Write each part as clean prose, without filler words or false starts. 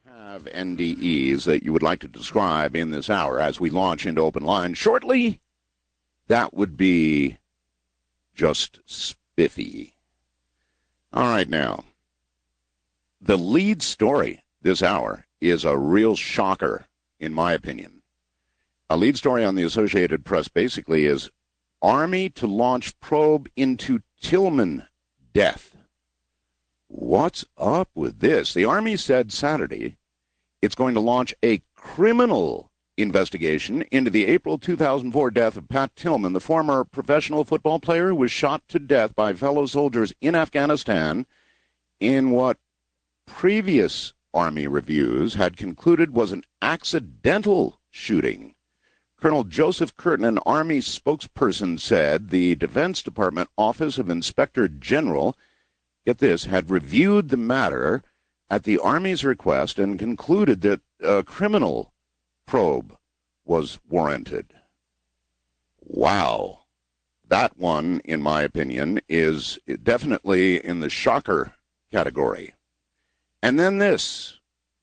have NDEs that you would like to describe in this hour as we launch into open line shortly, that would be just spiffy. All right, now, the lead story this hour is a real shocker, in my opinion. A lead story on the Associated Press basically is Army to launch probe into Tillman death. What's up with this? The Army said Saturday it's going to launch a criminal investigation into the April 2004 death of Pat Tillman, the former professional football player who was shot to death by fellow soldiers in Afghanistan in what previous Army reviews had concluded was an accidental shooting. Colonel Joseph Curtin, an Army spokesperson, said the Defense Department Office of Inspector General, get this, had reviewed the matter at the Army's request and concluded that a criminal probe was warranted. Wow. That one, in my opinion, is definitely in the shocker category. And then this.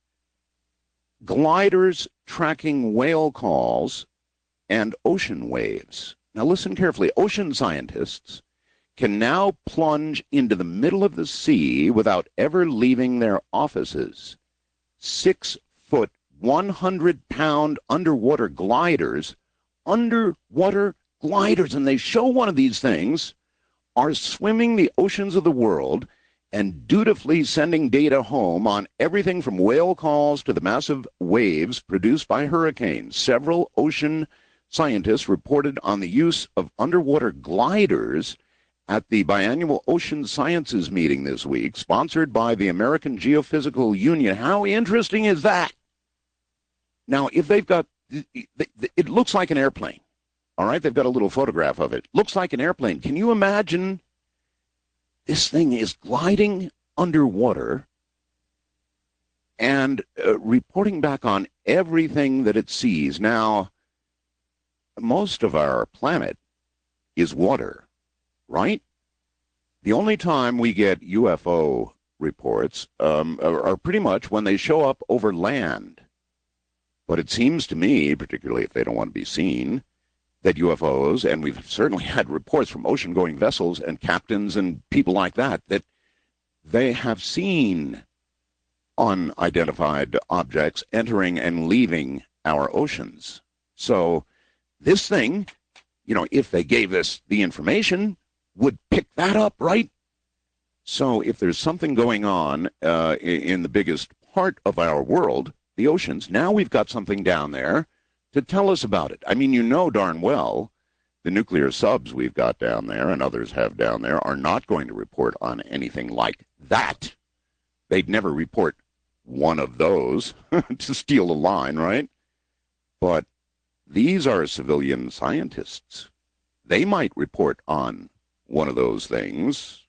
Gliders tracking whale calls and ocean waves. Now listen carefully. Ocean scientists can now plunge into the middle of the sea without ever leaving their offices. 6-foot, 100-pound underwater gliders, and they show one of these things, are swimming the oceans of the world and dutifully sending data home on everything from whale calls to the massive waves produced by hurricanes. Several ocean scientists reported on the use of underwater gliders at the biannual Ocean Sciences meeting this week, sponsored by the American Geophysical Union. How interesting is that? Now, if they've got, it looks like an airplane, all right? They've got a little photograph of it. Looks like an airplane. Can you imagine this thing is gliding underwater and reporting back on everything that it sees? Now, most of our planet is water, right? The only time we get UFO reports are pretty much when they show up over land. But it seems to me, particularly if they don't want to be seen, that UFOs, and we've certainly had reports from ocean-going vessels and captains and people like that, that they have seen unidentified objects entering and leaving our oceans. So this thing, you know, if they gave us the information, would pick that up, right? So if there's something going on in the biggest part of our world, the oceans, now we've got something down there to tell us about it. I mean, you know darn well the nuclear subs we've got down there and others have down there are not going to report on anything like that. They'd never report one of those to steal a line, right? But these are civilian scientists. They might report on one of those things.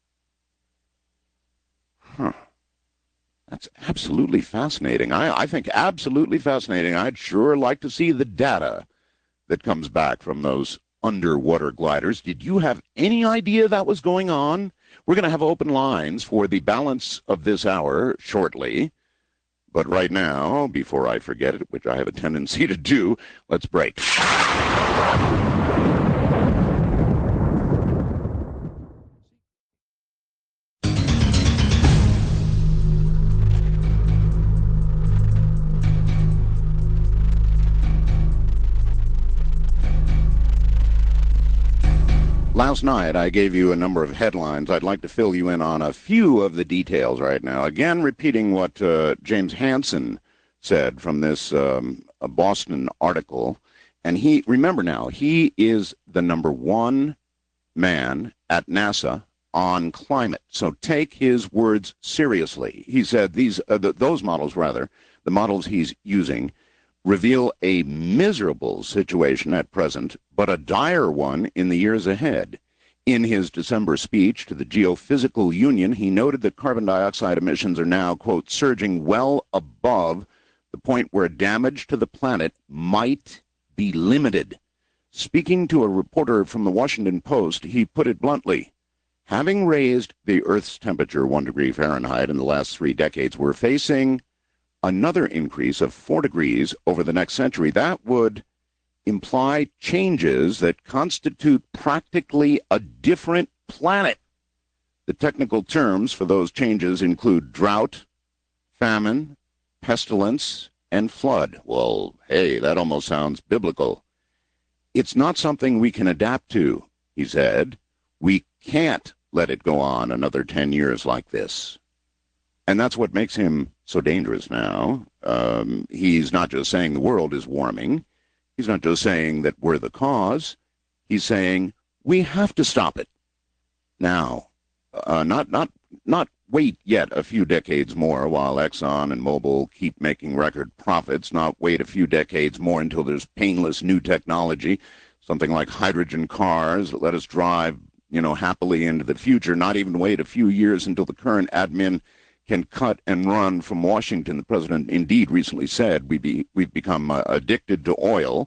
Huh. That's absolutely fascinating. I think absolutely fascinating. I'd sure like to see the data that comes back from those underwater gliders. Did you have any idea that was going on? We're going to have open lines for the balance of this hour shortly. But right now, before I forget it, which I have a tendency to do, let's break. Last night, I gave you a number of headlines. I'd like to fill you in on a few of the details right now. Again, repeating what James Hansen said from this Boston article. And remember now, he is the #1 man at NASA on climate. So take his words seriously. He said those models, the models he's using, reveal a miserable situation at present, but a dire one in the years ahead. In his December speech to the Geophysical Union, he noted that carbon dioxide emissions are now, quote, surging well above the point where damage to the planet might be limited. Speaking to a reporter from the Washington Post, he put it bluntly, having raised the Earth's temperature 1 degree Fahrenheit in the last 3 decades, we're facing another increase of 4 degrees over the next century. That would imply changes that constitute practically a different planet. The technical terms for those changes include drought, famine, pestilence, and flood. Well, hey, that almost sounds biblical. It's not something we can adapt to, he said. We can't let it go on another 10 years like this. And that's what makes him so dangerous now. He's not just saying the world is warming. He's not just saying that we're the cause. He's saying we have to stop it now. Not wait yet a few decades more while Exxon and Mobil keep making record profits. Not wait a few decades more until there's painless new technology, something like hydrogen cars that let us drive, happily into the future. Not even wait a few years until the current admin can cut and run from Washington. The president indeed recently said we've become addicted to oil,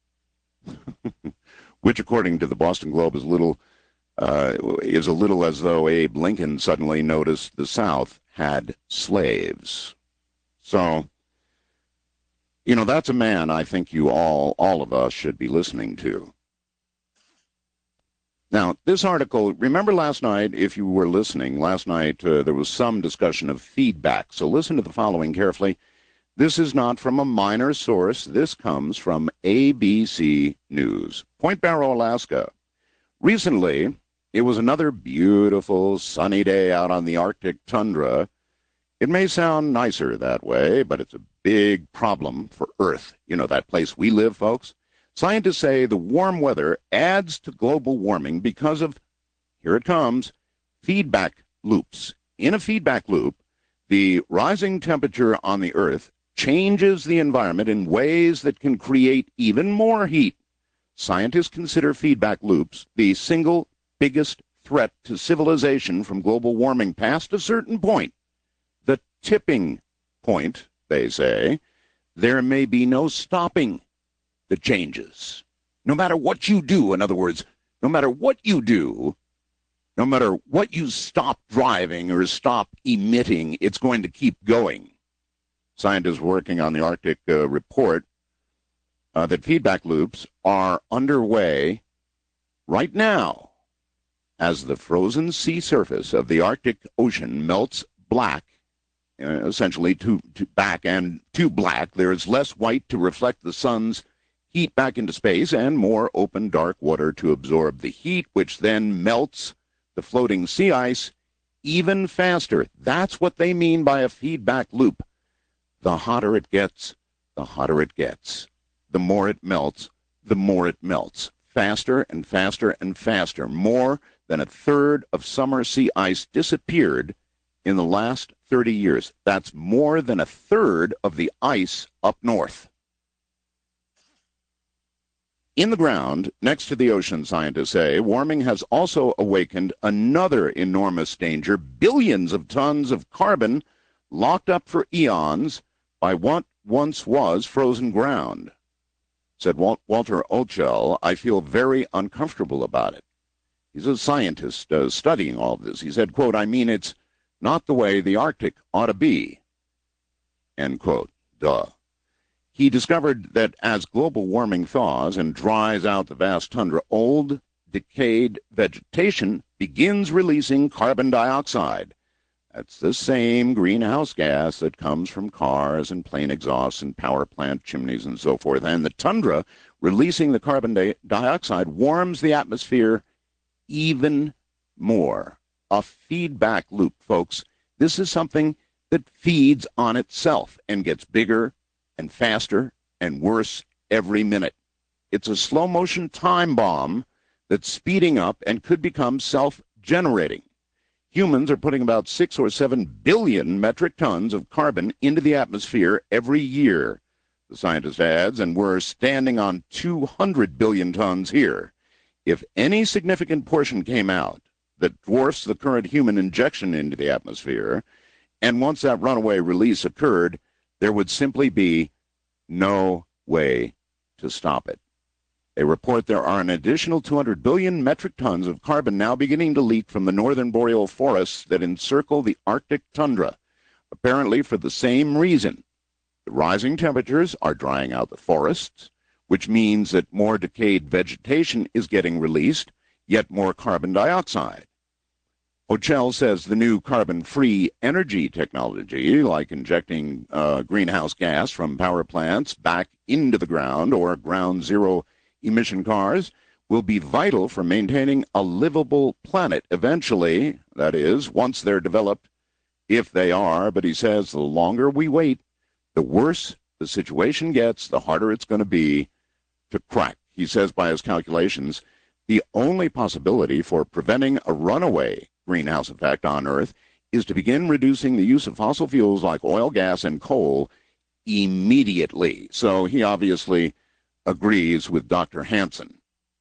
which, according to the Boston Globe, is a little as though Abe Lincoln suddenly noticed the South had slaves. So, that's a man I think you all of us should be listening to. Now, this article, remember last night, if you were listening, last night there was some discussion of feedback. So listen to the following carefully. This is not from a minor source. This comes from ABC News. Point Barrow, Alaska. Recently, it was another beautiful sunny day out on the Arctic tundra. It may sound nicer that way, but it's a big problem for Earth. That place we live, folks. Scientists say the warm weather adds to global warming because of, here it comes, feedback loops. In a feedback loop, the rising temperature on the Earth changes the environment in ways that can create even more heat. Scientists consider feedback loops the single biggest threat to civilization from global warming past a certain point. The tipping point, they say. There may be no stopping the changes. No matter what you do, in other words, no matter what you do, no matter what you stop driving or stop emitting, it's going to keep going. Scientists working on the Arctic report that feedback loops are underway right now as the frozen sea surface of the Arctic Ocean melts black, essentially to black. There is less white to reflect the sun's heat back into space and more open dark water to absorb the heat, which then melts the floating sea ice even faster. That's what they mean by a feedback loop. The hotter it gets, the hotter it gets. The more it melts, the more it melts. Faster and faster and faster. More than a third of summer sea ice disappeared in the last 30 years. That's more than a third of the ice up north. In the ground, next to the ocean, scientists say, warming has also awakened another enormous danger, billions of tons of carbon locked up for eons by what once was frozen ground. Said Walter Ochel, I feel very uncomfortable about it. He's a scientist studying all of this. He said, quote, I mean, it's not the way the Arctic ought to be, end quote. Duh. He discovered that as global warming thaws and dries out the vast tundra, old, decayed vegetation begins releasing carbon dioxide. That's the same greenhouse gas that comes from cars and plane exhausts and power plant chimneys and so forth. And the tundra, releasing the carbon dioxide, warms the atmosphere even more. A feedback loop, folks. This is something that feeds on itself and gets bigger and faster and worse every minute. It's a slow-motion time bomb that's speeding up and could become self-generating. Humans are putting about 6 or 7 billion metric tons of carbon into the atmosphere every year, the scientist adds, and we're standing on 200 billion tons here. If any significant portion came out that dwarfs the current human injection into the atmosphere, and once that runaway release occurred, there would simply be no way to stop it. They report there are an additional 200 billion metric tons of carbon now beginning to leak from the northern boreal forests that encircle the Arctic tundra, apparently for the same reason, The rising temperatures are drying out the forests, which means that more decayed vegetation is getting released, yet more carbon dioxide. Hochul says the new carbon-free energy technology, like injecting greenhouse gas from power plants back into the ground or ground zero emission cars, will be vital for maintaining a livable planet eventually, that is, once they're developed, if they are. But he says the longer we wait, the worse the situation gets, the harder it's going to be to crack. He says by his calculations, the only possibility for preventing a runaway greenhouse effect on Earth is to begin reducing the use of fossil fuels like oil, gas, and coal immediately. So he obviously agrees with Dr. Hansen.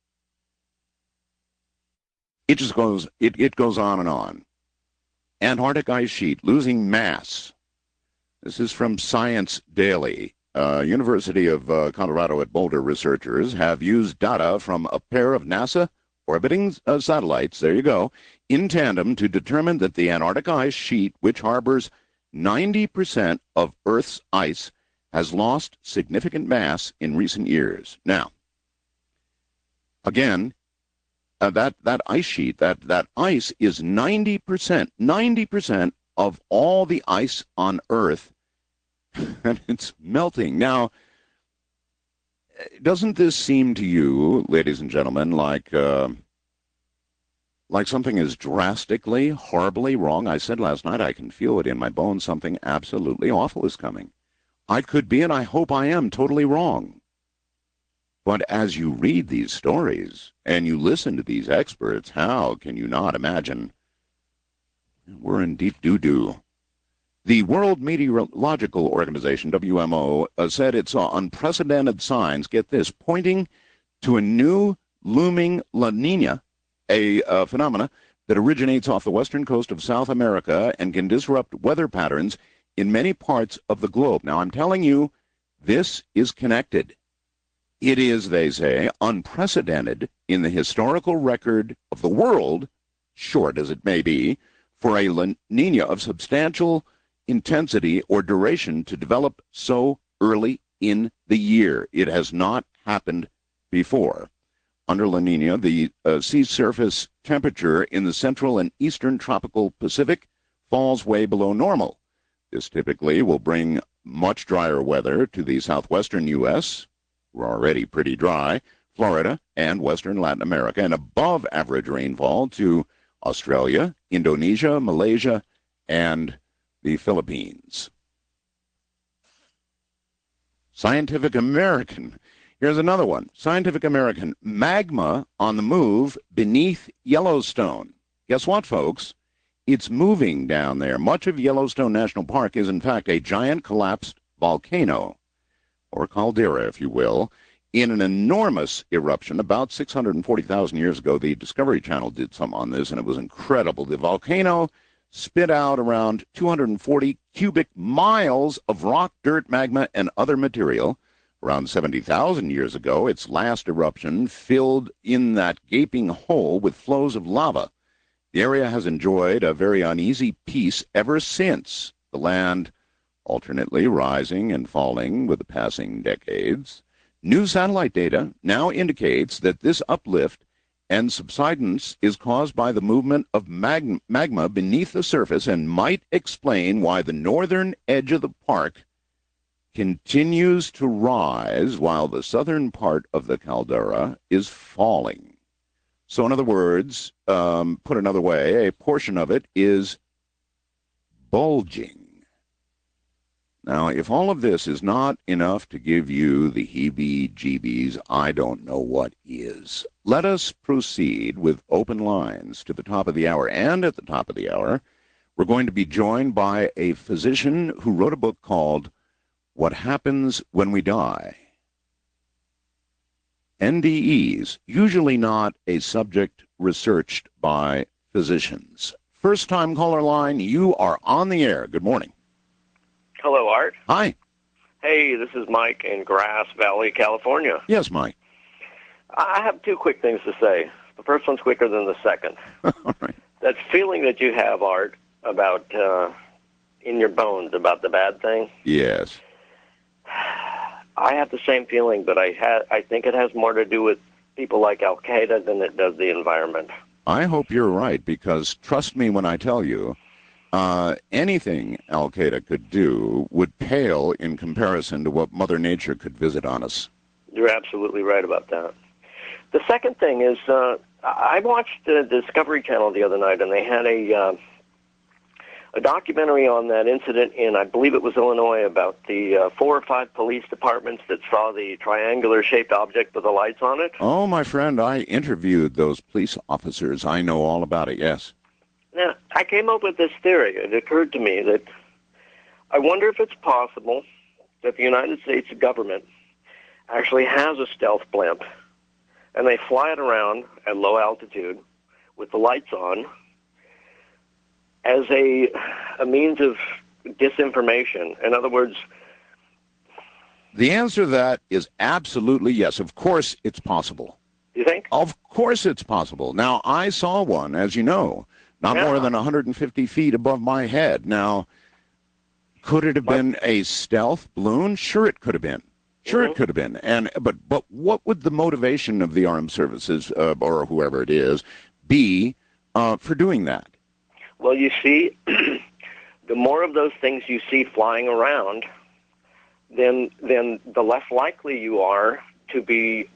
It just goes, it goes on and on. Antarctic ice sheet losing mass. This is from Science Daily. University of Colorado at Boulder researchers have used data from a pair of NASA orbiting satellites, there you go, in tandem to determine that the Antarctic ice sheet, which harbors 90% of Earth's ice, has lost significant mass in recent years. Now, again, that ice sheet, that ice is 90% of all the ice on Earth, and it's melting. Now, doesn't this seem to you, ladies and gentlemen, like something is drastically, horribly wrong? I said last night I can feel it in my bones. Something absolutely awful is coming. I could be, and I hope I am, totally wrong. But as you read these stories and you listen to these experts, how can you not imagine we're in deep doo-doo? The World Meteorological Organization, WMO, said it saw unprecedented signs, get this, pointing to a new looming La Nina, a phenomena that originates off the western coast of South America and can disrupt weather patterns in many parts of the globe. Now, I'm telling you, this is connected. It is, they say, unprecedented in the historical record of the world, short as it may be, for a La Nina of substantial intensity or duration to develop so early in the year. It has not happened before. Under La Nina, the sea surface temperature in the central and eastern tropical Pacific falls way below normal. This typically will bring much drier weather to the southwestern U.S., we're already pretty dry, Florida, and western Latin America, and above average rainfall to Australia, Indonesia, Malaysia, and the Philippines. Scientific American. Here's another one. Scientific American. Magma on the move beneath Yellowstone. Guess what, folks? It's moving down there. Much of Yellowstone National Park is, in fact, a giant collapsed volcano, or caldera, if you will, in an enormous eruption about 640,000 years ago. The Discovery Channel did some on this, and it was incredible. The volcano spit out around 240 cubic miles of rock, dirt, magma, and other material. Around 70,000 years ago, its last eruption filled in that gaping hole with flows of lava. The area has enjoyed a very uneasy peace ever since, the land alternately rising and falling with the passing decades. New satellite data now indicates that this uplift and subsidence is caused by the movement of magma beneath the surface and might explain why the northern edge of the park continues to rise while the southern part of the caldera is falling. So in other words, put another way, a portion of it is bulging. Now, if all of this is not enough to give you the heebie-jeebies, I don't know what is. Let us proceed with open lines to the top of the hour. And at the top of the hour, we're going to be joined by a physician who wrote a book called What Happens When We Die. NDEs, usually not a subject researched by physicians. First-time caller line, you are on the air. Good morning. Hello, Art. Hi. Hey, this is Mike in Grass Valley, California. Yes, Mike. I have two quick things to say. The first one's quicker than the second. All right. That feeling that you have, Art, about in your bones about the bad thing. Yes. I have the same feeling, but I think it has more to do with people like Al Qaeda than it does the environment. I hope you're right, because trust me when I tell you, anything Al Qaeda could do would pale in comparison to what Mother Nature could visit on us. You're absolutely right about that. The second thing is, I watched the Discovery Channel the other night, and they had a documentary on that incident in, I believe it was Illinois, about the 4 or 5 police departments that saw the triangular-shaped object with the lights on it. Oh, my friend, I interviewed those police officers. I know all about it, yes. Now, I came up with this theory. It occurred to me that I wonder if it's possible that the United States government actually has a stealth blimp, and they fly it around at low altitude with the lights on as a means of disinformation. In other words, the answer to that is absolutely yes. Of course it's possible. You think? Of course it's possible. Now, I saw one, as you know, not more than 150 feet above my head. Now, could it have been a stealth balloon? Sure it could have been. Sure it could have been. But what would the motivation of the armed services, or whoever it is, be for doing that? Well, you see, the more of those things you see flying around, then the less likely you are to be,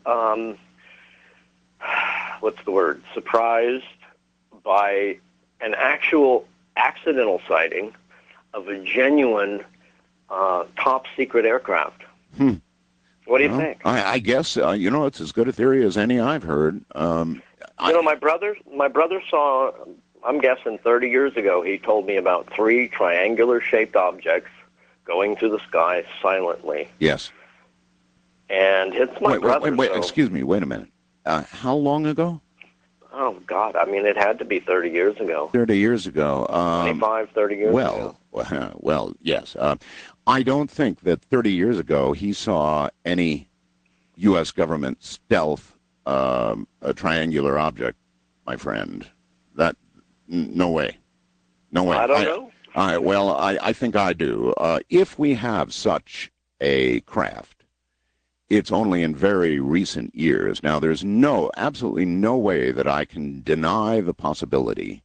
surprised by an actual accidental sighting of a genuine top secret aircraft. What do you think? I guess, it's as good a theory as any I've heard. My brother saw, I'm guessing 30 years ago, he told me about 3 triangular-shaped objects going through the sky silently. Yes. And it's my brother. Wait, excuse me, wait a minute. How long ago? Oh, God, it had to be 30 years ago. 30 years ago. 25, 30 years ago. Well, yes. I don't think that 30 years ago he saw any U.S. government stealth a triangular object, my friend. No way. No way. I don't know. I think I do. If we have such a craft, it's only in very recent years. Now, there's absolutely no way that I can deny the possibility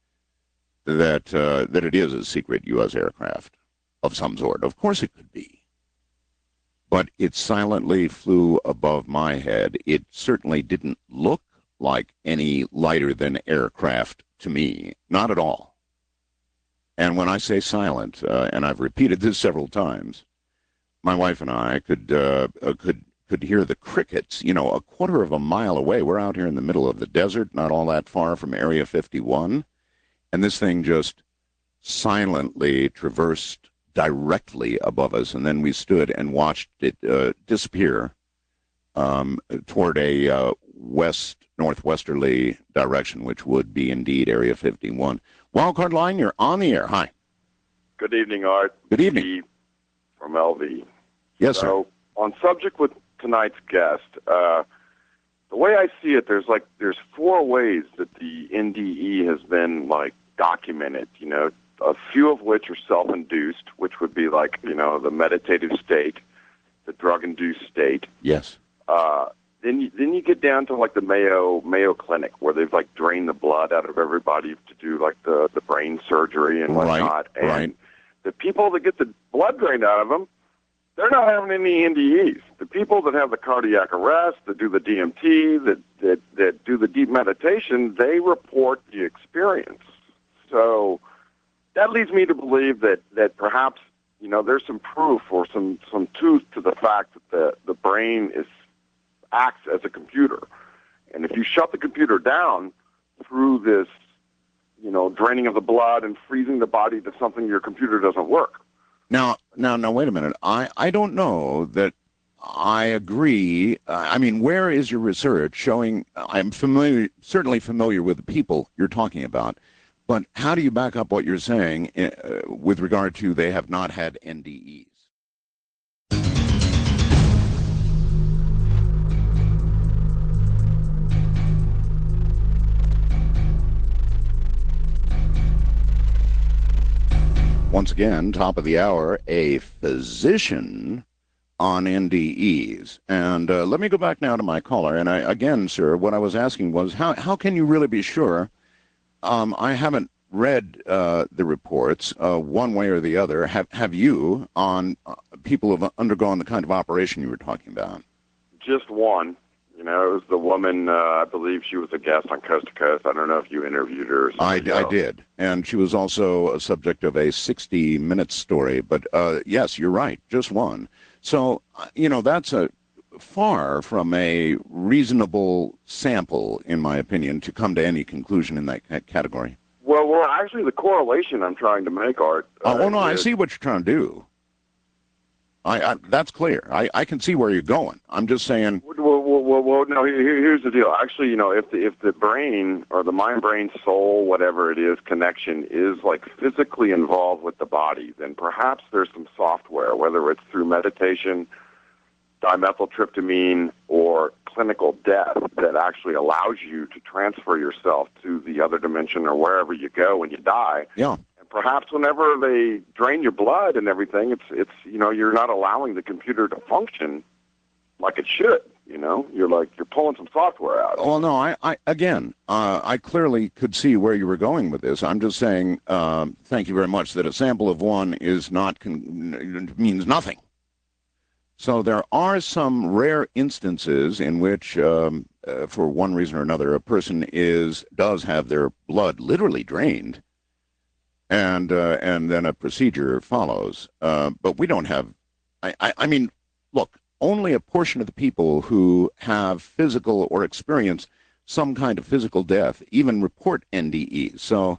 that it is a secret U.S. aircraft of some sort. Of course it could be. But it silently flew above my head. It certainly didn't look like any lighter-than aircraft to me. Not at all. And when I say silent, and I've repeated this several times, my wife and I could hear the crickets, a quarter of a mile away. We're out here in the middle of the desert, not all that far from Area 51, and this thing just silently traversed directly above us, and then we stood and watched it disappear toward a northwesterly direction, which would be indeed Area 51. Wildcard Line, you're on the air. Hi. Good evening, Art. Good evening. Steve from LV. Yes, sir. So, on subject with tonight's guest, the way I see it, there's 4 ways that the NDE has been documented. A few of which are self-induced, which would be the meditative state, the drug-induced state. Yes. Then you get down to the Mayo Clinic, where they've drained the blood out of everybody to do the brain surgery and whatnot. Right. And right. the people that get the blood drained out of them, they're not having any NDEs. The people that have the cardiac arrest, that do the DMT, that do the deep meditation, they report the experience. So that leads me to believe that perhaps there's some proof or some truth to the fact that the brain acts as a computer, and if you shut the computer down through this draining of the blood and freezing the body to something, your computer doesn't work. Now, wait a minute. I don't know that I agree. Where is your research showing? I'm certainly familiar with the people you're talking about, but how do you back up what you're saying with regard to they have not had NDEs? Once again, top of the hour, a physician on NDEs. And let me go back now to my caller. And again, sir, what I was asking was, how can you really be sure? I haven't read the reports one way or the other. Have you on people who have undergone the kind of operation you were talking about? Just one. You know, it was the woman, I believe she was a guest on Coast to Coast. I don't know if you interviewed her or something. I did. And she was also a subject of a 60 Minutes story. But yes, you're right, just one. So, that's far from a reasonable sample, in my opinion, to come to any conclusion in that category. Well, actually, the correlation I'm trying to make, Art. No, I see what you're trying to do. That's clear. I can see where you're going. I'm just saying. Well, no. Here's the deal. Actually, if the brain or the mind, brain, soul, whatever it is, connection is like physically involved with the body, then perhaps there's some software, whether it's through meditation, dimethyltryptamine, or clinical death, that actually allows you to transfer yourself to the other dimension or wherever you go when you die. Yeah. Perhaps whenever they drain your blood and everything, it's you're not allowing the computer to function like it should. You're pulling some software out. Well, no, I clearly could see where you were going with this. I'm just saying, thank you very much, that a sample of one is not means nothing. So there are some rare instances in which, for one reason or another, a person does have their blood literally drained. And then a procedure follows. But we don't have, I mean, look, only a portion of the people who have physical or experience some kind of physical death even report NDE. So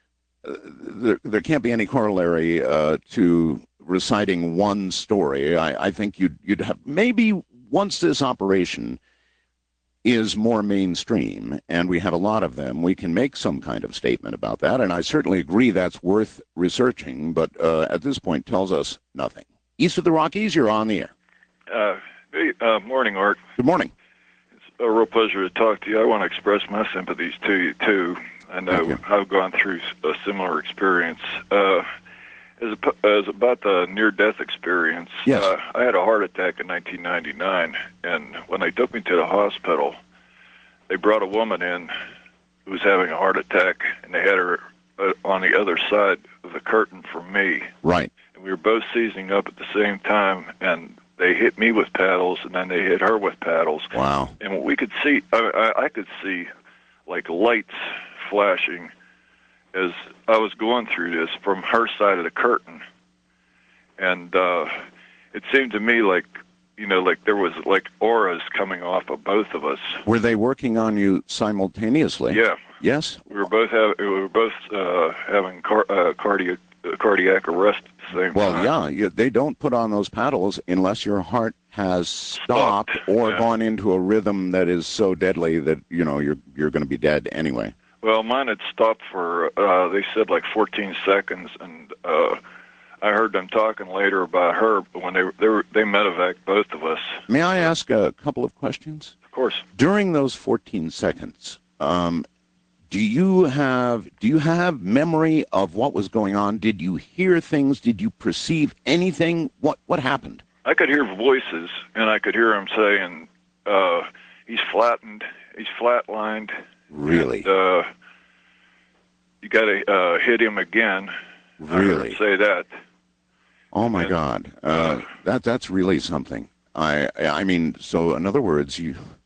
there can't be any corollary to reciting one story. I think you'd have, maybe once this operation is more mainstream, and we have a lot of them, we can make some kind of statement about that, and I certainly agree that's worth researching, but at this point tells us nothing. East of the Rockies, you're on the air. Morning, Art. Good morning. It's a real pleasure to talk to you. I want to express my sympathies to you, too. I know I've gone through a similar experience. As about the near-death experience, yes. I had a heart attack in 1999, and when they took me to the hospital, they brought a woman in who was having a heart attack, and they had her on the other side of the curtain from me. Right. And we were both seizing up at the same time, and they hit me with paddles, and then they hit her with paddles. Wow. And what we could see, I could see, like, lights flashing as I was going through this from her side of the curtain. And it seemed to me like there was like auras coming off of both of us. Were they working on you simultaneously? Yeah. Yes? We were both having cardiac arrest at the same time. Well, yeah, they don't put on those paddles unless your heart has stopped or gone into a rhythm that is so deadly that, you're going to be dead anyway. Well, mine had stopped for, they said like 14 seconds, and I heard them talking later about her when they medevaced both of us. May I ask a couple of questions? Of course. During those 14 seconds, do you have memory of what was going on? Did you hear things? Did you perceive anything? What happened? I could hear voices, and I could hear him saying, he's flatlined. Really? And, you got to hit him again. Really? Say that. Oh my God, that's really something. I mean, so in other words,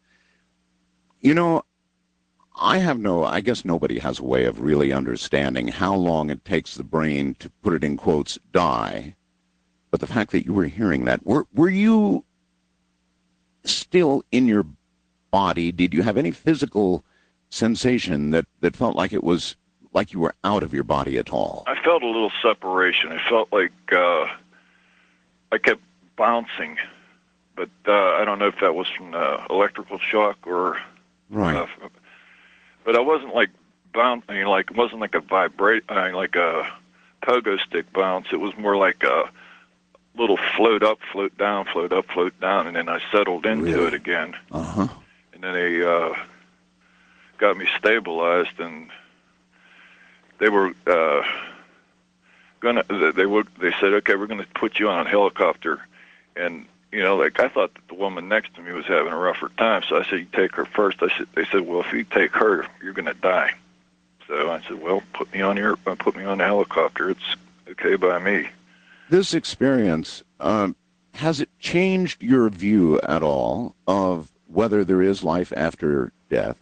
I guess nobody has a way of really understanding how long it takes the brain to, put it in quotes, die. But the fact that you were hearing that, were you still in your body? Did you have any physical sensation that felt like it was like you were out of your body at all? I felt a little separation. It felt like I kept bouncing, but I don't know if that was from electrical shock or right. But I wasn't like bouncing, like it wasn't like a like a pogo stick bounce. It was more like a little float up, float down, float up, float down, and then I settled into it again. Uh-huh. And then they got me stabilized, and they were they said, okay, we're gonna put you on a helicopter, and like I thought that the woman next to me was having a rougher time, so I said, "You take her first." They said, "Well, if you take her, you're going to die." So I said, "Well, put me on the helicopter. It's okay by me." This experience, has it changed your view at all of whether there is life after death?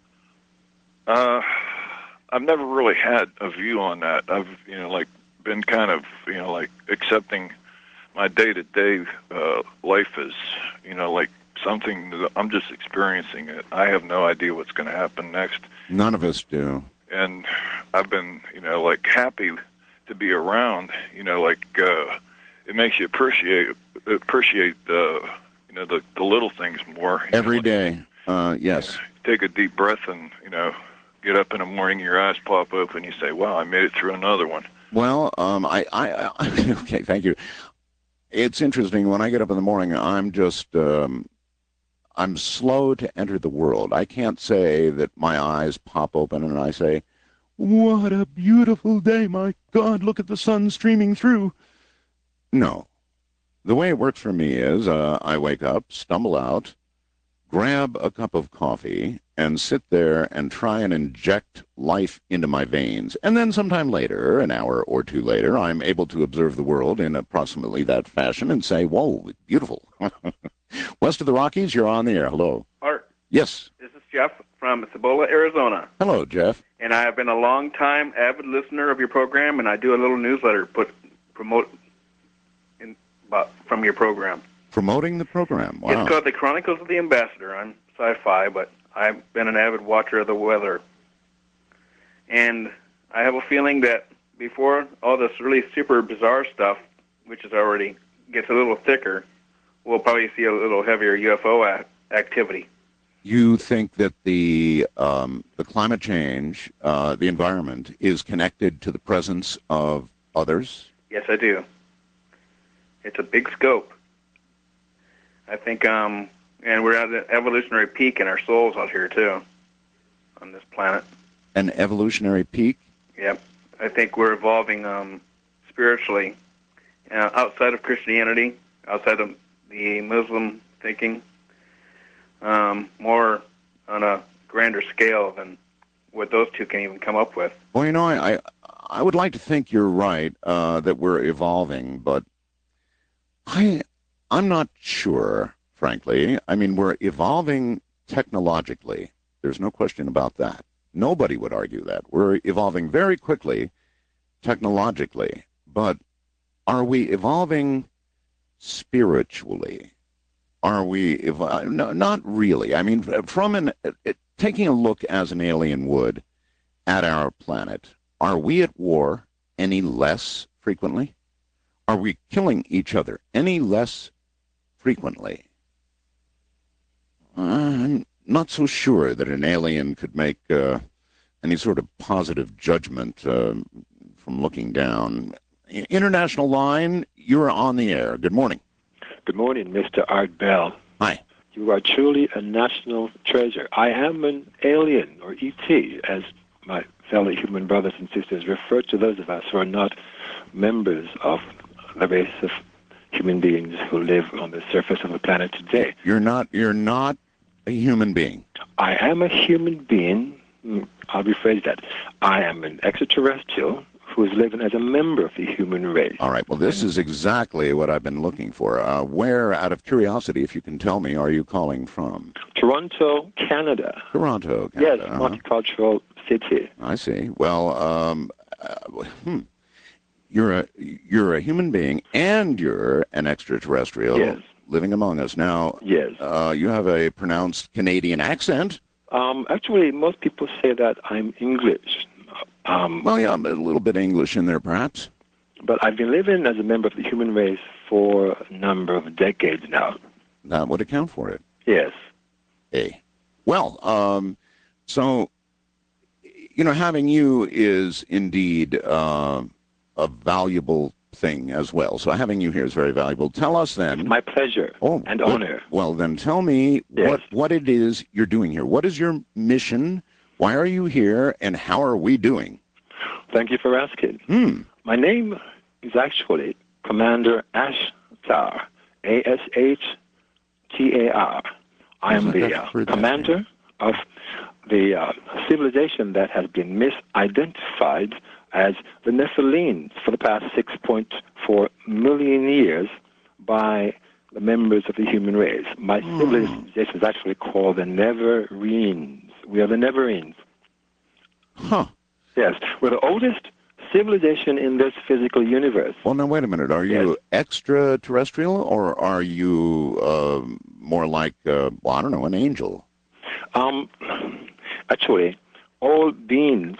I've never really had a view on that. I've, been kind of, accepting my day-to-day life as, like something that I'm just experiencing it. I have no idea what's going to happen next. None of us do. And I've been, happy to be around, it makes you appreciate the little things more. Every day, yes. Take a deep breath and, get up in the morning, your eyes pop open, you say, "Wow, I made it through another one." Well, okay, thank you. It's interesting. When I get up in the morning, I'm just, I'm slow to enter the world. I can't say that my eyes pop open and I say, "What a beautiful day, my God, look at the sun streaming through." No. The way it works for me is I wake up, stumble out, grab a cup of coffee, and sit there and try and inject life into my veins. And then sometime later, an hour or two later, I'm able to observe the world in approximately that fashion and say, "Whoa, beautiful." West of the Rockies, you're on the air. Hello. Art, Yes. this is Jeff from Cibola, Arizona. Hello, Jeff. And I have been a long-time avid listener of your program, and I do a little newsletter from your program. Promoting the program. Wow. It's called The Chronicles of the Ambassador. I'm sci-fi, but I've been an avid watcher of the weather. And I have a feeling that before all this really super bizarre stuff, which is already gets a little thicker, we'll probably see a little heavier UFO activity. You think that the climate change, the environment, is connected to the presence of others? Yes, I do. It's a big scope. I think, and we're at an evolutionary peak in our souls out here, too, on this planet. An evolutionary peak? Yep. I think we're evolving spiritually outside of Christianity, outside of the Muslim thinking, more on a grander scale than what those two can even come up with. Well, I would like to think you're right, that we're evolving, but I'm not sure, frankly. I mean, we're evolving technologically. There's no question about that. Nobody would argue that. We're evolving very quickly technologically, but are we evolving spiritually? Are we no, not really. I mean, taking a look as an alien would at our planet, are we at war any less frequently? Are we killing each other any less frequently? I'm not so sure that an alien could make any sort of positive judgment from looking down. International line, you're on the air. Good morning. Good morning, Mr. Art Bell. Hi. You are truly a national treasure. I am an alien, or ET, as my fellow human brothers and sisters refer to those of us who are not members of the race of human beings who live on the surface of the planet today. You're not a human being. I am a human being. I'll rephrase that. I am an extraterrestrial who is living as a member of the human race. All right. Well, this is exactly what I've been looking for. Where, out of curiosity, if you can tell me, are you calling from? Toronto, Canada. Toronto, Canada. Yes, multicultural city. I see. Well, you're a human being and you're an extraterrestrial. Yes. Living among us. Now, yes. You have a pronounced Canadian accent. Actually, most people say that I'm English. Well, yeah, a little bit English in there, perhaps. But I've been living as a member of the human race for a number of decades now. That would account for it. Yes. Hey. Well, so, having you is indeed a valuable thing as well. So having you here is very valuable. Tell us then. It's my pleasure and honor. Well, then tell me what it is you're doing here. What is your mission? Why are you here? And how are we doing? Thank you for asking. My name is actually Commander Ashtar, CAR. I am the commander of the civilization that has been misidentified as the Nephilims for the past 6.4 million years by the members of the human race. My civilization is actually called the Neverines. We are the Neverines. Huh. Yes, we're the oldest civilization in this physical universe. Well, now, wait a minute. Are you extraterrestrial, or are you more like, well, I don't know, an angel? Actually, all beings,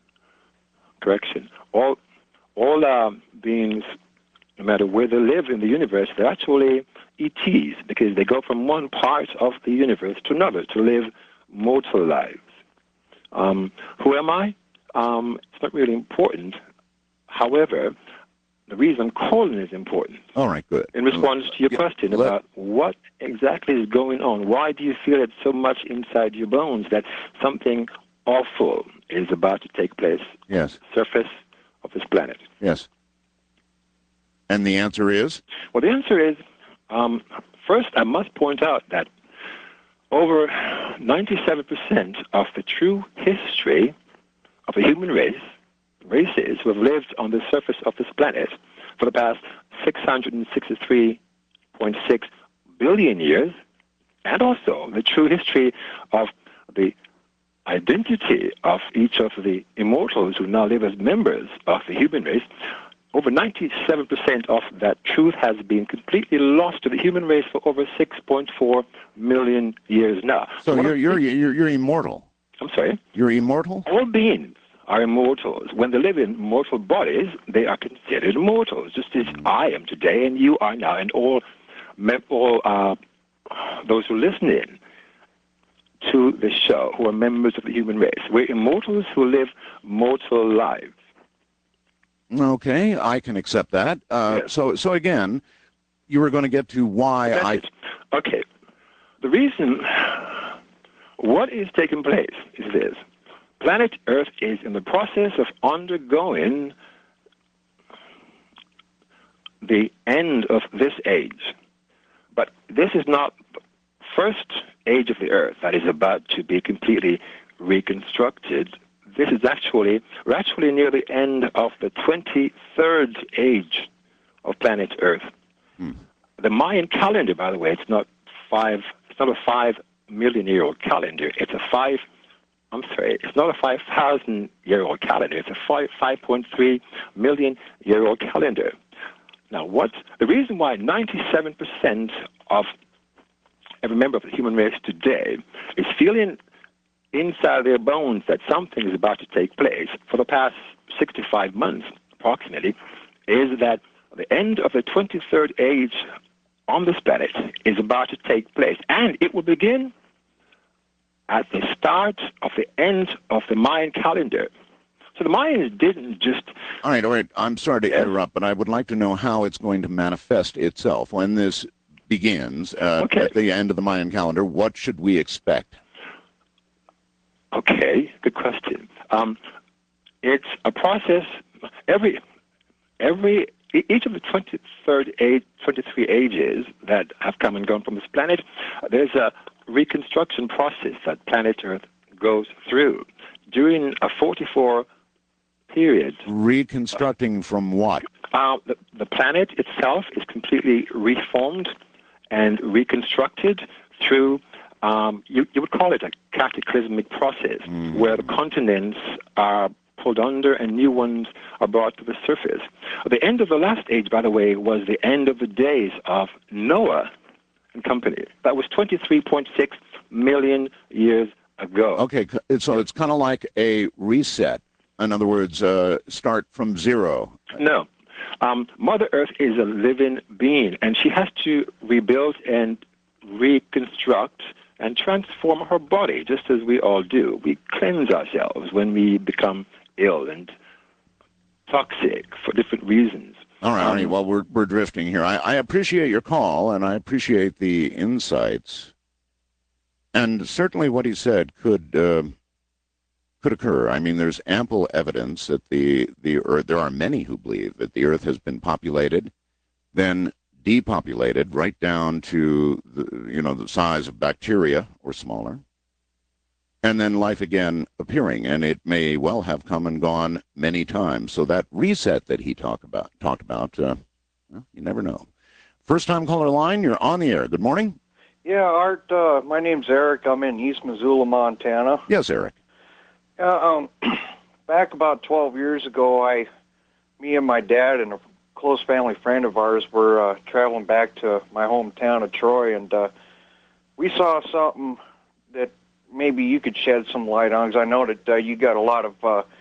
all beings, no matter where they live in the universe, they're actually ETs, because they go from one part of the universe to another to live mortal lives. Who am I? It's not really important. However, the reason I'm calling is important. All right, good. In response to your question about what exactly is going on, why do you feel it so much inside your bones that something awful is about to take place on the surface of this planet? Yes. And the answer is? Well, the answer is, first I must point out that over 97% of the true history of the human races who have lived on the surface of this planet for the past 663.6 billion years, and also the true history of the identity of each of the immortals who now live as members of the human race, over 97% of that truth has been completely lost to the human race for over 6.4 million years now. So you're immortal. I'm sorry? You're immortal? All beings are immortals. When they live in mortal bodies, they are considered immortals, just as I am today and you are now, and all those who listen in to the show who are members of the human race. We're immortals who live mortal lives. Okay, I can accept that. Yes. So again, you were going to get to why Okay. The reason what is taking place is this. Planet Earth is in the process of undergoing the end of this age. But this is not the first age of the Earth that is about to be completely reconstructed. This is we're actually near the end of the 23rd age of planet Earth. The Mayan calendar, by the way, it's not a 5 million year old calendar. It's not a 5,000-year-old calendar. It's a 5.3 million year old calendar. Now, the reason why 97% of every member of the human race today is feeling inside their bones that something is about to take place for the past 65 months, approximately, is that the end of the 23rd age on this planet is about to take place. And it will begin at the start of the end of the Mayan calendar. So the Mayans didn't just... All right. I'm sorry to interrupt, but I would like to know how it's going to manifest itself. When this begins at the end of the Mayan calendar, what should we expect? Okay, good question. It's a process. Each of the 23 ages that have come and gone from this planet, there's a reconstruction process that planet Earth goes through during a 44 period. Reconstructing from what? The planet itself is completely reformed and reconstructed through, you would call it a cataclysmic process, where the continents are pulled under and new ones are brought to the surface. The end of the last age, by the way, was the end of the days of Noah and company. That was 23.6 million years ago. Okay, so it's kind of like a reset. In other words, start from zero. No. Mother Earth is a living being, and she has to rebuild and reconstruct and transform her body, just as we all do. We cleanse ourselves when we become ill and toxic for different reasons. All right, well, we're drifting here. I appreciate your call, and I appreciate the insights. And certainly what he said could occur. I mean, there's ample evidence that the Earth, there are many who believe that the Earth has been populated, then depopulated right down to the size of bacteria or smaller, and then life again appearing, and it may well have come and gone many times. So that reset that he talked about, well, you never know. First time caller line, you're on the air. Good morning. Yeah, Art, my name's Eric. I'm in East Missoula, Montana. Yes, Eric. Back about 12 years ago, me and my dad and a close family friend of ours were traveling back to my hometown of Troy, and we saw something that maybe you could shed some light on, because I know that you got a lot of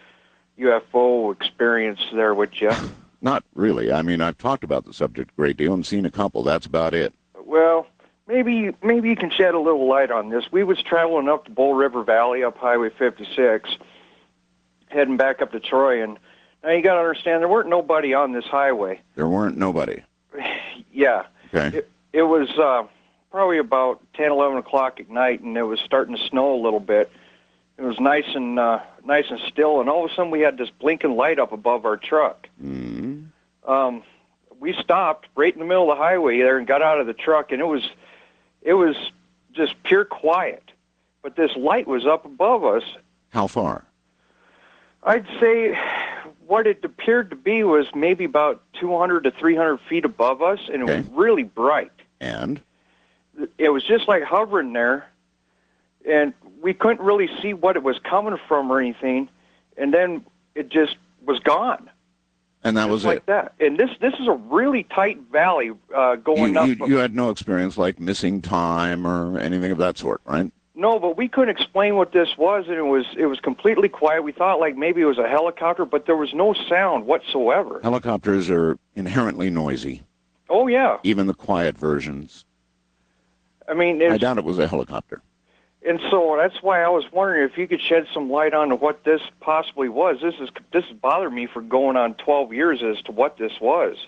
UFO experience there with you. Not really. I mean, I've talked about the subject a great deal and seen a couple. That's about it. Well, maybe you can shed a little light on this. We was traveling up the Bull River Valley up Highway 56, heading back up to Troy, and now you got to understand, there weren't nobody on this highway. There weren't nobody. Yeah. Okay. It was probably about 10, 11 o'clock at night, and it was starting to snow a little bit. It was nice and still, and all of a sudden we had this blinking light up above our truck. Mm-hmm. We stopped right in the middle of the highway there and got out of the truck, and it was just pure quiet. But this light was up above us. How far? I'd say what it appeared to be was maybe about 200 to 300 feet above us, and it was really bright. And? It was just like hovering there, and we couldn't really see what it was coming from or anything, and then it just was gone. And that was like it? That. And this is a really tight valley going up. You had no experience like missing time or anything of that sort, right? No, but we couldn't explain what this was, and it was completely quiet. We thought like maybe it was a helicopter, but there was no sound whatsoever. Helicopters are inherently noisy. Oh, yeah. Even the quiet versions. I mean, I doubt it was a helicopter. And so that's why I was wondering if you could shed some light on what this possibly was. This has bothered me for going on 12 years as to what this was.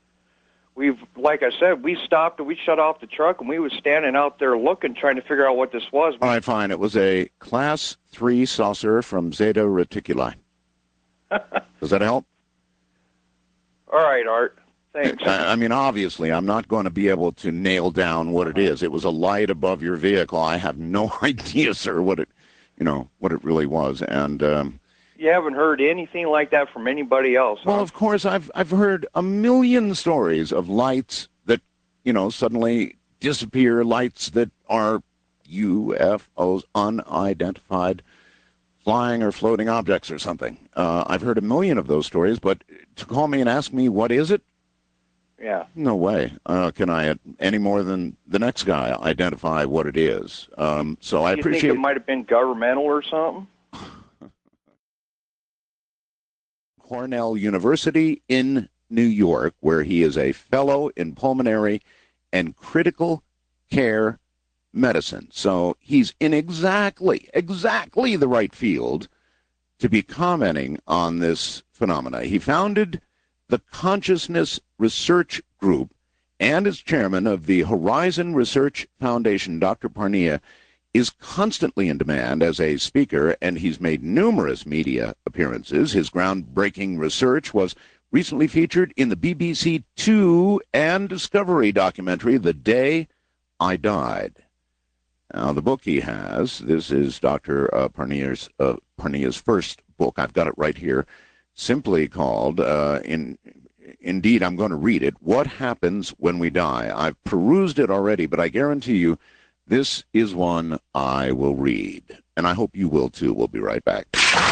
Like I said, we stopped and we shut off the truck, and we was standing out there looking, trying to figure out what this was. All right, fine. It was a Class 3 saucer from Zeta Reticuli. Does that help? All right, Art. Thanks. I mean, obviously, I'm not going to be able to nail down what it is. It was a light above your vehicle. I have no idea, sir, what it really was. And you haven't heard anything like that from anybody else? Well, of course, I've heard a million stories of lights that suddenly disappear. Lights that are UFOs, unidentified flying or floating objects or something. I've heard a million of those stories, but to call me and ask me what is it? Yeah. No way. Can I, any more than the next guy, identify what it is? So I appreciate. You think it might have been governmental or something? Cornell University in New York, where he is a fellow in pulmonary and critical care medicine. So he's in exactly the right field to be commenting on this phenomena. He founded the Consciousness Research Group and is chairman of the Horizon Research Foundation. Dr. Parnia is constantly in demand as a speaker, and he's made numerous media appearances. His groundbreaking research was recently featured in the BBC Two and Discovery documentary, The Day I Died. Now, the book he has, this is Dr. Parnia's first book. I've got it right here, simply called, indeed, I'm going to read it, What Happens When We Die. I've perused it already, but I guarantee you this is one I will read. And I hope you will, too. We'll be right back.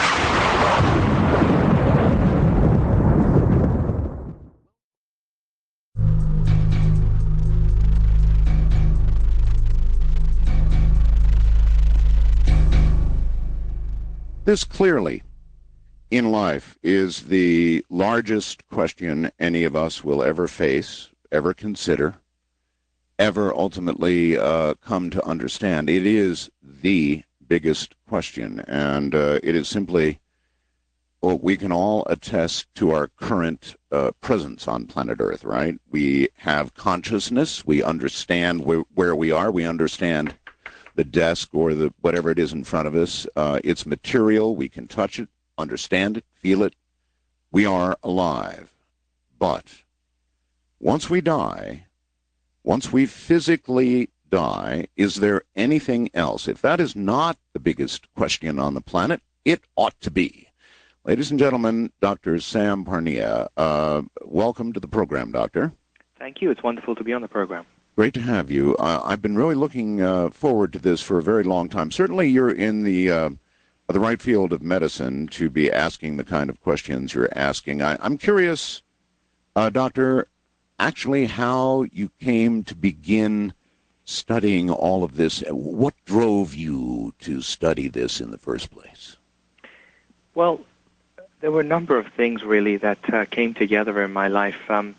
This clearly, in life, is the largest question any of us will ever face, ever consider, ever ultimately come to understand. It is the biggest question, and it is simply, well, we can all attest to our current presence on planet Earth, right? We have consciousness. We understand where we are. We understand the desk or the whatever it is in front of us. It's material. We can touch it, understand it, feel it. We are alive. But once we die, once we physically die, is there anything else? If that is not the biggest question on the planet, it ought to be. Ladies and gentlemen, Dr. Sam Parnia, welcome to the program, Doctor. Thank you. It's wonderful to be on the program. Great to have you. I've been really looking forward to this for a very long time. Certainly you're in the right field of medicine to be asking the kind of questions you're asking. I'm curious, Doctor, actually how you came to begin studying all of this. What drove you to study this in the first place? Well, there were a number of things, really, that came together in my life.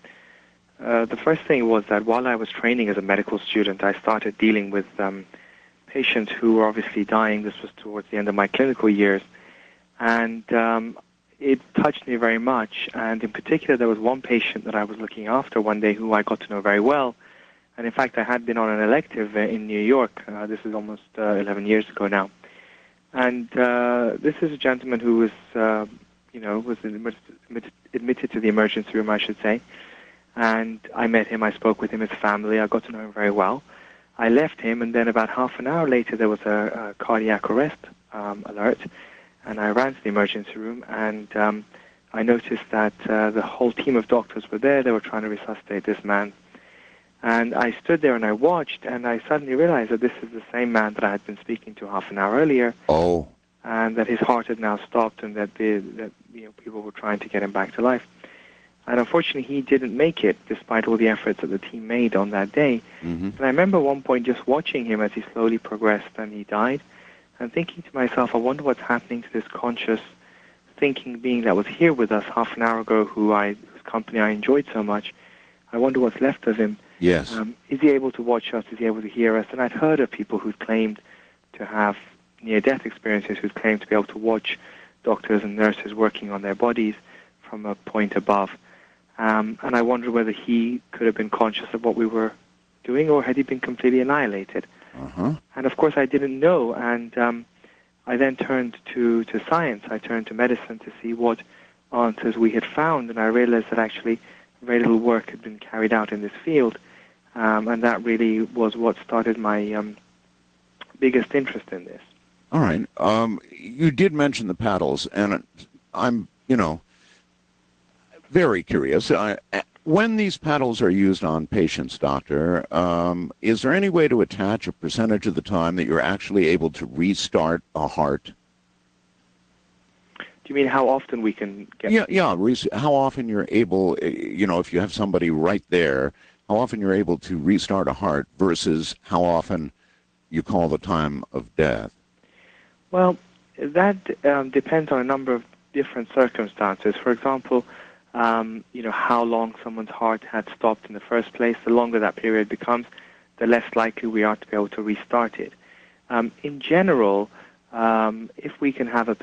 The first thing was that while I was training as a medical student, I started dealing with patients who were obviously dying. This was towards the end of my clinical years. And it touched me very much. And in particular, there was one patient that I was looking after one day who I got to know very well. And in fact, I had been on an elective in New York. This is almost 11 years ago now. And this is a gentleman who was, was admitted to the emergency room, I should say. And I met him, I spoke with him, his family, I got to know him very well. I left him, and then about half an hour later, there was a cardiac arrest alert, and I ran to the emergency room, and I noticed that the whole team of doctors were there. They were trying to resuscitate this man. And I stood there and I watched, and I suddenly realized that this is the same man that I had been speaking to half an hour earlier. Oh. And that his heart had now stopped, and that people were trying to get him back to life. And unfortunately, he didn't make it, despite all the efforts that the team made on that day. Mm-hmm. And I remember at one point just watching him as he slowly progressed and he died, and thinking to myself, I wonder what's happening to this conscious thinking being that was here with us half an hour ago, whose company I enjoyed so much. I wonder what's left of him. Yes. Is he able to watch us? Is he able to hear us? And I'd heard of people who'd claimed to have near-death experiences, who'd claimed to be able to watch doctors and nurses working on their bodies from a point above. And I wondered whether he could have been conscious of what we were doing, or had he been completely annihilated. Uh-huh. And of course I didn't know, and I then turned to science. I turned to medicine to see what answers we had found, and I realized that actually very little work had been carried out in this field, and that really was what started my biggest interest in this. All right. You did mention the paddles, and I'm, very curious. When these paddles are used on patients, Doctor, is there any way to attach a percentage of the time that you're actually able to restart a heart? Do you mean how often we can get... Yeah. How often you're able, if you have somebody right there, how often you're able to restart a heart versus how often you call the time of death? Well, that depends on a number of different circumstances. For example, how long someone's heart had stopped in the first place. The longer that period becomes, the less likely we are to be able to restart it. In general, if we can have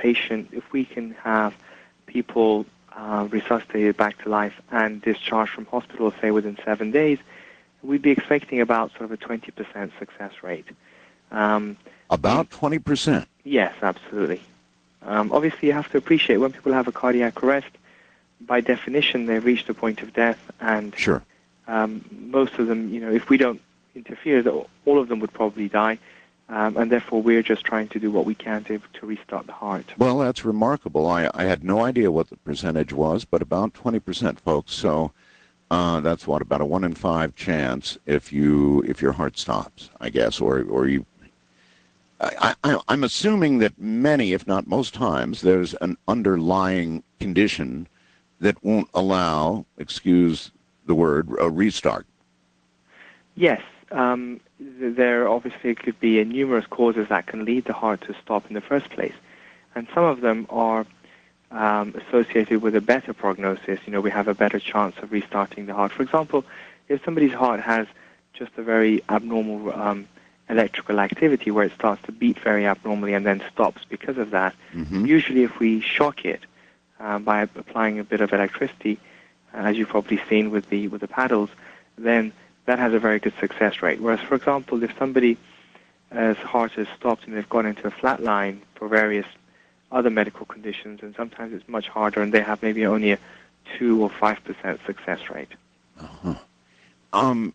people resuscitated back to life and discharged from hospital, say within 7 days, we'd be expecting about sort of a 20% success rate. About 20%? Yes, absolutely. Obviously, you have to appreciate when people have a cardiac arrest, by definition, they've reached the point of death, and sure. Most of them, if we don't interfere, all of them would probably die, and therefore we're just trying to do what we can to restart the heart. Well, that's remarkable. I had no idea what the percentage was, but about 20%, folks. So that's about a 1 in 5 chance if your heart stops, I guess, or you. I'm assuming that many, if not most times, there's an underlying condition that won't allow, excuse the word, a restart. Yes. There obviously could be numerous causes that can lead the heart to stop in the first place. And some of them are associated with a better prognosis. We have a better chance of restarting the heart. For example, if somebody's heart has just a very abnormal electrical activity where it starts to beat very abnormally and then stops because of that, usually if we shock it, by applying a bit of electricity, as you've probably seen with the paddles, then that has a very good success rate. Whereas, for example, if somebody's heart has stopped and they've gone into a flat line for various other medical conditions, and sometimes it's much harder, and they have maybe only a 2 or 5% success rate. Uh-huh.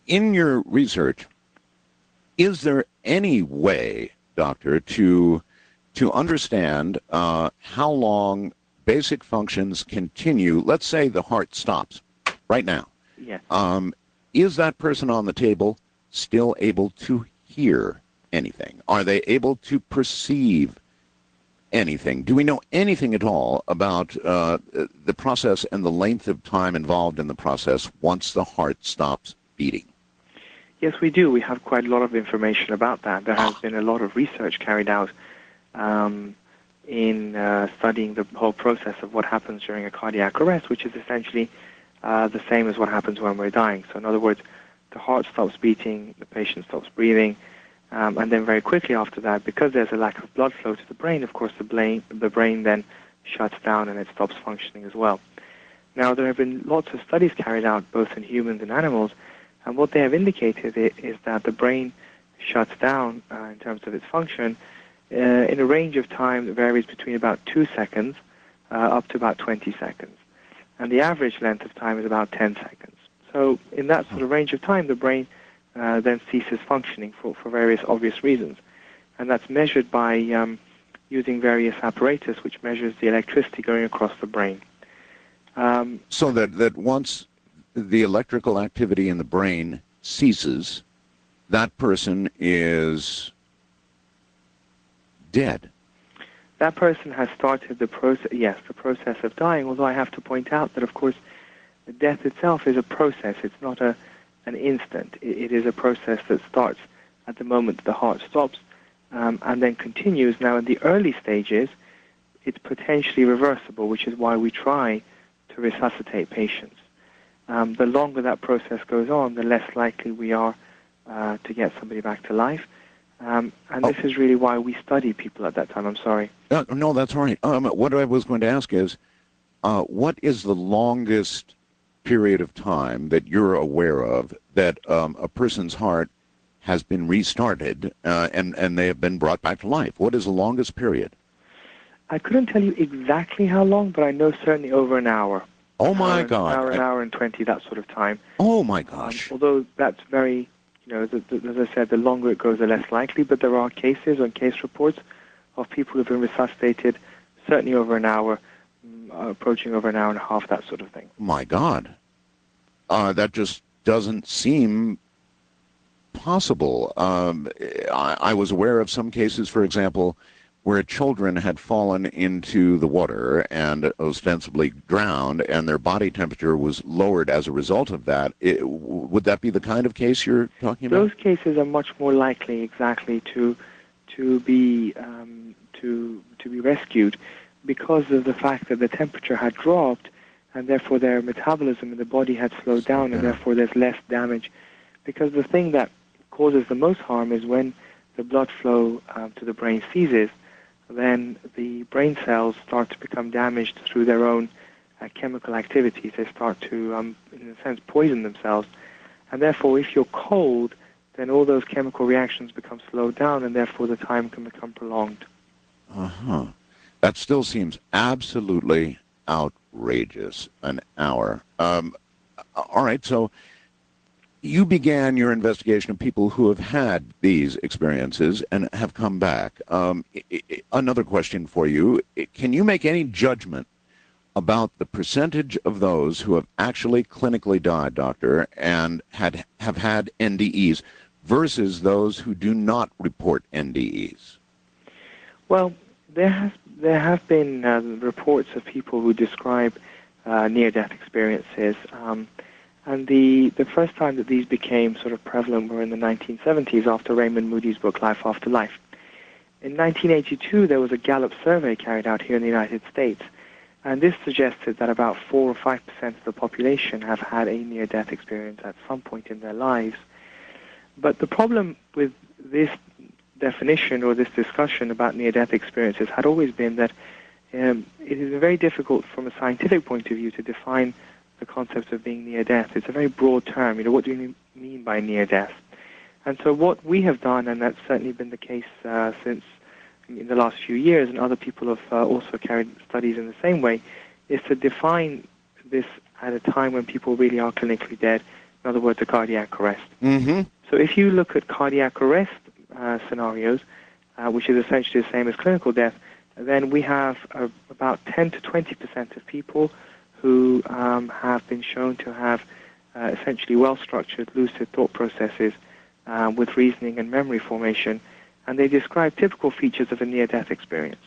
In your research, is there any way, doctor, to understand how long basic functions continue? Let's say the heart stops right now. Yes. Is that person on the table still able to hear anything? Are they able to perceive anything? Do we know anything at all about the process and the length of time involved in the process once the heart stops beating? Yes, we do. We have quite a lot of information about that. There has been a lot of research carried out in studying the whole process of what happens during a cardiac arrest, which is essentially the same as what happens when we're dying. So in other words, the heart stops beating, the patient stops breathing, and then very quickly after that, because there's a lack of blood flow to the brain, of course, the brain then shuts down and it stops functioning as well. Now, there have been lots of studies carried out, both in humans and animals, and what they have indicated is that the brain shuts down in terms of its function in a range of time that varies between about 2 seconds up to about 20 seconds. And the average length of time is about 10 seconds. So in that sort of range of time, the brain then ceases functioning for various obvious reasons. And that's measured by using various apparatus which measures the electricity going across the brain. So that once the electrical activity in the brain ceases, that person is dead. That person has started the process of dying, although I have to point out that, of course, the death itself is a process. It's not an instant. It is a process that starts at the moment that the heart stops and then continues. Now, in the early stages, it's potentially reversible, which is why we try to resuscitate patients. The longer that process goes on, the less likely we are to get somebody back to life. And this is really why we study people at that time. I'm sorry. No, that's all right. What I was going to ask is, what is the longest period of time that you're aware of that a person's heart has been restarted and they have been brought back to life? What is the longest period? I couldn't tell you exactly how long, but I know certainly over an hour. Oh, my God. An hour and 20, that sort of time. Oh, my gosh. Although that's very... as I said, the longer it goes, the less likely, but there are cases on case reports of people who have been resuscitated, certainly over an hour, approaching over an hour and a half, that sort of thing. My God. That just doesn't seem possible. I was aware of some cases, for example, where children had fallen into the water and ostensibly drowned, and their body temperature was lowered as a result of that. Would that be the kind of case you're talking about? Those cases are much more likely, exactly, to be rescued because of the fact that the temperature had dropped, and therefore their metabolism in the body had slowed down, and therefore there's less damage. Because the thing that causes the most harm is when the blood flow to the brain ceases. Then the brain cells start to become damaged through their own chemical activities. They start to, in a sense, poison themselves. And therefore, if you're cold, then all those chemical reactions become slowed down, and therefore the time can become prolonged. Uh-huh. That still seems absolutely outrageous, an hour. All right, so you began your investigation of people who have had these experiences and have come back. Another question for you. Can you make any judgment about the percentage of those who have actually clinically died, doctor, and have had NDEs versus those who do not report NDEs? Well, there have been reports of people who describe near-death experiences. And the first time that these became sort of prevalent were in the 1970s after Raymond Moody's book, Life After Life. In 1982, there was a Gallup survey carried out here in the United States, and this suggested that about 4 or 5% of the population have had a near-death experience at some point in their lives. But the problem with this definition or this discussion about near-death experiences had always been that it is very difficult from a scientific point of view to define the concept of being near-death. It's a very broad term. What do you mean by near-death? And so what we have done, and that's certainly been the case since in the last few years, and other people have also carried studies in the same way, is to define this at a time when people really are clinically dead in other words, a cardiac arrest. Mm-hmm. So if you look at cardiac arrest scenarios, which is essentially the same as clinical death, then we have about 10 to 20% of people who have been shown to have essentially well-structured, lucid thought processes with reasoning and memory formation, and they describe typical features of a near-death experience.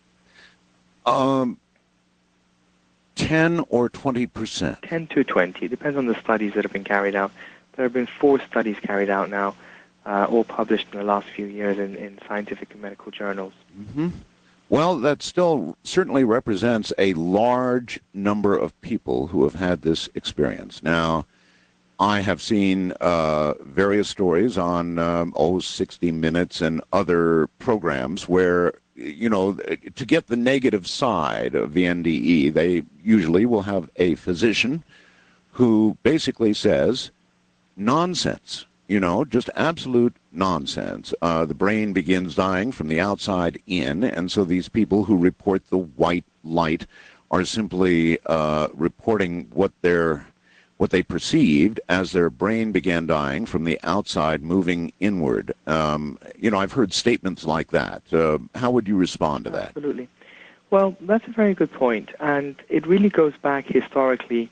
10 or 20%? 10 to 20. Depends on the studies that have been carried out. There have been 4 studies carried out now, all published in the last few years in scientific and medical journals. Mm-hmm. Well, that still certainly represents a large number of people who have had this experience. Now, I have seen various stories on 60 Minutes and other programs where, you know, to get the negative side of the NDE, they usually will have a physician who basically says, nonsense, you know, just absolute nonsense. The brain begins dying from the outside in, and so these people who report the white light are simply reporting what they perceived as their brain began dying from the outside moving inward. You know, I've heard statements like that. How would you respond to that? Absolutely. Well, that's a very good point, and it really goes back historically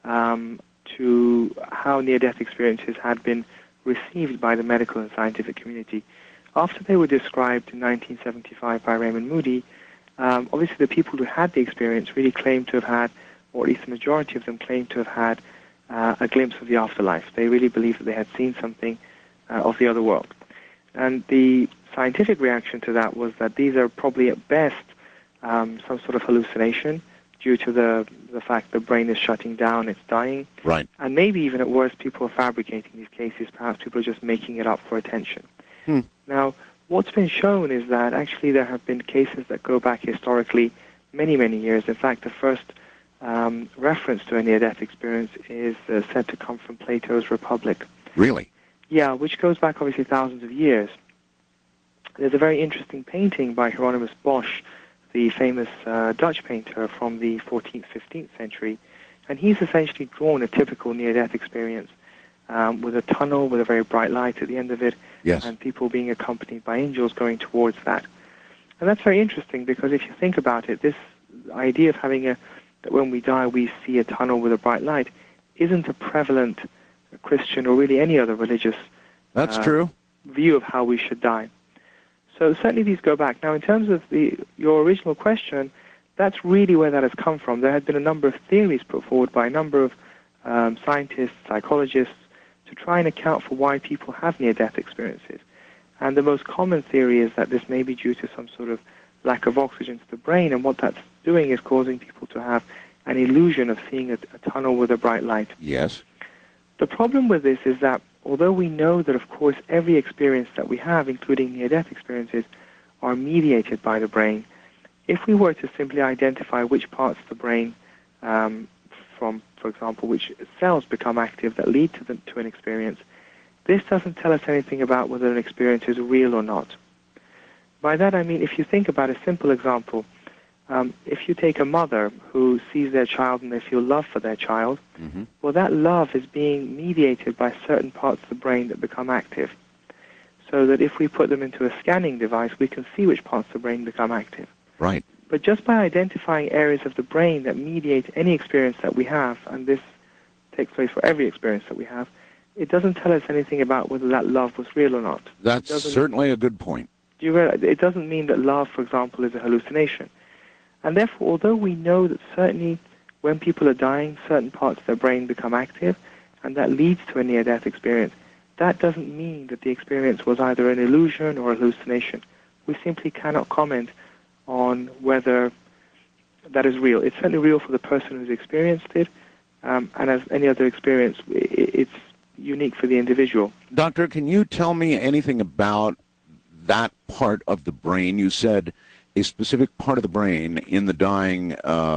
to how near-death experiences had been received by the medical and scientific community. After they were described in 1975 by Raymond Moody, obviously the people who had the experience really claimed to have had, or at least the majority of them claimed to have had, a glimpse of the afterlife. They really believed that they had seen something of the other world. And the scientific reaction to that was that these are probably at best some sort of hallucination due to the fact the brain is shutting down, it's dying. Right. And maybe even at worst, people are fabricating these cases. Perhaps people are just making it up for attention. Now, what's been shown is that actually there have been cases that go back historically many, many years. In fact, the first reference to a near-death experience is said to come from Plato's Republic. Really? Yeah, which goes back obviously thousands of years. There's a very interesting painting by Hieronymus Bosch, the famous Dutch painter from the 14th, 15th century, and he's essentially drawn a typical near-death experience with a tunnel with a very bright light at the end of it, yes, and people being accompanied by angels going towards that. And that's very interesting because if you think about it, this idea of having that when we die we see a tunnel with a bright light isn't a prevalent Christian or really any other religious that's true view of how we should die. So certainly these go back. Now, in terms of your original question, that's really where that has come from. There had been a number of theories put forward by a number of scientists, psychologists, to try and account for why people have near-death experiences. And the most common theory is that this may be due to some sort of lack of oxygen to the brain, and what that's doing is causing people to have an illusion of seeing a tunnel with a bright light. Yes. The problem with this is that although we know that, of course, every experience that we have, including near-death experiences, are mediated by the brain, if we were to simply identify which parts of the brain from, for example, which cells become active that lead to an experience, this doesn't tell us anything about whether an experience is real or not. By that I mean, if you think about a simple example, if you take a mother who sees their child and they feel love for their child, well, that love is being mediated by certain parts of the brain that become active. So that if we put them into a scanning device, we can see which parts of the brain become active. Right. But just by identifying areas of the brain that mediate any experience that we have, and this takes place for every experience that we have, it doesn't tell us anything about whether that love was real or not. That's certainly a good point. Do you realize? It doesn't mean that love, for example, is a hallucination. And therefore, although we know that certainly when people are dying, certain parts of their brain become active, and that leads to a near-death experience, that doesn't mean that the experience was either an illusion or a hallucination. We simply cannot comment on whether that is real. It's certainly real for the person who's experienced it, and as any other experience, it's unique for the individual. Doctor, can you tell me anything about that part of the brain? You said a specific part of the brain in the dying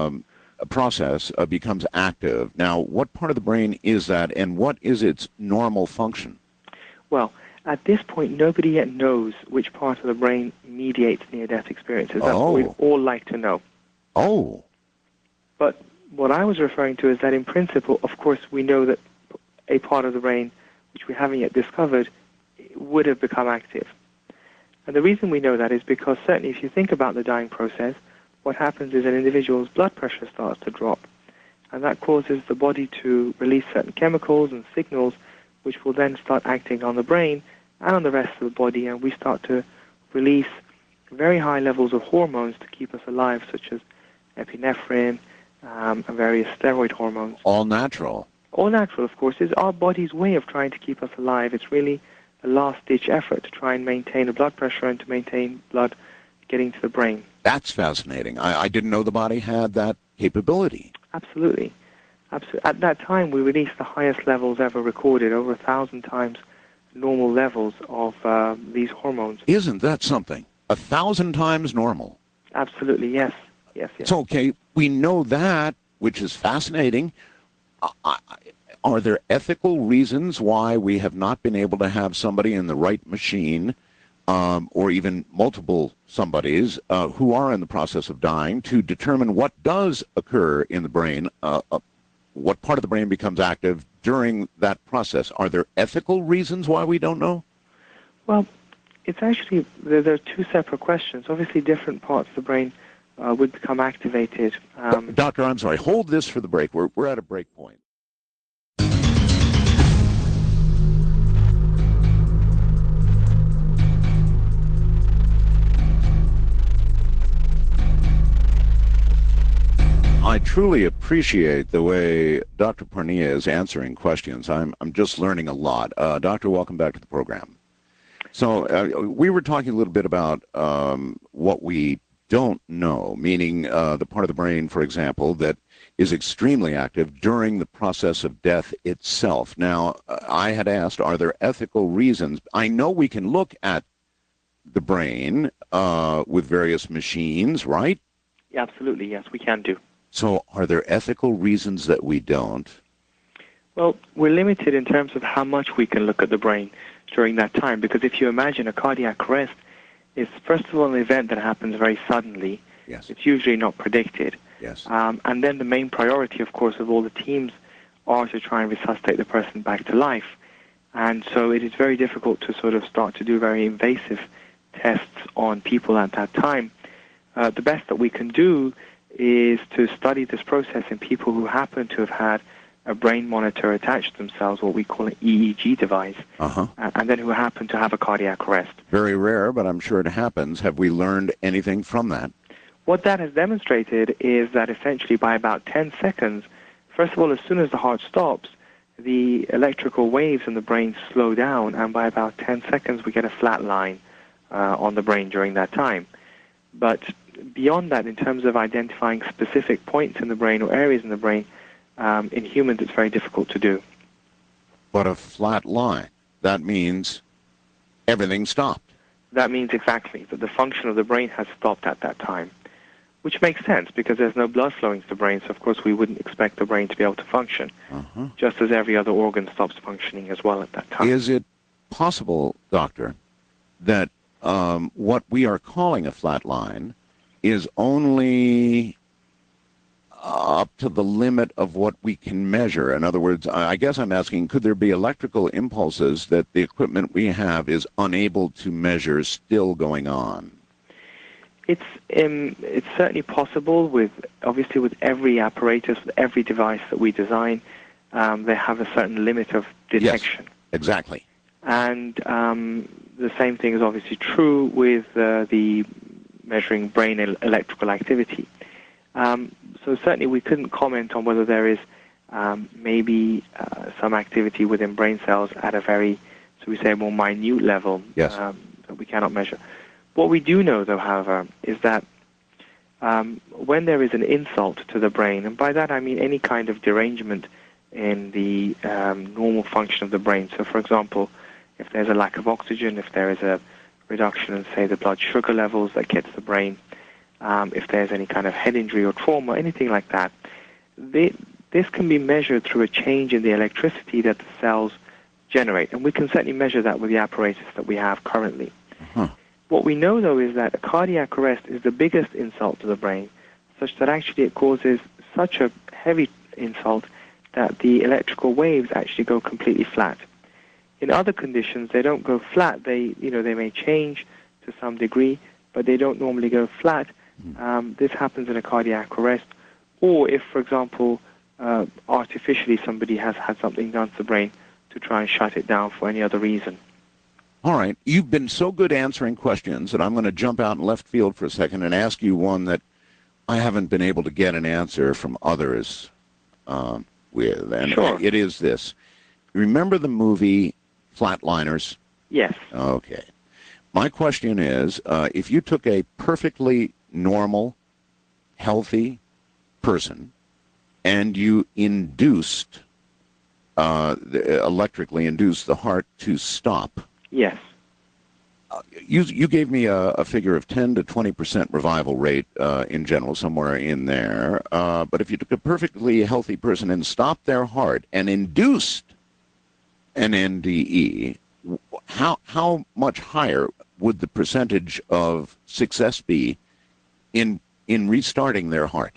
process becomes active. Now, what part of the brain is that, and what is its normal function? Well, at this point, nobody yet knows which part of the brain mediates near-death experiences. That's what we'd all like to know. Oh. But what I was referring to is that in principle, of course, we know that a part of the brain which we haven't yet discovered would have become active. And the reason we know that is because certainly if you think about the dying process, what happens is an individual's blood pressure starts to drop. And that causes the body to release certain chemicals and signals which will then start acting on the brain and on the rest of the body, and we start to release very high levels of hormones to keep us alive, such as epinephrine and various steroid hormones. All natural. All natural, of course, is our body's way of trying to keep us alive. It's really a last-ditch effort to try and maintain the blood pressure and to maintain blood getting to the brain. That's fascinating. I didn't know the body had that capability. Absolutely. At that time, we released the highest levels ever recorded, over 1,000 times normal levels of these hormones. Isn't that something? 1,000 times normal. Absolutely, yes. Yes. So, okay, we know that, which is fascinating. Are there ethical reasons why we have not been able to have somebody in the right machine, or even multiple somebodies who are in the process of dying, to determine what does occur in the brain, what part of the brain becomes active during that process? Are there ethical reasons why we don't know? Well, it's actually, there are two separate questions. Obviously, different parts of the brain would become activated. Doctor, I'm sorry. Hold this for the break. We're at a break point. I truly appreciate the way Dr. Pernia is answering questions. I'm just learning a lot. Doctor, welcome back to the program. So we were talking a little bit about what we don't know, meaning the part of the brain, for example, that is extremely active during the process of death itself. Now, I had asked, are there ethical reasons? I know we can look at the brain with various machines, right? Yeah, absolutely, yes, we can do. So are there ethical reasons that we don't? Well, we're limited in terms of how much we can look at the brain during that time, because if you imagine a cardiac arrest is, first of all, an event that happens very suddenly. Yes. It's usually not predicted. Yes. And then the main priority, of course, of all the teams are to try and resuscitate the person back to life. And so it is very difficult to sort of start to do very invasive tests on people at that time. The best that we can do is to study this process in people who happen to have had a brain monitor attached to themselves, what we call an EEG device, and then who happen to have a cardiac arrest. Very rare, but I'm sure it happens. Have we learned anything from that? What that has demonstrated is that essentially by about 10 seconds, first of all, as soon as the heart stops, the electrical waves in the brain slow down, and by about 10 seconds we get a flat line on the brain during that time. But beyond that, in terms of identifying specific points in the brain or areas in the brain, in humans it's very difficult to do. But a flat line, that means everything stopped. That means exactly that the function of the brain has stopped at that time, which makes sense because there's no blood flowing to the brain, so of course we wouldn't expect the brain to be able to function, just as every other organ stops functioning as well at that time. Is it possible, doctor, that what we are calling a flat line is only up to the limit of what we can measure? In other words, I guess I'm asking, could there be electrical impulses that the equipment we have is unable to measure still going on? It's certainly possible with every apparatus, with every device that we design, they have a certain limit of detection. Yes, exactly. And the same thing is obviously true with the measuring brain electrical activity. So certainly we couldn't comment on whether there is maybe some activity within brain cells at a very, so we say, more minute level that we cannot measure. What we do know, though, however, is that when there is an insult to the brain, and by that I mean any kind of derangement in the normal function of the brain. So, for example, if there's a lack of oxygen, if there is a reduction in, say, the blood sugar levels that gets the brain, if there's any kind of head injury or trauma, anything like that, this can be measured through a change in the electricity that the cells generate. And we can certainly measure that with the apparatus that we have currently. What we know, though, is that a cardiac arrest is the biggest insult to the brain, such that actually it causes such a heavy insult that the electrical waves actually go completely flat. In other conditions, they don't go flat. They may change to some degree, but they don't normally go flat. This happens in a cardiac arrest, or if, for example, artificially somebody has had something done to the brain to try and shut it down for any other reason. All right. You've been so good answering questions that I'm going to jump out in left field for a second and ask you one that I haven't been able to get an answer from others with. And sure. It is this. Remember the movie Flatliners? Yes. Okay. My question is, if you took a perfectly normal, healthy person and you electrically induced the heart to stop. Yes. You gave me a figure of 10 to 20% revival rate in general, somewhere in there. But if you took a perfectly healthy person and stopped their heart and induced an NDE, how much higher would the percentage of success be in restarting their heart?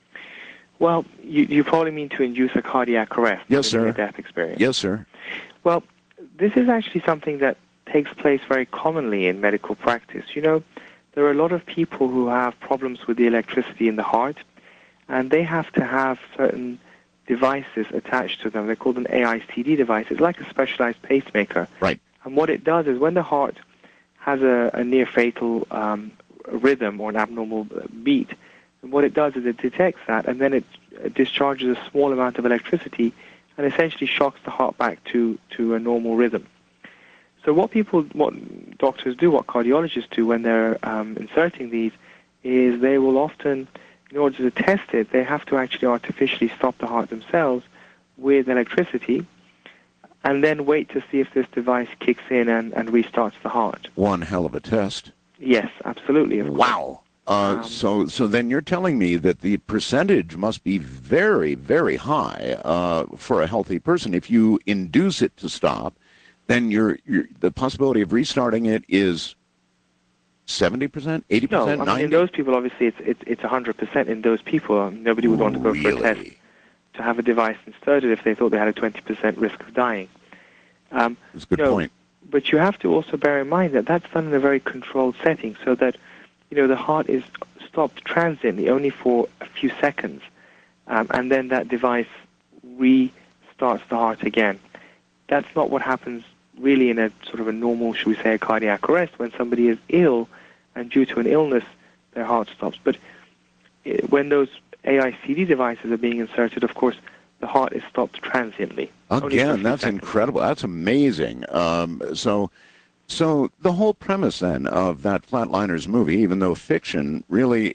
Well, you probably mean to induce a cardiac arrest. Yes, sir. A death experience. Yes, sir. Well, this is actually something that takes place very commonly in medical practice. There are a lot of people who have problems with the electricity in the heart, and they have to have certain devices attached to them. They're called an AICD device. It's like a specialized pacemaker. Right. And what it does is when the heart has a near-fatal rhythm or an abnormal beat, what it does is it detects that, and then it discharges a small amount of electricity and essentially shocks the heart back to a normal rhythm. So what doctors do, what cardiologists do when they're inserting these, is they will often, in order to test it, they have to actually artificially stop the heart themselves with electricity and then wait to see if this device kicks in and restarts the heart. One hell of a test. Yes, absolutely. Wow. So then you're telling me that the percentage must be very, very high for a healthy person. If you induce it to stop, then the possibility of restarting it is 70%, 80%, no, 90%? In those people, obviously, it's 100% in those people. Nobody would want to go for a test to have a device inserted if they thought they had a 20% risk of dying. That's a good point. But you have to also bear in mind that that's done in a very controlled setting, so that the heart is stopped transiently, only for a few seconds, and then that device restarts the heart again. That's not what happens really in a sort of a normal, should we say, a cardiac arrest, when somebody is ill and due to an illness, their heart stops. But when those AICD devices are being inserted, of course, the heart is stopped transiently. Again, that's incredible. That's amazing. So the whole premise then of that Flatliners movie, even though fiction, really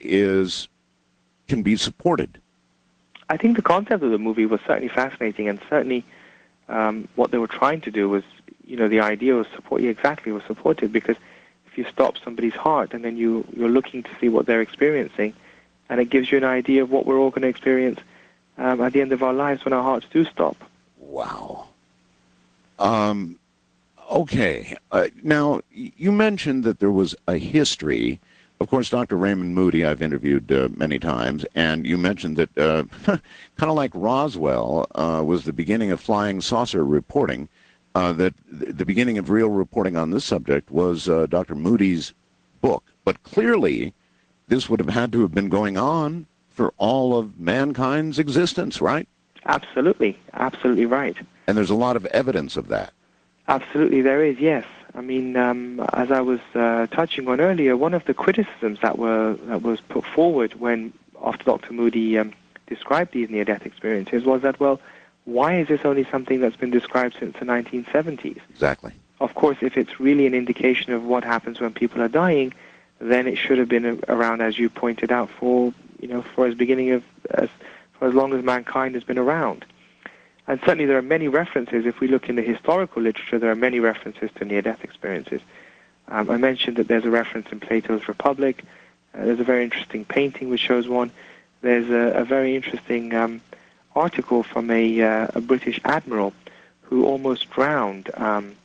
can be supported. I think the concept of the movie was certainly fascinating, and certainly what they were trying to do was, the idea was supported, because if you stop somebody's heart and then you're looking to see what they're experiencing, and it gives you an idea of what we're all going to experience at the end of our lives when our hearts do stop. Wow. Okay. Now, you mentioned that there was a history. Of course, Dr. Raymond Moody I've interviewed many times, and you mentioned that kind of like Roswell was the beginning of flying saucer reporting, that the beginning of real reporting on this subject was Dr. Moody's book. But clearly, this would have had to have been going on for all of mankind's existence, right? Absolutely. Absolutely right. And there's a lot of evidence of that. Absolutely, there is, yes. I mean, as I was touching on earlier, one of the criticisms that was put forward after Dr. Moody described these near-death experiences was that, well, why is this only something that's been described since the 1970s? Exactly. Of course, if it's really an indication of what happens when people are dying, then it should have been around, as you pointed out, for as long as mankind has been around. And certainly there are many references. If we look in the historical literature, there are many references to near-death experiences. I mentioned that there's a reference in Plato's Republic. There's a very interesting painting which shows one. There's a very interesting article from a British admiral who almost drowned around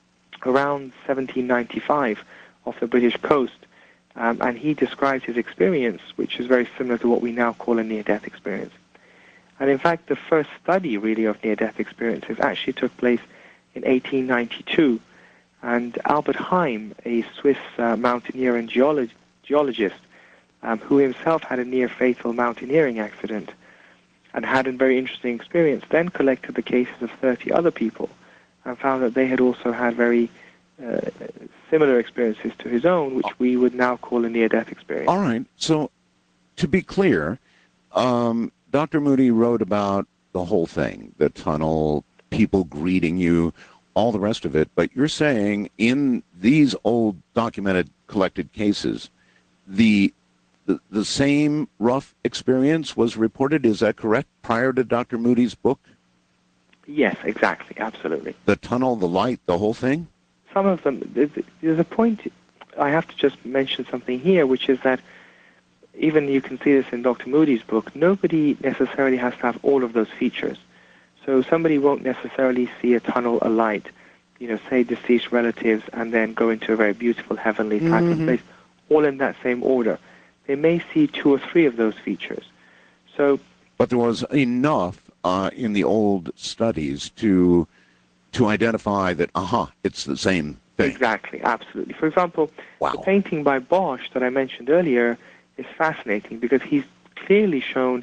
1795 off the British coast. And he describes his experience, which is very similar to what we now call a near-death experience. And in fact, the first study, really, of near-death experiences actually took place in 1892. And Albert Heim, a Swiss mountaineer and geologist, who himself had a near-fatal mountaineering accident and had a very interesting experience, then collected the cases of 30 other people and found that they had also had very similar experiences to his own, which we would now call a near-death experience. All right. So, to be clear, Dr. Moody wrote about the whole thing, the tunnel, people greeting you, all the rest of it, but you're saying in these old documented collected cases, the same rough experience was reported, is that correct, prior to Dr. Moody's book? Yes, exactly, absolutely. The tunnel, the light, the whole thing? Some of them, there's a point, I have to just mention something here, which is that even you can see this in Dr. Moody's book, nobody necessarily has to have all of those features. So somebody won't necessarily see a tunnel, a light, say deceased relatives, and then go into a very beautiful heavenly type of place, all in that same order. They may see 2 or 3 of those features. But there was enough in the old studies to identify that, it's the same thing. Exactly, absolutely. For example, wow. The painting by Bosch that I mentioned earlier is fascinating because he's clearly shown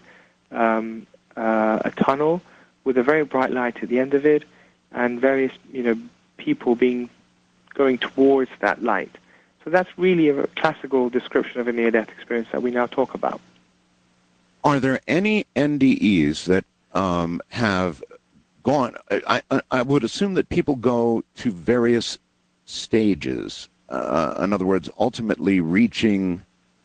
a tunnel with a very bright light at the end of it, and various people going towards that light. So that's really a classical description of a near-death experience that we now talk about. Are there any NDEs that have gone? I would assume that people go to various stages. In other words, ultimately reaching,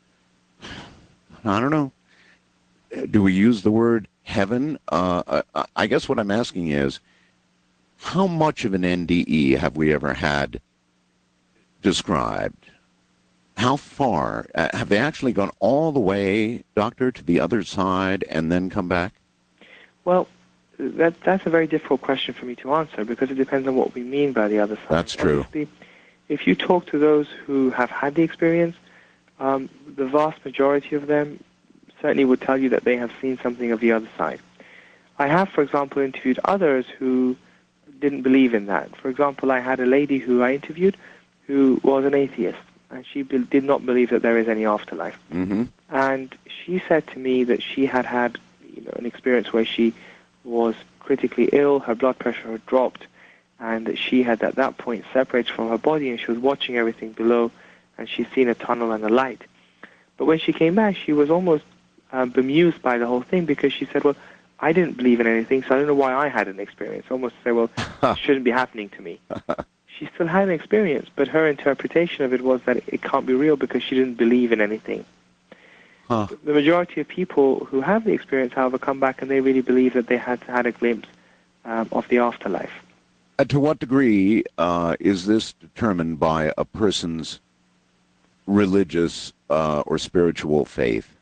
I don't know, do we use the word heaven? I guess what I'm asking is, how much of an NDE have we ever had described? How far? Have they actually gone all the way, Doctor, to the other side and then come back? Well, that's a very difficult question for me to answer because it depends on what we mean by the other side. That's true. Obviously, if you talk to those who have had the experience, the vast majority of them certainly would tell you that they have seen something of the other side. I have, for example, interviewed others who didn't believe in that. For example, I had a lady who I interviewed who was an atheist, and she did not believe that there is any afterlife. Mm-hmm. And she said to me that she had had an experience where she was critically ill, her blood pressure had dropped, and that she had at that point separated from her body, and she was watching everything below, and she'd seen a tunnel and a light. But when she came back, she was almost bemused by the whole thing because she said, well, I didn't believe in anything, so I don't know why I had an experience. Almost say, well, it shouldn't be happening to me. She still had an experience, but her interpretation of it was that it can't be real because she didn't believe in anything. Huh. The majority of people who have the experience, however, come back and they really believe that they had a glimpse of the afterlife. To what degree is this determined by a person's religious or spiritual faith?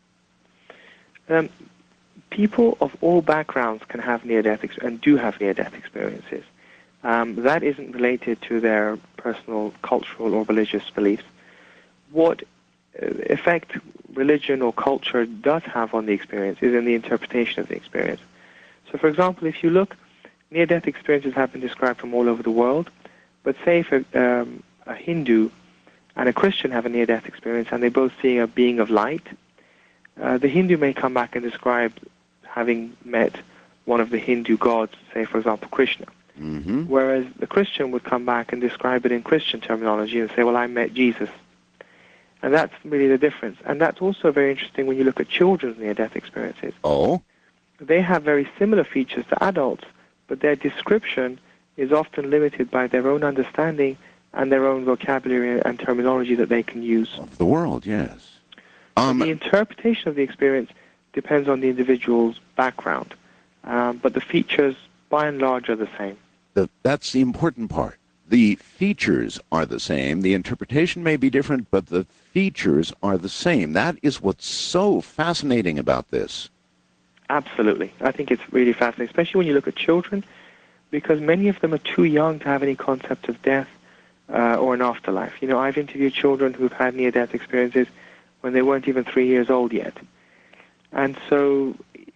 People of all backgrounds can have near-death and do have near-death experiences. That isn't related to their personal, cultural, or religious beliefs. What effect religion or culture does have on the experience is in the interpretation of the experience. So, for example, if you look, near-death experiences have been described from all over the world, but say if a Hindu and a Christian have a near-death experience and they both see a being of light, the Hindu may come back and describe having met one of the Hindu gods, say, for example, Krishna. Mm-hmm. Whereas the Christian would come back and describe it in Christian terminology and say, well, I met Jesus. And that's really the difference. And that's also very interesting when you look at children's near-death experiences. Oh? They have very similar features to adults, but their description is often limited by their own understanding and their own vocabulary and terminology that they can use. Of the world, yes. The interpretation of the experience depends on the individual's background, but the features, by and large, are the same. That's the important part. The features are the same. The interpretation may be different, but the features are the same. That is what's so fascinating about this. Absolutely. I think it's really fascinating, especially when you look at children, because many of them are too young to have any concept of death or an afterlife. I've interviewed children who've had near-death experiences when they weren't even 3 years old yet. And so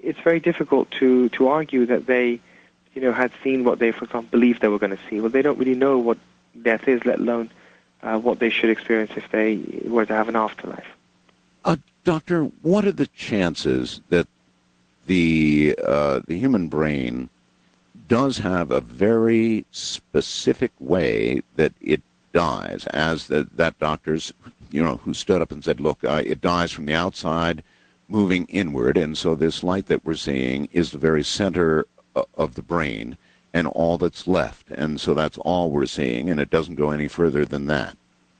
it's very difficult to argue that they, had seen what they, for example, believed they were going to see. Well, they don't really know what death is, let alone what they should experience if they were to have an afterlife. Doctor, what are the chances that the human brain does have a very specific way that it dies, as that doctor's, who stood up and said, look, it dies from the outside moving inward, and so this light that we're seeing is the very center of the brain and all that's left, and so that's all we're seeing, and it doesn't go any further than that.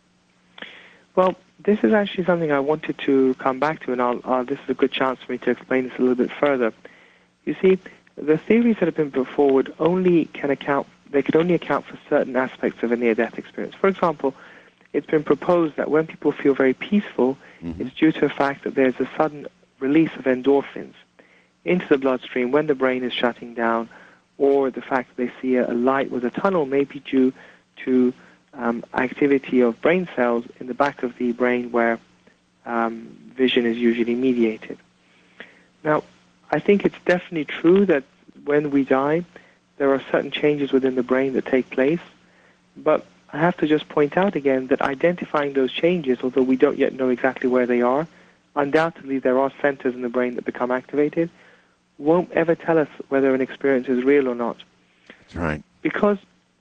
Well, this is actually something I wanted to come back to, and this is a good chance for me to explain this a little bit further. You see, the theories that have been put forward could only account for certain aspects of a near-death experience. For example, it's been proposed that when people feel very peaceful, it's due to the fact that there's a sudden release of endorphins into the bloodstream when the brain is shutting down, or the fact that they see a light with a tunnel may be due to activity of brain cells in the back of the brain where vision is usually mediated. Now, I think it's definitely true that when we die, there are certain changes within the brain that take place, but I have to just point out again that identifying those changes, although we don't yet know exactly where they are, undoubtedly there are centers in the brain that become activated, won't ever tell us whether an experience is real or not. That's right. Because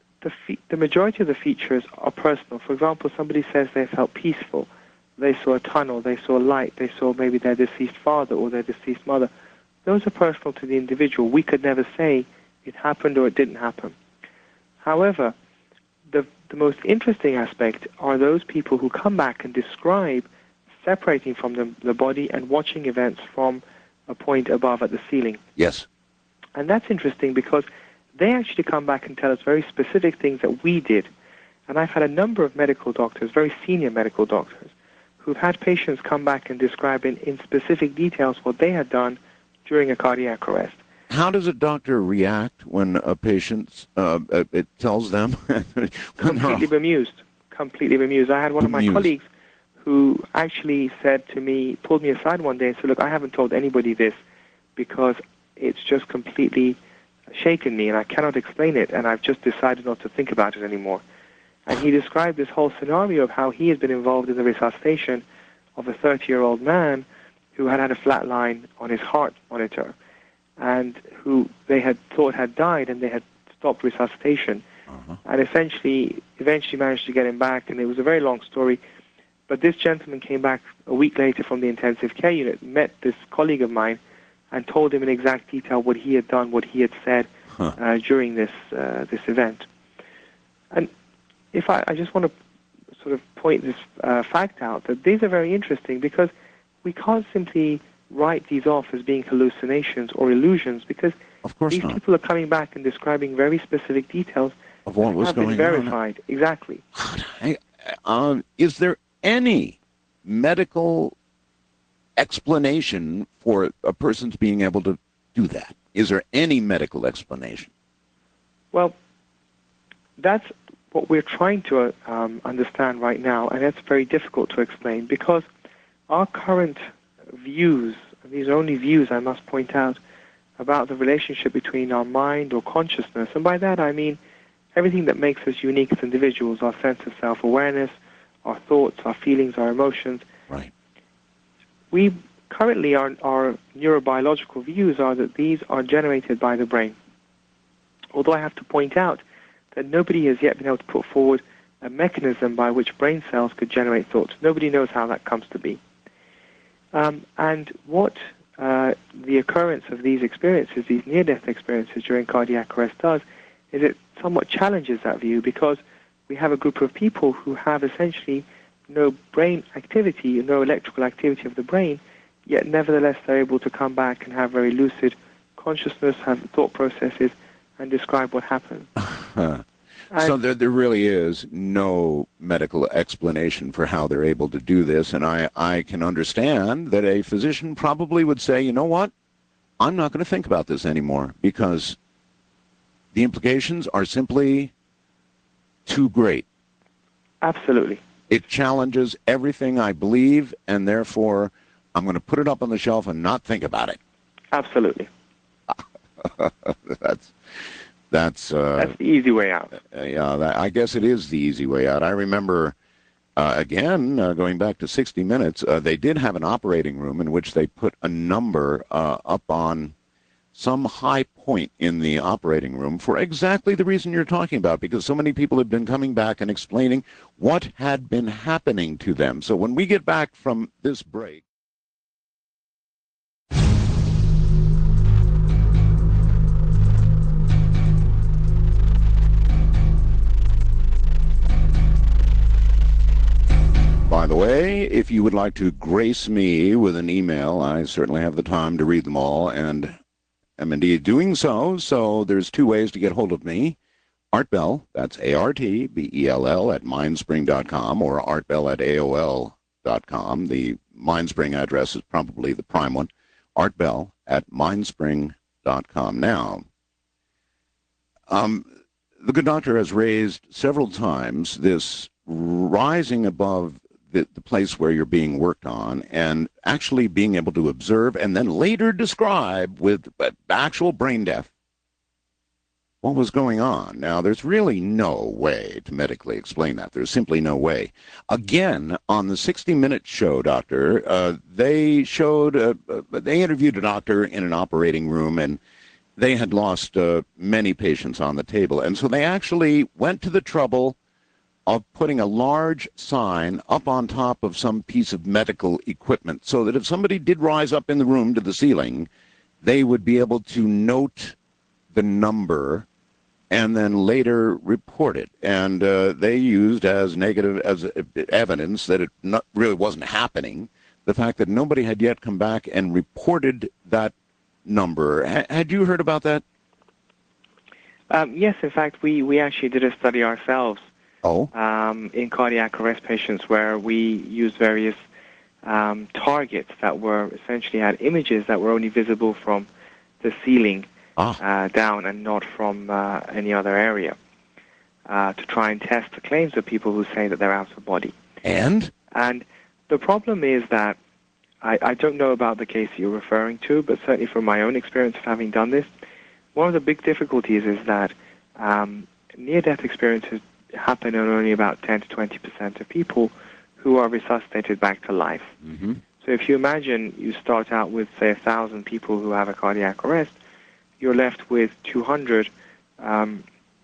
the majority of the features are personal. For example, somebody says they felt peaceful, they saw a tunnel, they saw light, they saw maybe their deceased father or their deceased mother. Those are personal to the individual. We could never say it happened or it didn't happen. However, the most interesting aspect are those people who come back and describe separating from the body and watching events from a point above at the ceiling. Yes. And that's interesting because they actually come back and tell us very specific things that we did. And I've had a number of medical doctors, very senior medical doctors, who've had patients come back and describe in specific details what they had done during a cardiac arrest. How does a doctor react when a patient it tells them? Completely bemused. Completely bemused. I had one of my colleagues who actually said to me, pulled me aside one day and said, look, I haven't told anybody this because it's just completely shaken me and I cannot explain it, and I've just decided not to think about it anymore. And he described this whole scenario of how he had been involved in the resuscitation of a 30-year-old man who had a flat line on his heart monitor and who they had thought had died, and they had stopped resuscitation. And eventually managed to get him back, and it was a very long story. But this gentleman came back a week later from the intensive care unit, met this colleague of mine, and told him in exact detail what he had done, what he had said during this event. And if I just want to sort of point this fact out, that these are very interesting because we can't simply write these off as being hallucinations or illusions, because these people are coming back and describing very specific details of what was going on. Have been verified. Exactly. Is there any medical explanation for a person's being able to do that? Is there any medical explanation? Well, that's what we're trying to understand right now, and it's very difficult to explain because our current views, and these are only views I must point out, about the relationship between our mind or consciousness, and by that I mean everything that makes us unique as individuals, our sense of self-awareness, our thoughts, our feelings, our emotions. Right. We currently, our neurobiological views are that these are generated by the brain. Although I have to point out that nobody has yet been able to put forward a mechanism by which brain cells could generate thoughts. Nobody knows how that comes to be. And what the occurrence of these experiences, these near-death experiences during cardiac arrest does, is it somewhat challenges that view because we have a group of people who have essentially no brain activity, no electrical activity of the brain, yet nevertheless they're able to come back and have very lucid consciousness, have thought processes, and describe what happened. So there really is no medical explanation for how they're able to do this, and I can understand that a physician probably would say, you know what, I'm not going to think about this anymore because the implications are simply too great. Absolutely. It challenges everything I believe, and therefore I'm going to put it up on the shelf and not think about it. Absolutely. That's the easy way out. Yeah, I guess it is the easy way out. I remember, going back to 60 Minutes, they did have an operating room in which they put a number up on some high point in the operating room for exactly the reason you're talking about, because so many people had been coming back and explaining what had been happening to them. So when we get back from this break, by the way, if you would like to grace me with an email, I certainly have the time to read them all, and am indeed doing so. So there's two ways to get hold of me. Art Bell, that's ARTBELL at mindspring.com, or artbell at AOL.com. The Mindspring address is probably the prime one. Artbell at mindspring.com. Now, the good doctor has raised several times this rising above the place where you're being worked on and actually being able to observe and then later describe with actual brain death what was going on. Now, there's really no way to medically explain that. There's simply no way. Again, on the 60-Minute show, Doctor, they showed, they interviewed a doctor in an operating room, and they had lost many patients on the table. And so they actually went to the trouble of putting a large sign up on top of some piece of medical equipment so that if somebody did rise up in the room to the ceiling, they would be able to note the number and then later report it. And they used as negative as evidence that it really wasn't happening, the fact that nobody had yet come back and reported that number. Had you heard about that? Yes, in fact, we actually did a study ourselves. Oh. In cardiac arrest patients, where we used various targets that were essentially had images that were only visible from the ceiling down and not from any other area, to try and test the claims of people who say that they're out of body. And the problem is that I don't know about the case you're referring to, but certainly from my own experience of having done this, one of the big difficulties is that near-death experiences happen in only about 10 to 20% of people who are resuscitated back to life. Mm-hmm. So if you imagine you start out with, say, 1,000 people who have a cardiac arrest, you're left with 200, or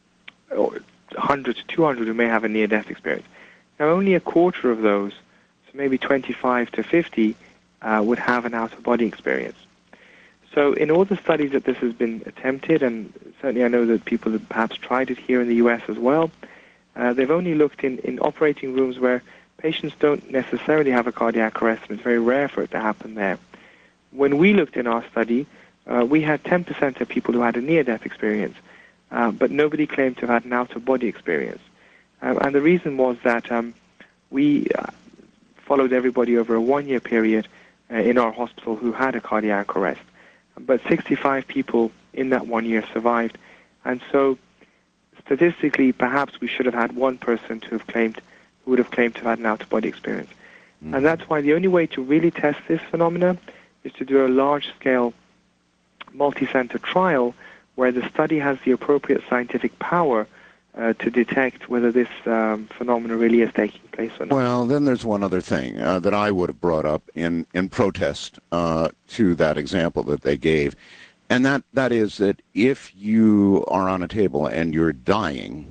100 to 200 who may have a near-death experience. Now, only a quarter of those, so maybe 25 to 50, would have an out-of-body experience. So in all the studies that this has been attempted, and certainly I know that people have perhaps tried it here in the U.S. as well, they've only looked in operating rooms where patients don't necessarily have a cardiac arrest, and it's very rare for it to happen there. When we looked in our study, we had 10% of people who had a near-death experience, but nobody claimed to have had an out-of-body experience. And the reason was that we followed everybody over a one-year period in our hospital who had a cardiac arrest. But 65 people in that 1 year survived. And so statistically, perhaps we should have had one person who would have claimed to have had an out-of-body experience. Mm-hmm. And that's why the only way to really test this phenomenon is to do a large-scale multi-center trial where the study has the appropriate scientific power to detect whether this phenomenon really is taking place or not. Well, then there's one other thing that I would have brought up in protest to that example that they gave, and that is that if you are on a table and you're dying,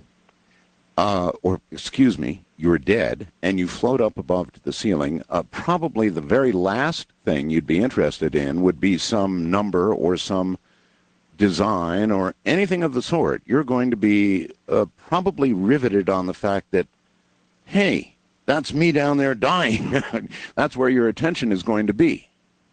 you're dead, and you float up above to the ceiling, probably the very last thing you'd be interested in would be some number or some design or anything of the sort. You're going to be probably riveted on the fact that, hey, that's me down there dying. That's where your attention is going to be.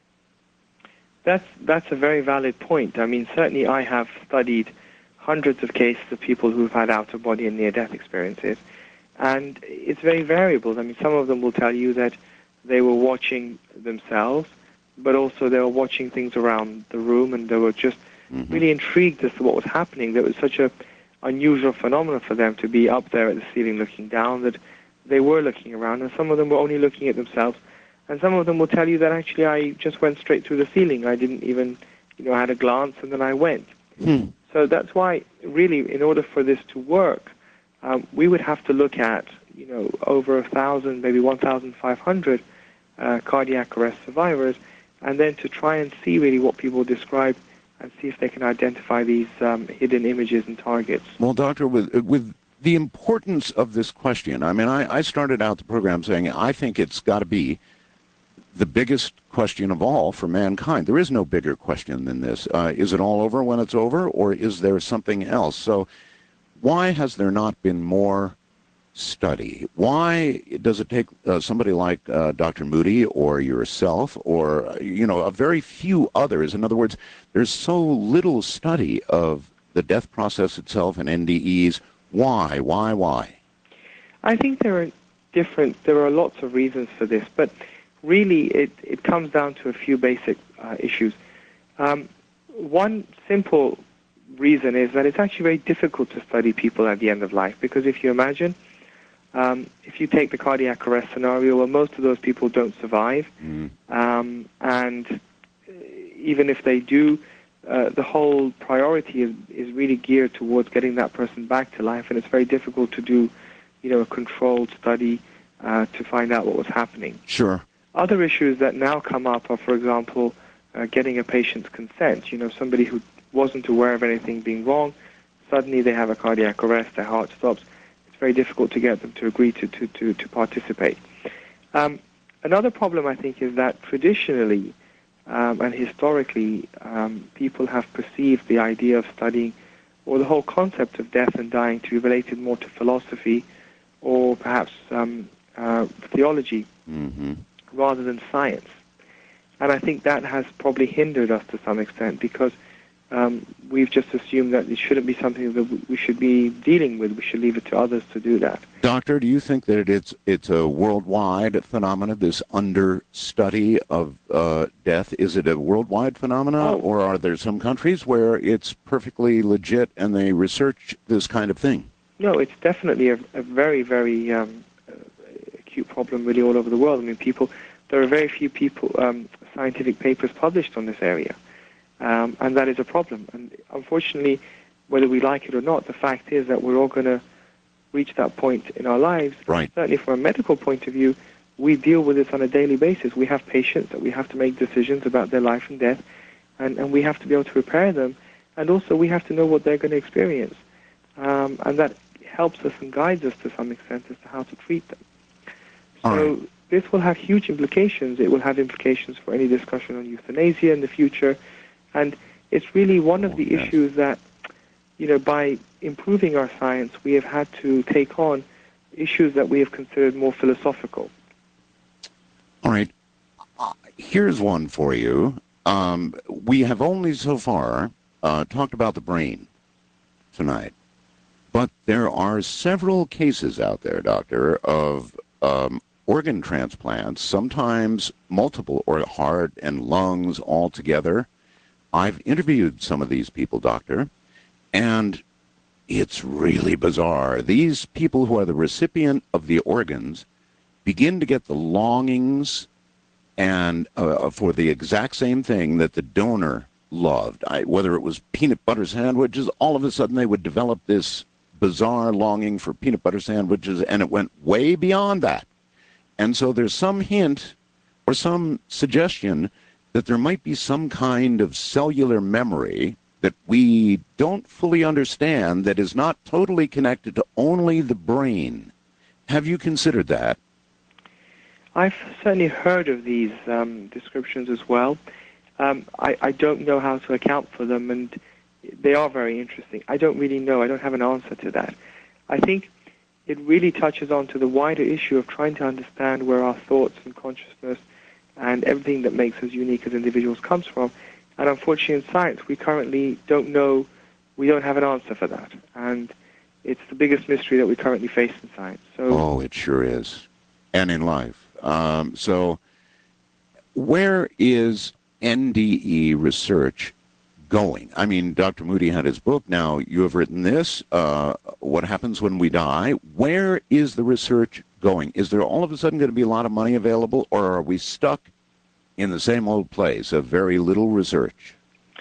That's a very valid point. I mean, certainly I have studied hundreds of cases of people who've had out-of-body and near-death experiences, and it's very variable. I mean, some of them will tell you that they were watching themselves, but also they were watching things around the room, and they were just really intrigued as to what was happening. There was such a unusual phenomenon for them to be up there at the ceiling looking down that they were looking around, and some of them were only looking at themselves, and some of them will tell you that actually I just went straight through the ceiling. I didn't even I had a glance and then I went. Hmm. So that's why, really, in order for this to work, we would have to look at, over 1,000, maybe 1,500 cardiac arrest survivors, and then to try and see really what people describe and see if they can identify these hidden images and targets. Well, Doctor, with the importance of this question, I mean, I started out the program saying I think it's got to be the biggest question of all for mankind. There is no bigger question than this. Is it all over when it's over, or is there something else? So why has there not been more study? Why does it take somebody like Dr. Moody or yourself or, a very few others? In other words, there's so little study of the death process itself and NDEs. Why? I think there are lots of reasons for this, but really it comes down to a few basic issues. One simple reason is that it's actually very difficult to study people at the end of life, because if you imagine, if you take the cardiac arrest scenario, well, most of those people don't survive, and even if they do, the whole priority is really geared towards getting that person back to life, and it's very difficult to do, a controlled study to find out what was happening. Sure. Other issues that now come up are, for example, getting a patient's consent. Somebody who wasn't aware of anything being wrong, suddenly they have a cardiac arrest, their heart stops. It's very difficult to get them to agree to participate. Another problem, I think, is that traditionally and historically, people have perceived the idea of studying, or the whole concept of death and dying, to be related more to philosophy or perhaps theology rather than science. And I think that has probably hindered us to some extent, because we've just assumed that it shouldn't be something that we should be dealing with. We should leave it to others to do that. Doctor, do you think that it's a worldwide phenomenon, this understudy of death? Is it a worldwide phenomenon, or are there some countries where it's perfectly legit and they research this kind of thing? No, it's definitely a very, very acute problem really all over the world. I mean, there are very few scientific papers published on this area. And that is a problem. And unfortunately, whether we like it or not, the fact is that we're all going to reach that point in our lives. Right. Certainly from a medical point of view, we deal with this on a daily basis. We have patients that we have to make decisions about their life and death, and we have to be able to prepare them. And also we have to know what they're going to experience. And that helps us and guides us to some extent as to how to treat them. So this will have huge implications. It will have implications for any discussion on euthanasia in the future. And it's really one of the issues that, by improving our science, we have had to take on issues that we have considered more philosophical. All right. Here's one for you. We have only so far talked about the brain tonight, but there are several cases out there, Doctor, of organ transplants, sometimes multiple, or heart and lungs all together. I've interviewed some of these people, Doctor, and it's really bizarre. These people who are the recipient of the organs begin to get the longings and for the exact same thing that the donor loved. Whether it was peanut butter sandwiches, all of a sudden they would develop this bizarre longing for peanut butter sandwiches, and it went way beyond that. And so there's some hint or some suggestion that there might be some kind of cellular memory that we don't fully understand that is not totally connected to only the brain. Have you considered that? I've certainly heard of these descriptions as well. I don't know how to account for them, and they are very interesting. I don't really know. I don't have an answer to that. I think it really touches on to the wider issue of trying to understand where our thoughts and consciousness and everything that makes us unique as individuals comes from. And unfortunately in science, we currently don't know, we don't have an answer for that. And it's the biggest mystery that we currently face in science. Oh, it sure is. And in life. So where is NDE research going? I mean, Dr. Moody had his book. Now, you have written this, What Happens When We Die. Where is the research going? Is there all of a sudden going to be a lot of money available, or are we stuck in the same old place of very little research?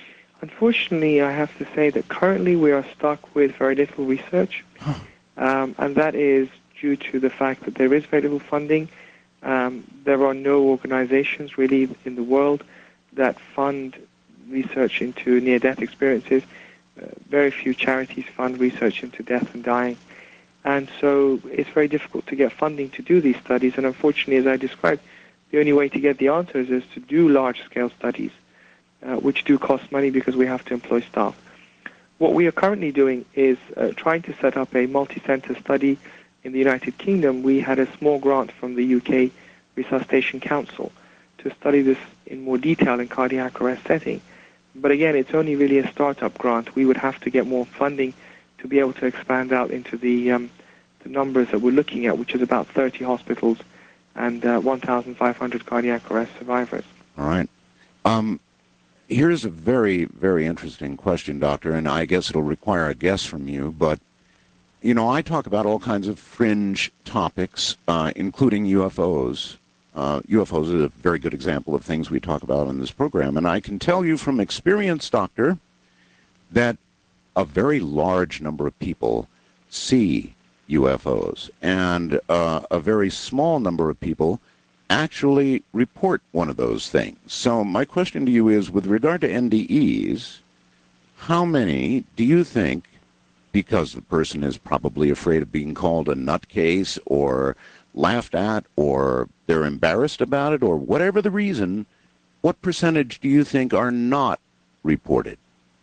Unfortunately, I have to say that currently we are stuck with very little research, and that is due to the fact that there is very little funding. There are no organizations really in the world that fund research into near-death experiences. Very few charities fund research into death and dying. And so it's very difficult to get funding to do these studies. And unfortunately, as I described, the only way to get the answers is to do large-scale studies, which do cost money because we have to employ staff. What we are currently doing is trying to set up a multi-center study in the United Kingdom. We had a small grant from the UK Resuscitation Council to study this in more detail in cardiac arrest setting. But again, it's only really a startup grant. We would have to get more funding to be able to expand out into the numbers that we're looking at, which is about 30 hospitals and 1,500 cardiac arrest survivors. All right. Here's a very, very interesting question, Doctor, and I guess it'll require a guess from you, but, you know, I talk about all kinds of fringe topics, including UFOs. UFOs is a very good example of things we talk about in this program, and I can tell you from experience, Doctor, that a very large number of people see UFOs, and a very small number of people actually report one of those things. So my question to you is, with regard to NDEs, how many do you think, because the person is probably afraid of being called a nutcase or laughed at or they're embarrassed about it or whatever the reason, what percentage do you think are not reported?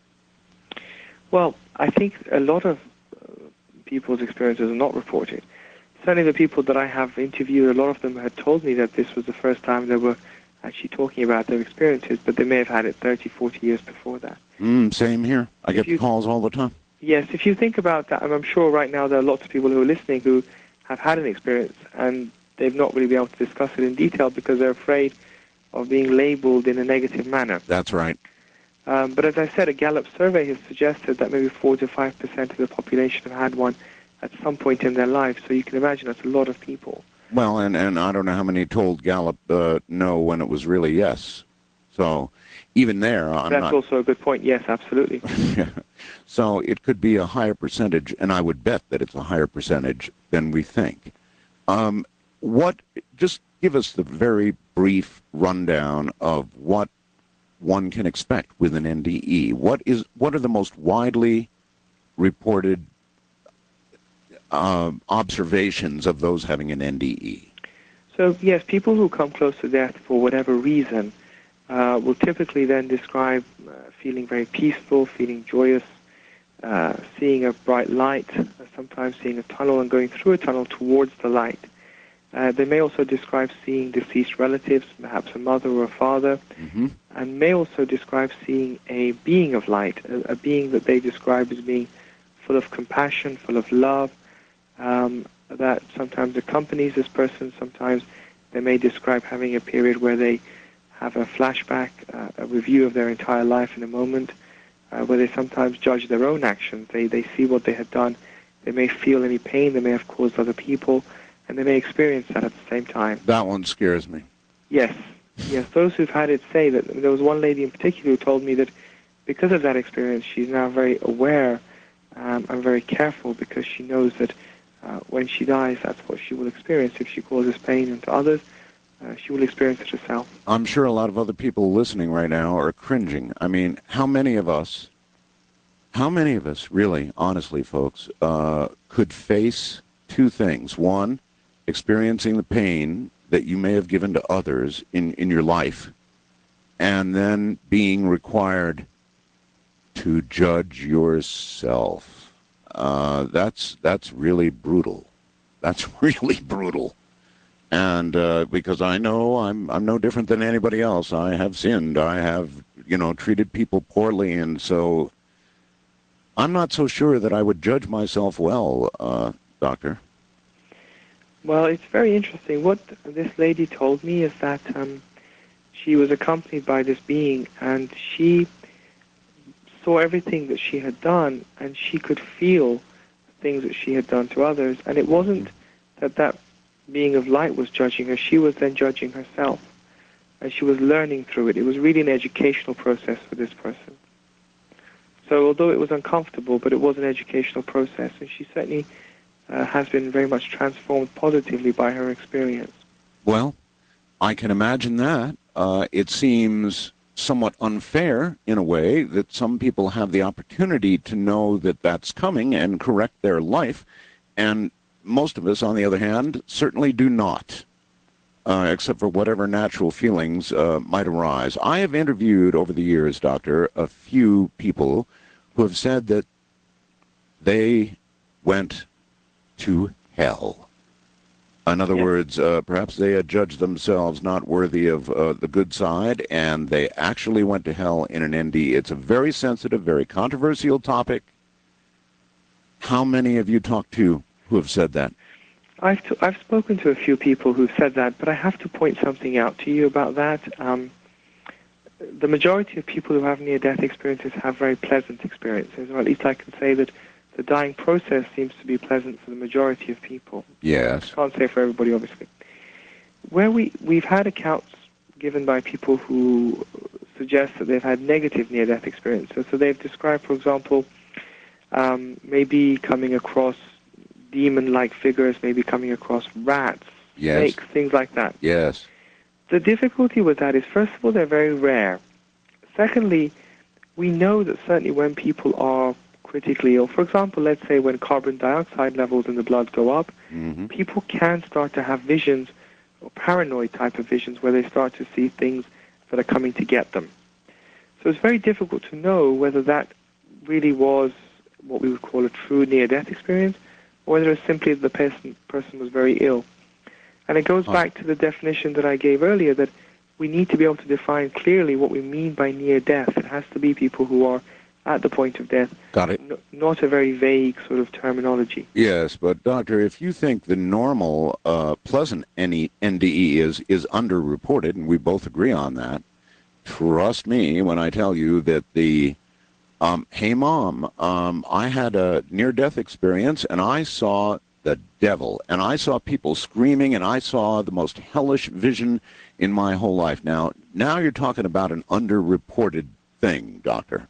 Well, I think a lot of people's experiences are not reported. Certainly the people that I have interviewed, a lot of them had told me that this was the first time they were actually talking about their experiences, but they may have had it 30, 40 years before that. Same here. I get calls all the time. Yes, if you think about that, and I'm sure right now there are lots of people who are listening who have had an experience and they've not really been able to discuss it in detail because they're afraid of being labeled in a negative manner. That's right. But as I said, a Gallup survey has suggested that maybe 4 to 5% of the population have had one at some point in their life. So you can imagine that's a lot of people. Well, and I don't know how many told Gallup no when it was really yes. So even there, That's also a good point. Yes, absolutely. So it could be a higher percentage, and I would bet that it's a higher percentage than we think. Just give us the very brief rundown of what one can expect with an NDE. What are the most widely reported observations of those having an NDE? So, yes, people who come close to death for whatever reason will typically then describe feeling very peaceful, feeling joyous, seeing a bright light, sometimes seeing a tunnel and going through a tunnel towards the light. They may also describe seeing deceased relatives, perhaps a mother or a father, and may also describe seeing a being of light, a being that they describe as being full of compassion, full of love, that sometimes accompanies this person. Sometimes they may describe having a period where they have a flashback, a review of their entire life in a moment, where they sometimes judge their own actions. They see what they had done. They may feel any pain they may have caused other people, and they may experience that at the same time. That one scares me. Yes. Those who've had it say that. There was one lady in particular who told me that because of that experience, she's now very aware and very careful because she knows that when she dies, that's what she will experience. If she causes pain to others, she will experience it herself. I'm sure a lot of other people listening right now are cringing. I mean, how many of us really, honestly, folks, could face two things? One, experiencing the pain that you may have given to others in your life, and then being required to judge yourself. That's really brutal. That's really brutal. And because I know I'm no different than anybody else. I have sinned. I have, treated people poorly, and so I'm not so sure that I would judge myself well, Doctor. Well, it's very interesting. What this lady told me is that she was accompanied by this being, and she saw everything that she had done, and she could feel things that she had done to others. And it wasn't that being of light was judging her. She was then judging herself, and she was learning through it. It was really an educational process for this person. So although it was uncomfortable, but it was an educational process, and she certainly has been very much transformed positively by her experience. Well, I can imagine that. It seems somewhat unfair, in a way, that some people have the opportunity to know that that's coming and correct their life, and most of us, on the other hand, certainly do not, except for whatever natural feelings might arise. I have interviewed over the years, Doctor, a few people who have said that they went to hell. In other words, perhaps they had judged themselves not worthy of the good side, and they actually went to hell in an ND. It's a very sensitive, very controversial topic. How many have you talked to who have said that? I've spoken to a few people who've said that, but I have to point something out to you about that. The majority of people who have near-death experiences have very pleasant experiences, or at least I can say that the dying process seems to be pleasant for the majority of people. Yes. I can't say for everybody, obviously. Where we've had accounts given by people who suggest that they've had negative near-death experiences. So they've described, for example, maybe coming across demon-like figures, maybe coming across rats, snakes, things like that. Yes. The difficulty with that is, first of all, they're very rare. Secondly, we know that certainly when people are critically ill, for example, let's say when carbon dioxide levels in the blood go up, people can start to have visions, or paranoid type of visions, where they start to see things that are coming to get them. So it's very difficult to know whether that really was what we would call a true near-death experience, or whether it's simply the person was very ill. And it goes back to the definition that I gave earlier, that we need to be able to define clearly what we mean by near-death. It has to be people who are at the point of death. Got it. Not a very vague sort of terminology. Yes, but Doctor, if you think the normal pleasant NDE is underreported, and we both agree on that, trust me when I tell you that the hey, Mom, I had a near-death experience, and I saw the devil, and I saw people screaming, and I saw the most hellish vision in my whole life. Now you're talking about an underreported thing, Doctor.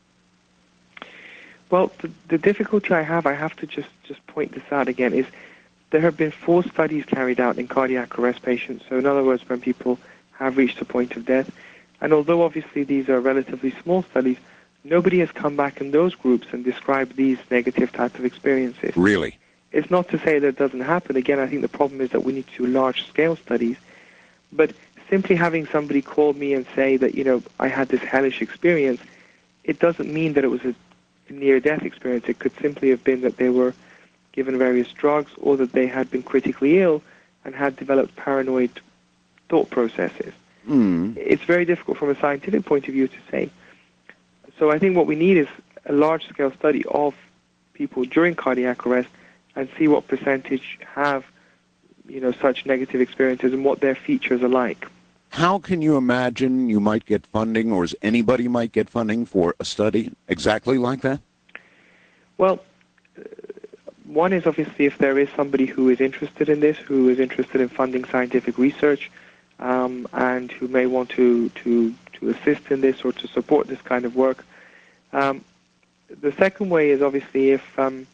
Well, the difficulty I have to just point this out again, is there have been 4 studies carried out in cardiac arrest patients. So in other words, when people have reached the point of death. And although obviously these are relatively small studies, nobody has come back in those groups and described these negative type of experiences. Really? It's not to say that it doesn't happen. Again, I think the problem is that we need to do large-scale studies. But simply having somebody call me and say that, I had this hellish experience, it doesn't mean that it was a near-death experience. It could simply have been that they were given various drugs, or that they had been critically ill and had developed paranoid thought processes. It's very difficult from a scientific point of view to say. So I think what we need is a large-scale study of people during cardiac arrest and see what percentage have, such negative experiences and what their features are like. How can you imagine you might get funding, or anybody might get funding for a study exactly like that? Well, one is obviously if there is somebody who is interested in this, who is interested in funding scientific research, and who may want to assist in this or to support this kind of work. The second way is obviously if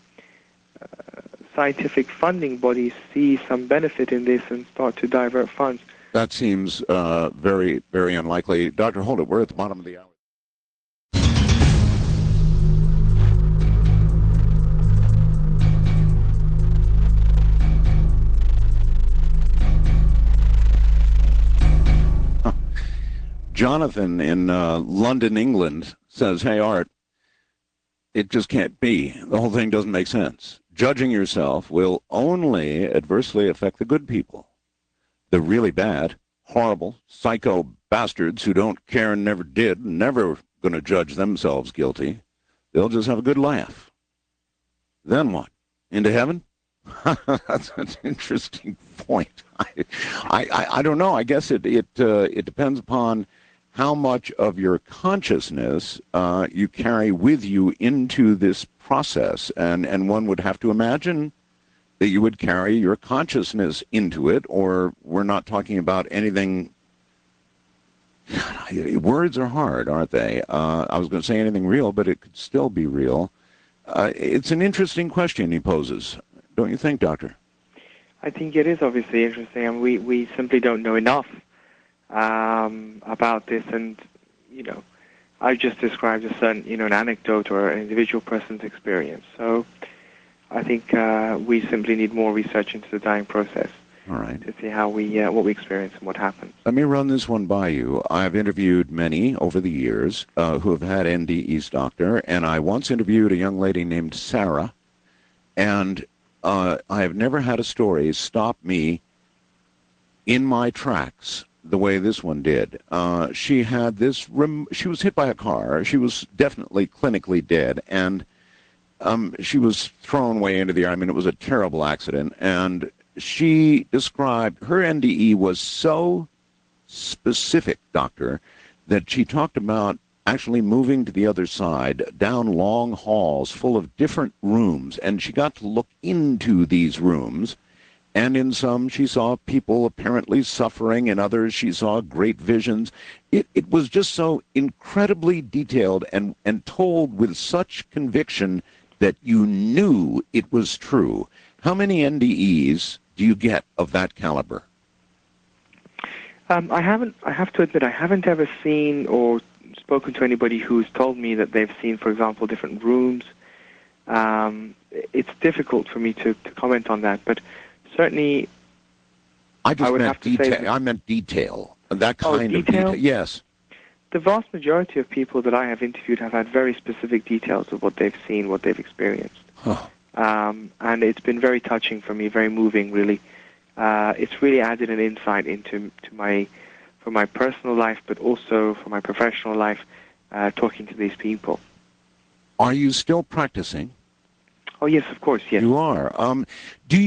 scientific funding bodies see some benefit in this and start to divert funds. That seems very, very unlikely. Dr. Holdit, we're at the bottom of the hour. Jonathan in London, England says, hey, Art, it just can't be. The whole thing doesn't make sense. Judging yourself will only adversely affect the good people. The really bad, horrible, psycho bastards who don't care and never did, never going to judge themselves guilty. They'll just have a good laugh. Then what? Into heaven? That's an interesting point. I don't know. I guess it depends upon how much of your consciousness you carry with you into this process. And one would have to imagine that you would carry your consciousness into it, or we're not talking about anything Words are hard, aren't they? I was going to say anything real, but it could still be real. It's an interesting question he poses, don't you think, Doctor? I think it is obviously interesting, and we simply don't know enough about this. And I've just described a certain, an anecdote or an individual person's experience. So I think we simply need more research into the dying process. All right. To see how what we experience and what happens. Let me run this one by you. I've interviewed many over the years who have had NDEs, Doctor, and I once interviewed a young lady named Sarah, and I have never had a story stop me in my tracks the way this one did. She had this. She was hit by a car. She was definitely clinically dead, and she was thrown way into the air. I mean, it was a terrible accident, and she described her NDE was so specific, Doctor, that she talked about actually moving to the other side, down long halls full of different rooms, and she got to look into these rooms, and in some she saw people apparently suffering, in others she saw great visions. It was just so incredibly detailed and told with such conviction that you knew it was true. How many NDEs do you get of that caliber? I have to admit, I haven't ever seen or spoken to anybody who's told me that they've seen, for example, different rooms. It's difficult for me to comment on that, but certainly I would meant have to say that, I meant detail. That kind of detail? detail. Yes. The vast majority of people that I have interviewed have had very specific details of what they've seen, what they've experienced. Oh. And it's been very touching for me, very moving, really. It's really added an insight into for my personal life, but also for my professional life, talking to these people. Are you still practicing? Oh, yes, of course, yes. You are. Do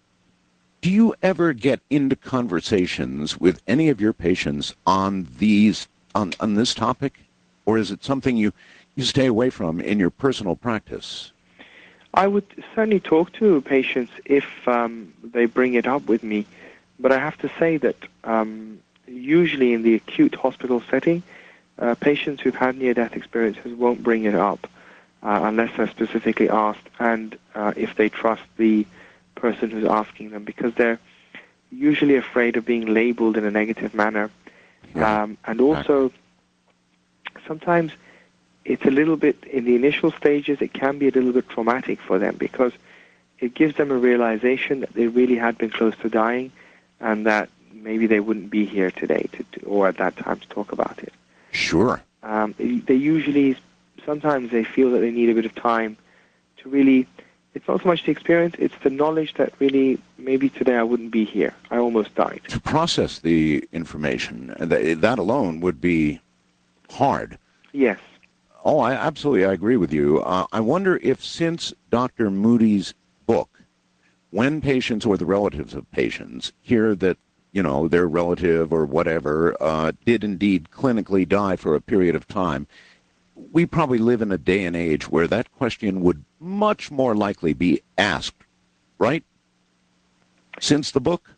you ever get into conversations with any of your patients on on this topic, or is it something you stay away from in your personal practice? I would certainly talk to patients if they bring it up with me, but I have to say that usually in the acute hospital setting, patients who've had near-death experiences won't bring it up unless they're specifically asked, and if they trust the person who's asking them, because they're usually afraid of being labeled in a negative manner. Yeah. And also, sometimes it's a little bit, in the initial stages, it can be a little bit traumatic for them, because it gives them a realization that they really had been close to dying, and that maybe they wouldn't be here today or at that time to talk about it. Sure. They usually, sometimes they feel that they need a bit of time to really, it's not so much the experience, it's the knowledge that really, maybe today I wouldn't be here. I almost died. To process the information, that alone would be hard. Yes. Oh, I agree with you. I wonder if, since Dr. Moody's book, when patients or the relatives of patients hear that, their relative or whatever did indeed clinically die for a period of time, we probably live in a day and age where that question would much more likely be asked, right? Since the book?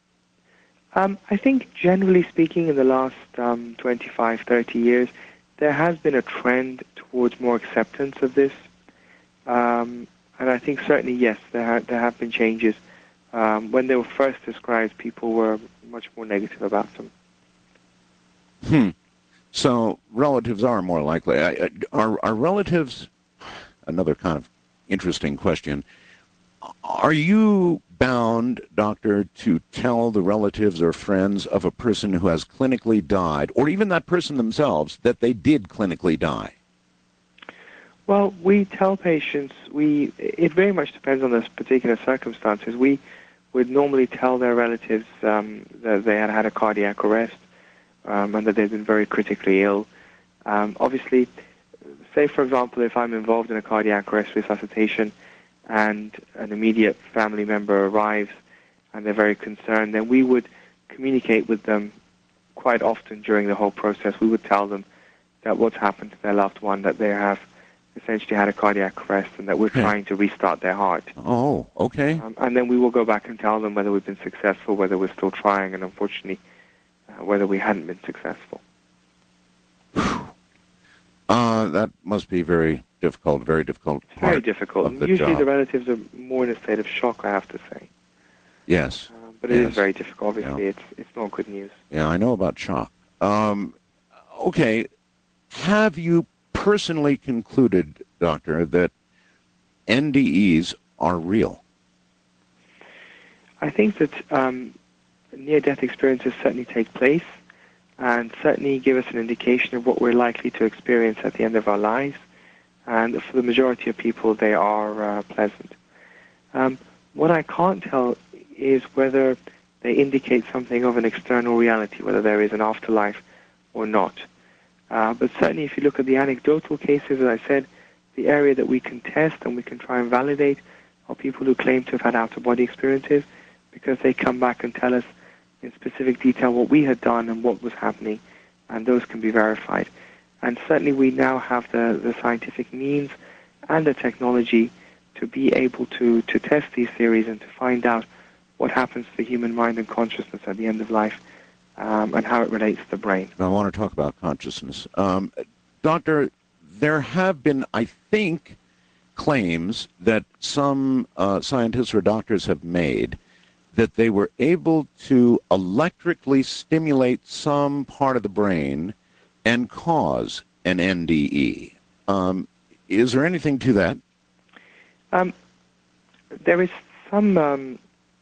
I think, generally speaking, in the last 25, 30 years, there has been a trend towards more acceptance of this. And I think certainly, yes, there have been changes. When they were first described, people were much more negative about them. So relatives are more likely. Are relatives, another kind of interesting question, are you bound, Doctor, to tell the relatives or friends of a person who has clinically died, or even that person themselves, that they did clinically die? Well, we tell patients, it very much depends on the particular circumstances. We would normally tell their relatives that they had a cardiac arrest and that they've been very critically ill. Obviously, say, for example, if I'm involved in a cardiac arrest resuscitation and an immediate family member arrives and they're very concerned, then we would communicate with them quite often during the whole process. We would tell them that what's happened to their loved one, that they have essentially had a cardiac arrest and that we're trying to restart their heart. Oh, okay. And then we will go back and tell them whether we've been successful, whether we're still trying, and unfortunately, whether we hadn't been successful. That must be very difficult, very difficult part Very difficult. of the Usually job. the relatives are more in a state of shock, I have to say. Yes. But it Yes. is very difficult. Obviously, it's not good news. Yeah, I know about shock. Okay. Have you personally concluded, Doctor, that NDEs are real? I think that near-death experiences certainly take place and certainly give us an indication of what we're likely to experience at the end of our lives. And for the majority of people, they are pleasant. What I can't tell is whether they indicate something of an external reality, whether there is an afterlife or not. But certainly if you look at the anecdotal cases, as I said, the area that we can test and we can try and validate are people who claim to have had out-of-body experiences, because they come back and tell us in specific detail what we had done and what was happening, and those can be verified. And certainly we now have the scientific means and the technology to be able to test these theories and to find out what happens to the human mind and consciousness at the end of life, and how it relates to the brain. I want to talk about consciousness. Doctor, there have been, I think, claims that some scientists or doctors have made that they were able to electrically stimulate some part of the brain and cause an NDE. Is there anything to that? There is some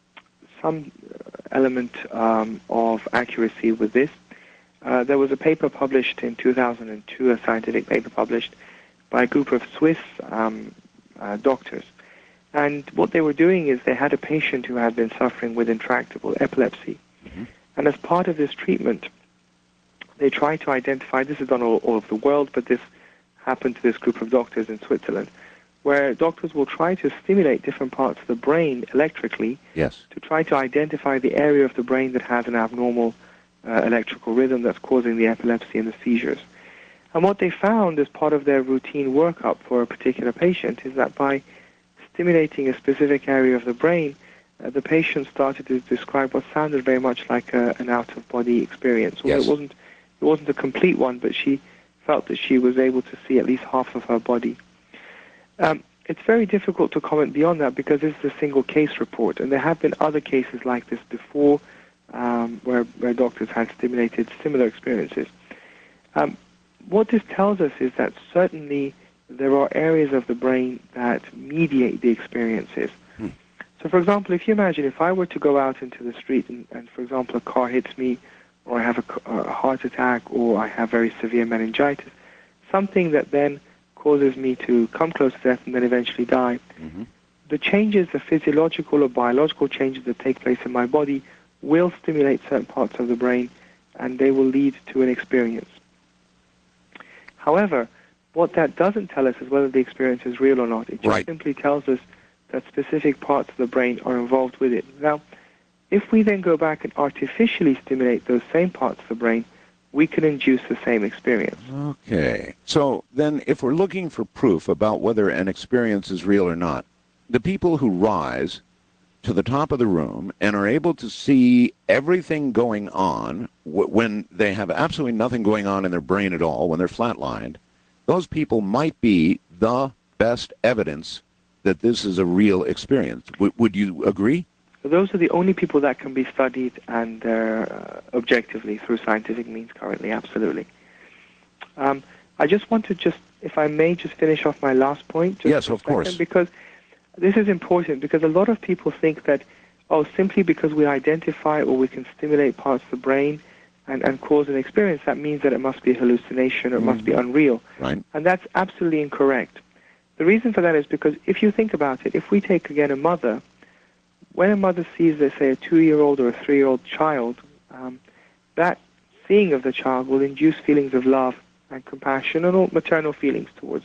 element of accuracy with this. There was a paper published in 2002, a scientific paper published by a group of Swiss doctors. And what they were doing is they had a patient who had been suffering with intractable epilepsy. Mm-hmm. And as part of this treatment, they tried to identify, this is done all over the world, but this happened to this group of doctors in Switzerland, where doctors will try to stimulate different parts of the brain electrically. Yes. To try to identify the area of the brain that has an abnormal electrical rhythm that's causing the epilepsy and the seizures. And what they found as part of their routine workup for a particular patient is that by stimulating a specific area of the brain, the patient started to describe what sounded very much like an out-of-body experience. Although yes. It wasn't a complete one, but she felt that she was able to see at least half of her body. It's very difficult to comment beyond that because this is a single case report, and there have been other cases like this before where doctors had stimulated similar experiences. What this tells us is that certainly there are areas of the brain that mediate the experiences. So, for example, if you imagine if I were to go out into the street and for example, a car hits me, or I have a heart attack, or I have very severe meningitis, something that then causes me to come close to death and then eventually die, mm-hmm. the changes, the physiological or biological changes that take place in my body will stimulate certain parts of the brain, and they will lead to an experience. However, what that doesn't tell us is whether the experience is real or not. It just simply tells us that specific parts of the brain are involved with it. Now, if we then go back and artificially stimulate those same parts of the brain, we can induce the same experience. Okay. So then if we're looking for proof about whether an experience is real or not, the people who rise to the top of the room and are able to see everything going on when they have absolutely nothing going on in their brain at all, when they're flatlined, those people might be the best evidence that this is a real experience. Would you agree? So those are the only people that can be studied and objectively through scientific means currently, absolutely. I just want to if I may, just finish off my last point. Yes, of course. Because this is important, because a lot of people think that, simply because we identify or we can stimulate parts of the brain and cause an experience, that means that it must be a hallucination or it must be unreal. Right. And that's absolutely incorrect. The reason for that is because if you think about it, if we take, again, a mother, when a mother sees, let's say, a 2-year-old or a 3-year-old child, that seeing of the child will induce feelings of love and compassion and all maternal feelings towards.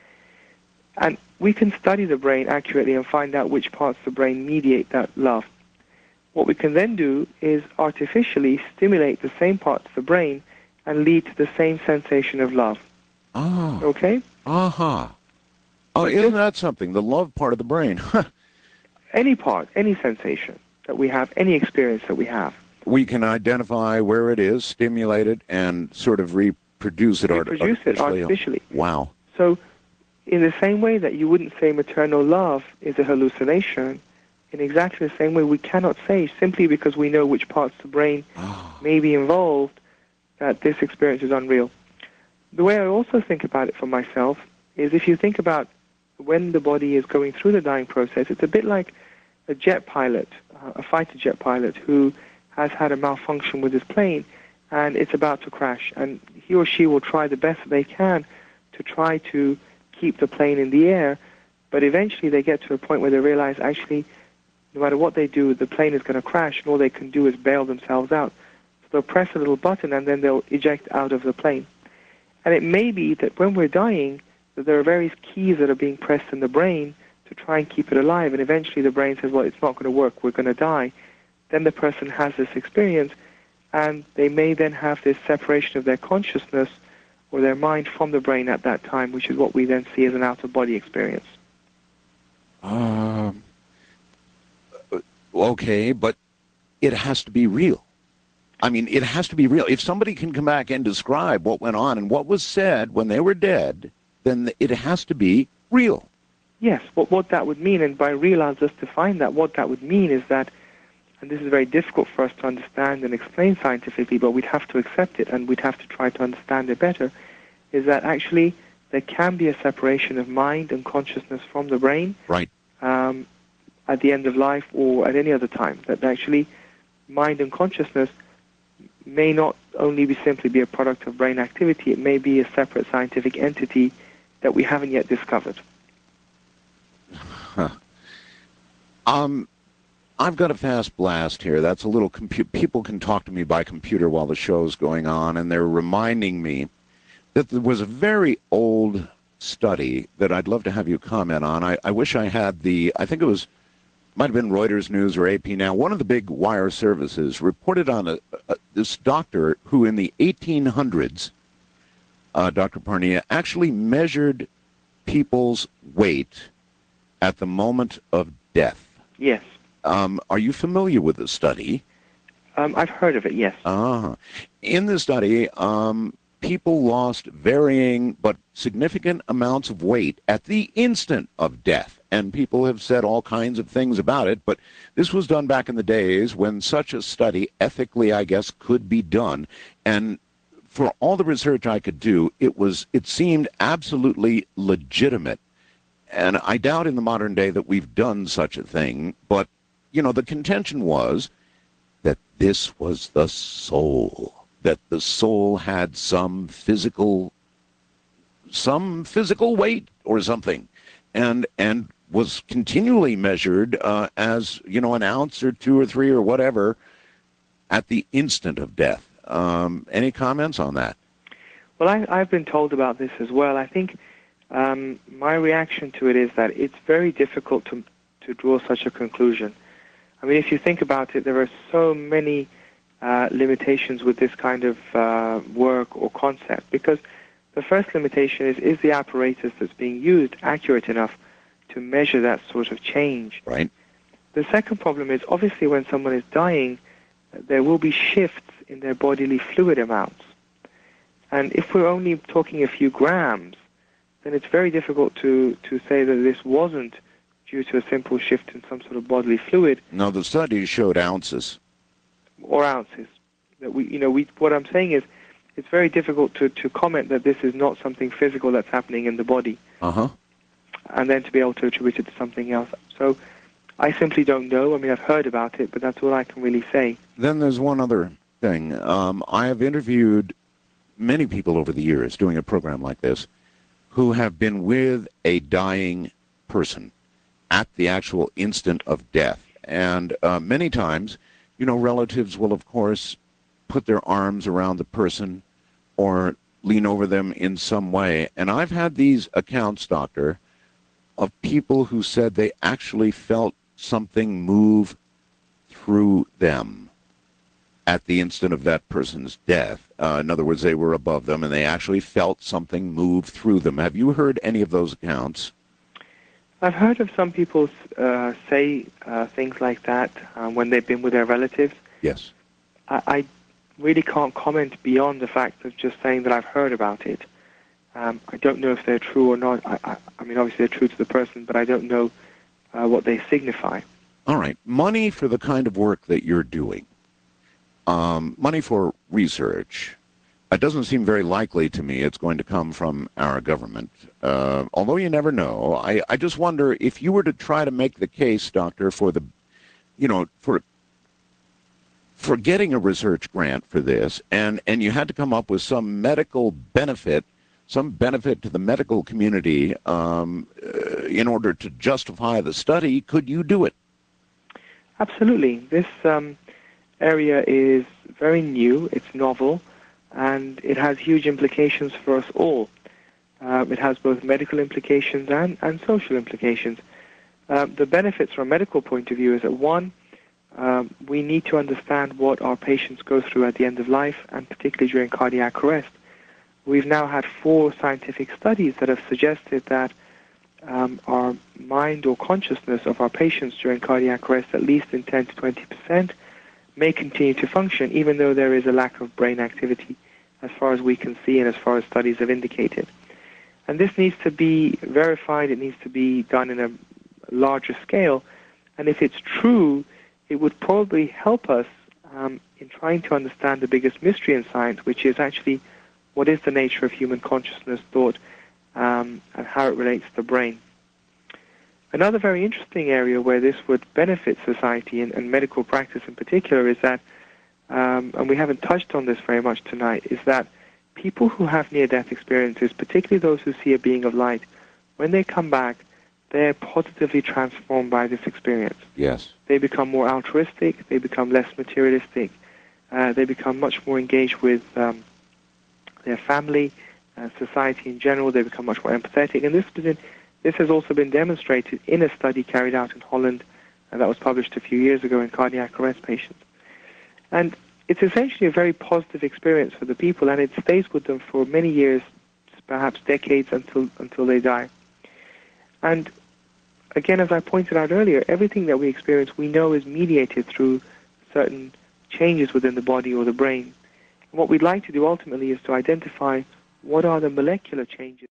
And we can study the brain accurately and find out which parts of the brain mediate that love. What we can then do is artificially stimulate the same parts of the brain and lead to the same sensation of love. Oh. Okay? Uh-huh. Oh, isn't that something? The love part of the brain. Any part, any sensation that we have, any experience that we have. We can identify where it is, stimulate it, and sort of produce it artificially. Wow. So in the same way that you wouldn't say maternal love is a hallucination, in exactly the same way we cannot say, simply because we know which parts of the brain may be involved, that this experience is unreal. The way I also think about it for myself is, if you think about when the body is going through the dying process, it's a bit like a jet pilot, a fighter jet pilot who has had a malfunction with his plane and it's about to crash, and he or she will try the best they can to try to keep the plane in the air, but eventually they get to a point where they realize, actually, no matter what they do, the plane is going to crash, and all they can do is bail themselves out. So they'll press a little button, and then they'll eject out of the plane. And it may be that when we're dying, that there are various keys that are being pressed in the brain to try and keep it alive, and eventually the brain says, well, it's not going to work, we're going to die. Then the person has this experience, and they may then have this separation of their consciousness or their mind from the brain at that time, which is what we then see as an out-of-body experience. Okay, but it has to be real. I mean, it has to be real. If somebody can come back and describe what went on and what was said when they were dead, then it has to be real. Yes, what that would mean, and by real I'll just define that, what that would mean is that, and this is very difficult for us to understand and explain scientifically, but we'd have to accept it and we'd have to try to understand it better, is that actually there can be a separation of mind and consciousness from the brain. Right. At the end of life or at any other time. That actually mind and consciousness may not only simply be a product of brain activity, it may be a separate scientific entity that we haven't yet discovered. Huh. I've got a fast blast here. That's a little people can talk to me by computer while the show's going on, and they're reminding me that there was a very old study that I'd love to have you comment on. I wish I had I think it might have been Reuters News or AP Now. One of the big wire services reported on this doctor who in the 1800s, Dr. Parnia, actually measured people's weight at the moment of death. Yes. Are you familiar with the study? I've heard of it, yes. In the study, people lost varying but significant amounts of weight at the instant of death. And people have said all kinds of things about it, but this was done back in the days when such a study, ethically, I guess, could be done. And for all the research I could do, it seemed absolutely legitimate. And I doubt in the modern day that we've done such a thing, but, the contention was that this was the soul, that the soul had some physical weight or something, and was continually measured as, an ounce or 2 or 3 or whatever at the instant of death. Any comments on that? Well, I've been told about this as well. I think my reaction to it is that it's very difficult to draw such a conclusion. I mean, if you think about it, there are so many limitations with this kind of work or concept, because the first limitation is the apparatus that's being used accurate enough to measure that sort of change? Right. The second problem is, obviously, when someone is dying, there will be shifts in their bodily fluid amounts. And if we're only talking a few grams, then it's very difficult to say that this wasn't due to a simple shift in some sort of bodily fluid. No, the studies showed ounces. Or ounces. That what I'm saying is, it's very difficult to comment that this is not something physical that's happening in the body. And then to be able to attribute it to something else. So I simply don't know. I mean, I've heard about it, but that's all I can really say. Then there's one other thing. I have interviewed many people over the years doing a program like this who have been with a dying person at the actual instant of death. And many times, relatives will, of course, put their arms around the person or lean over them in some way. And I've had these accounts, Doctor, of people who said they actually felt something move through them at the instant of that person's death. In other words, they were above them and they actually felt something move through them. Have you heard any of those accounts? I've heard of some people say things like that when they've been with their relatives. Yes. I really can't comment beyond the fact of just saying that I've heard about it. I don't know if they're true or not. I mean, obviously they're true to the person, but I don't know what they signify. All right. Money for the kind of work that you're doing, money for research, it doesn't seem very likely to me it's going to come from our government. Although you never know, I just wonder if you were to try to make the case, Doctor, for the, for getting a research grant for this, and you had to come up with some medical benefit, some benefit to the medical community in order to justify the study, could you do it? Absolutely. This area is very new, it's novel, and it has huge implications for us all. It has both medical implications and social implications. The benefits from a medical point of view is that, one, we need to understand what our patients go through at the end of life, and particularly during cardiac arrest. We've now had 4 scientific studies that have suggested that our mind or consciousness of our patients during cardiac arrest, at least in 10 to 20%, may continue to function, even though there is a lack of brain activity as far as we can see and as far as studies have indicated. And this needs to be verified, it needs to be done in a larger scale, and if it's true, it would probably help us in trying to understand the biggest mystery in science, which is actually what is the nature of human consciousness, thought, and how it relates to the brain. Another very interesting area where this would benefit society and medical practice in particular is that, and we haven't touched on this very much tonight, is that people who have near-death experiences, particularly those who see a being of light, when they come back, they're positively transformed by this experience. Yes. They become more altruistic, they become less materialistic, they become much more engaged with their family, society in general, they become much more empathetic. And this has also been demonstrated in a study carried out in Holland that was published a few years ago in cardiac arrest patients. And it's essentially a very positive experience for the people, and it stays with them for many years, perhaps decades, until they die. And again, as I pointed out earlier, everything that we experience we know is mediated through certain changes within the body or the brain. And what we'd like to do ultimately is to identify what are the molecular changes.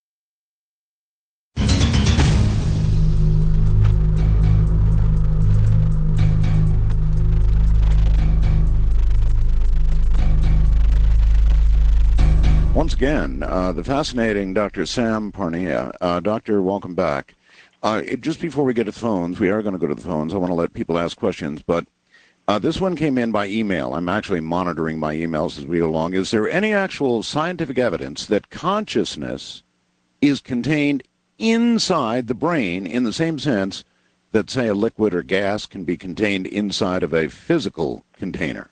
Once again, the fascinating Dr. Sam Parnia. Doctor, welcome back. Just before we get to the phones, we are going to go to the phones. I want to let people ask questions, but this one came in by email. I'm actually monitoring my emails as we go along. Is there any actual scientific evidence that consciousness is contained inside the brain in the same sense that, say, a liquid or gas can be contained inside of a physical container?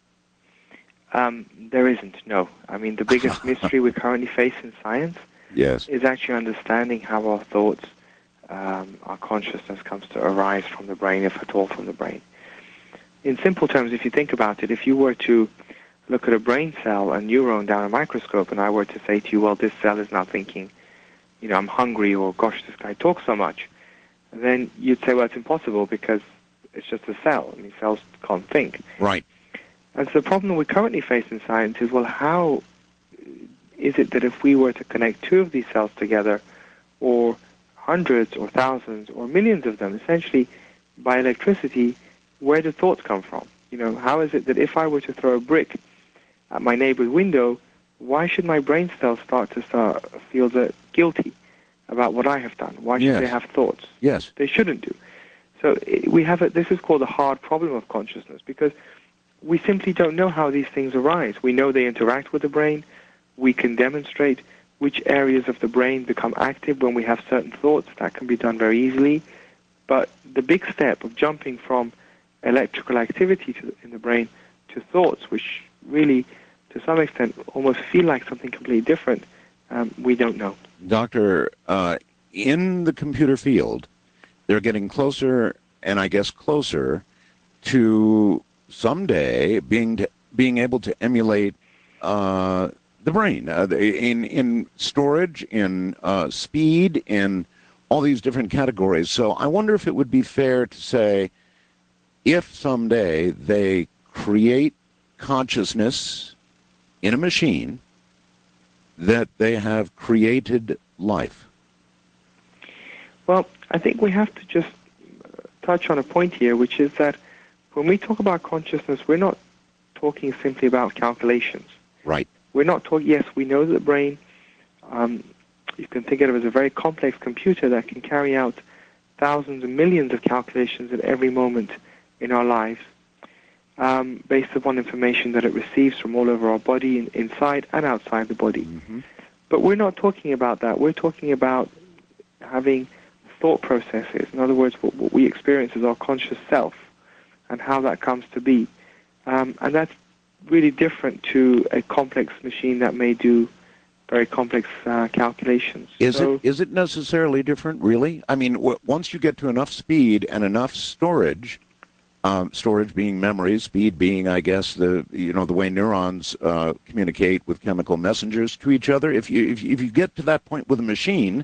There isn't, no. I mean, the biggest mystery we currently face in science is actually understanding how our thoughts, our consciousness comes to arise from the brain, if at all from the brain. In simple terms, if you think about it, if you were to look at a brain cell, a neuron down a microscope, and I were to say to you, well, this cell is now thinking, I'm hungry, or gosh, this guy talks so much, then you'd say, well, it's impossible because it's just a cell. I mean, cells can't think. Right. And so the problem we currently face in science is, well, how is it that if we were to connect 2 of these cells together, or hundreds or thousands or millions of them, essentially by electricity, where do thoughts come from? How is it that if I were to throw a brick at my neighbor's window, why should my brain cells start to feel guilty about what I have done? Why should they have thoughts? Yes. They shouldn't do. So this is called the hard problem of consciousness, because we simply don't know how these things arise. We know they interact with the brain. We can demonstrate which areas of the brain become active when we have certain thoughts. That can be done very easily. But the big step of jumping from electrical activity in the brain to thoughts, which really, to some extent, almost feel like something completely different, we don't know. Doctor, in the computer field, they're getting closer, and I guess closer, to someday being able to emulate the brain in storage, in speed, in all these different categories. So I wonder if it would be fair to say, if someday they create consciousness in a machine that they have created life? Well, I think we have to just touch on a point here, which is that when we talk about consciousness, we're not talking simply about calculations. Right. We're not talking, yes, we know that the brain, you can think of it as a very complex computer that can carry out thousands and millions of calculations at every moment in our lives, based upon information that it receives from all over our body, inside and outside the body. Mm-hmm. But we're not talking about that. We're talking about having thought processes. In other words, what we experience as our conscious self and how that comes to be. And that's really different to a complex machine that may do very complex calculations. Is it necessarily different, really? I mean, once you get to enough speed and enough storage, storage being memory, speed being, I guess, the way neurons communicate with chemical messengers to each other. If you get to that point with a machine,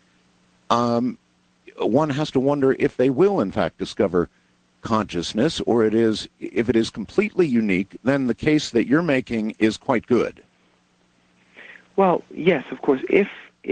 one has to wonder if they will, in fact, discover consciousness, or if it is completely unique, then the case that you're making is quite good. Well, yes, of course. If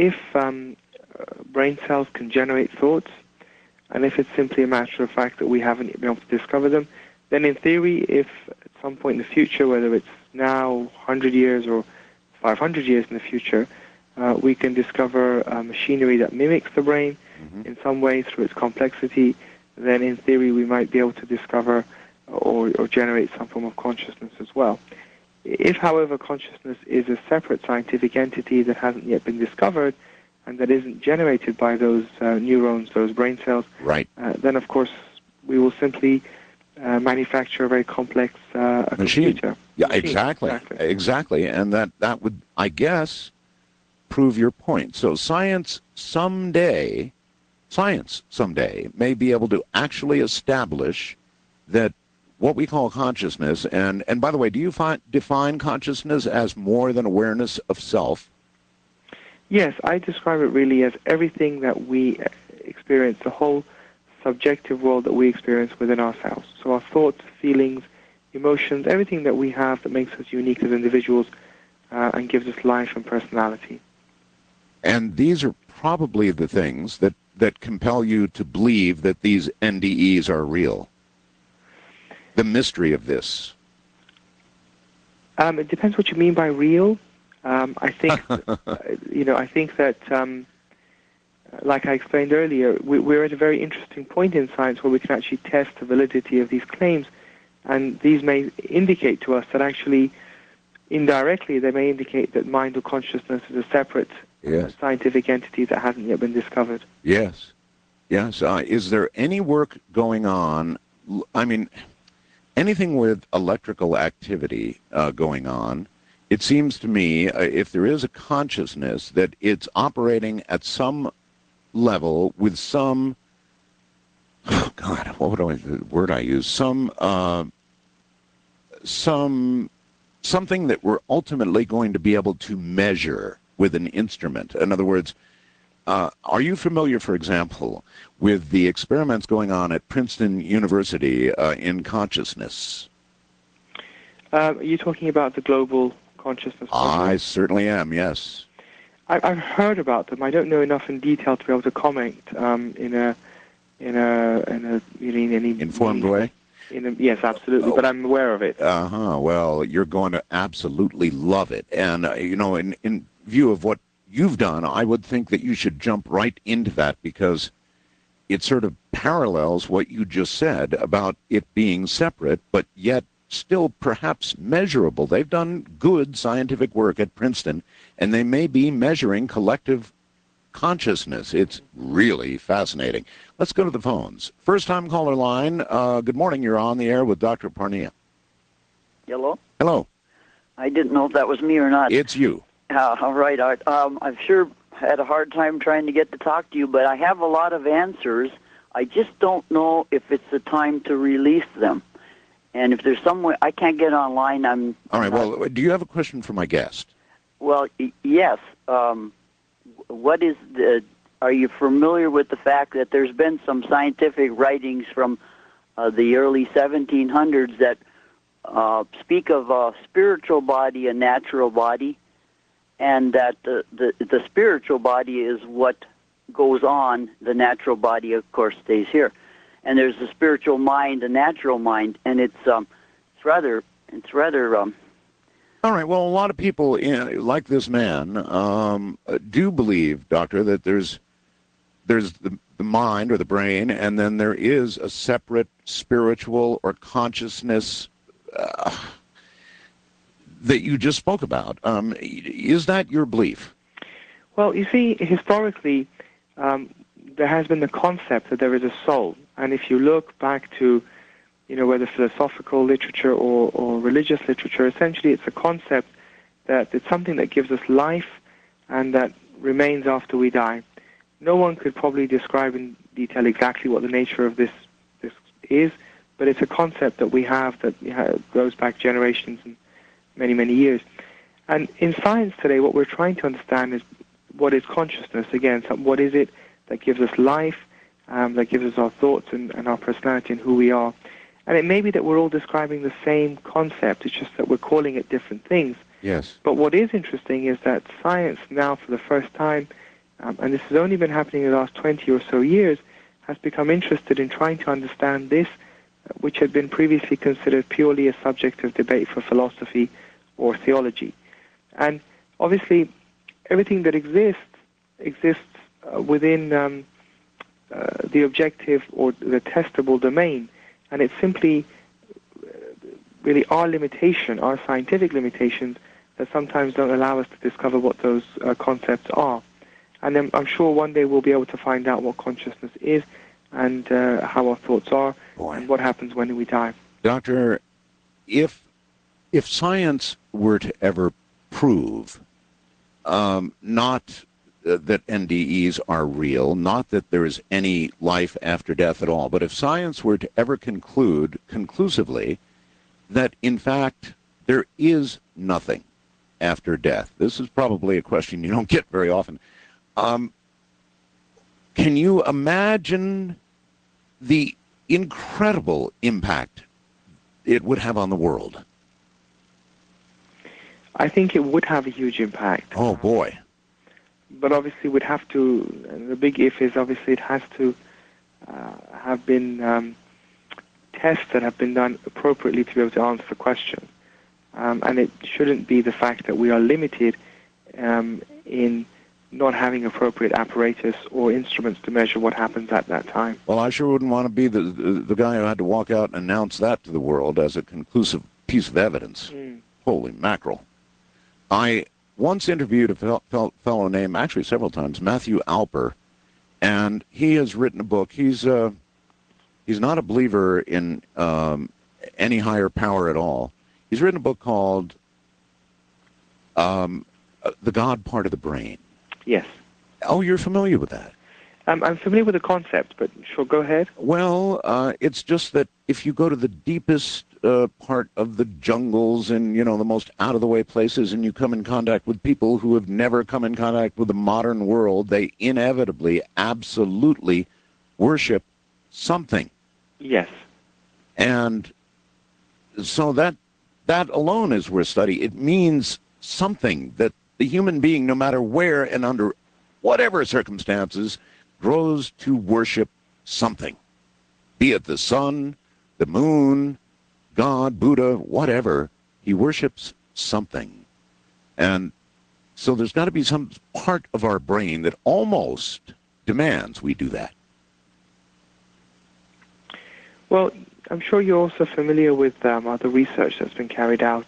brain cells can generate thoughts, and if it's simply a matter of fact that we haven't been able to discover them, then in theory, if at some point in the future, whether it's now 100 years or 500 years in the future, we can discover machinery that mimics the brain in some way through its complexity, then in theory we might be able to discover or generate some form of consciousness as well. If, however, consciousness is a separate scientific entity that hasn't yet been discovered and that isn't generated by those neurons, those brain cells, right, then of course we will simply manufacture a very complex machine. Computer. Yeah, Machine. Exactly. And that would, I guess, prove your point. So science someday may be able to actually establish that what we call consciousness, and by the way, do you define consciousness as more than awareness of self? Yes, I describe it really as everything that we experience, the whole subjective world that we experience within ourselves. So our thoughts, feelings, emotions, everything that we have that makes us unique as individuals and gives us life and personality. And these are probably the things that compel you to believe that these NDEs are real. The mystery of this. It depends what you mean by real. I think, I think that, like I explained earlier, we're at a very interesting point in science where we can actually test the validity of these claims, and these may indicate to us that actually, indirectly, they may indicate that mind or consciousness is a separate scientific entity that hasn't yet been discovered. Yes. Is there any work going on? I mean, anything with electrical activity going on, it seems to me, if there is a consciousness, that it's operating at some level with some, the word I use? Something that we're ultimately going to be able to measure with an instrument. In other words, are you familiar, for example, with the experiments going on at Princeton University in consciousness? Are you talking about the global consciousness project? I certainly am, yes. I've heard about them. I don't know enough in detail to be able to comment in any informed way. Yes, absolutely. But I'm aware of it. Well, you're going to absolutely love it, and in view of what you've done, I would think that you should jump right into that, because it sort of parallels what you just said about it being separate, but yet still perhaps measurable. They've done good scientific work at Princeton, and they may be measuring collective consciousness. It's really fascinating. Let's go to the phones. First-time caller line. Good morning. You're on the air with Dr. Parnia. Hello? Hello. I didn't know if that was me or not. It's you. All right, Art. I've sure had a hard time trying to get to talk to you, but I have a lot of answers. I just don't know if it's the time to release them. And if there's some way, I can't get online. All right, well, do you have a question for my guest? Well, yes. What is are you familiar with the fact that there's been some scientific writings from the early 1700s that speak of a spiritual body, a natural body, and that the spiritual body is what goes on. The natural body, of course, stays here. And there's the spiritual mind, the natural mind, and it's rather. All right. Well, a lot of people, like this man, do believe, Doctor, that there's the mind or the brain, and then there is a separate spiritual or consciousness that you just spoke about. Is that your belief? Well, you see, historically, there has been the concept that there is a soul. And if you look back to, whether philosophical literature or religious literature, essentially it's a concept that it's something that gives us life and that remains after we die. No one could probably describe in detail exactly what the nature of this is, but it's a concept that we have that goes back generations and many, many years. And in science today, what we're trying to understand is what is consciousness. Again, what is it that gives us life, that gives us our thoughts and our personality and who we are. And it may be that we're all describing the same concept, it's just that we're calling it different things. Yes. But what is interesting is that science now, for the first time, and this has only been happening in the last 20 or so years, has become interested in trying to understand this, which had been previously considered purely a subject of debate for philosophy or theology. And obviously, everything that exists within the objective or the testable domain. And it's simply really our limitation, our scientific limitations, that sometimes don't allow us to discover what those concepts are. And then I'm sure one day we'll be able to find out what consciousness is and how our thoughts are and what happens when we die. Doctor, if science were to ever prove not that NDEs are real, not that there is any life after death at all, but if science were to ever conclude conclusively that, in fact, there is nothing after death, this is probably a question you don't get very often. Can you imagine the incredible impact it would have on the world? I think it would have a huge impact. Oh, boy. But obviously we'd have to, the big if is obviously it has to have been tests that have been done appropriately to be able to answer the question. And it shouldn't be the fact that we are limited in not having appropriate apparatus or instruments to measure what happens at that time. Well, I sure wouldn't want to be the guy who had to walk out and announce that to the world as a conclusive piece of evidence. Holy mackerel. I once interviewed a fellow named, actually several times, Matthew Alper, and he has written a book. He's not a believer in any higher power at all. He's written a book called The God Part of the Brain. Yes. Oh, you're familiar with that? I'm familiar with the concept, but sure, go ahead. Well, it's just that if you go to the deepest part of the jungles and, the most out-of-the-way places, and you come in contact with people who have never come in contact with the modern world, they inevitably, absolutely worship something. Yes. And so that alone is worth study. It means something that the human being, no matter where and under whatever circumstances, grows to worship something, be it the sun, the moon, God, Buddha, whatever. He worships something. And so there's got to be some part of our brain that almost demands we do that. Well, I'm sure you're also familiar with other research that's been carried out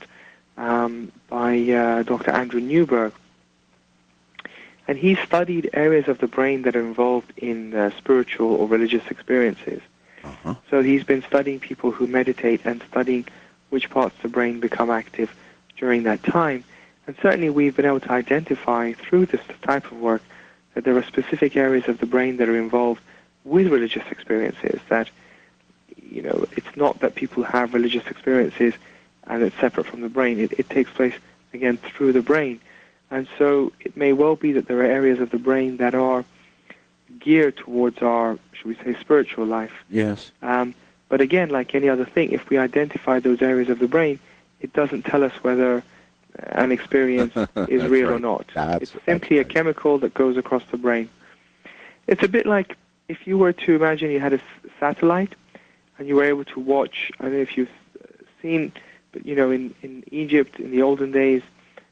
by Dr. Andrew Newberg. And he studied areas of the brain that are involved in spiritual or religious experiences. Uh-huh. So he's been studying people who meditate and studying which parts of the brain become active during that time. And certainly we've been able to identify through this type of work that there are specific areas of the brain that are involved with religious experiences, that, it's not that people have religious experiences and it's separate from the brain. It takes place, again, through the brain. And so it may well be that there are areas of the brain that are geared towards our, should we say, spiritual life. Yes. But again, like any other thing, if we identify those areas of the brain, it doesn't tell us whether an experience is real or not. It's simply a chemical that goes across the brain. It's a bit like if you were to imagine you had a satellite and you were able to watch, I don't know if you've seen, but in Egypt in the olden days,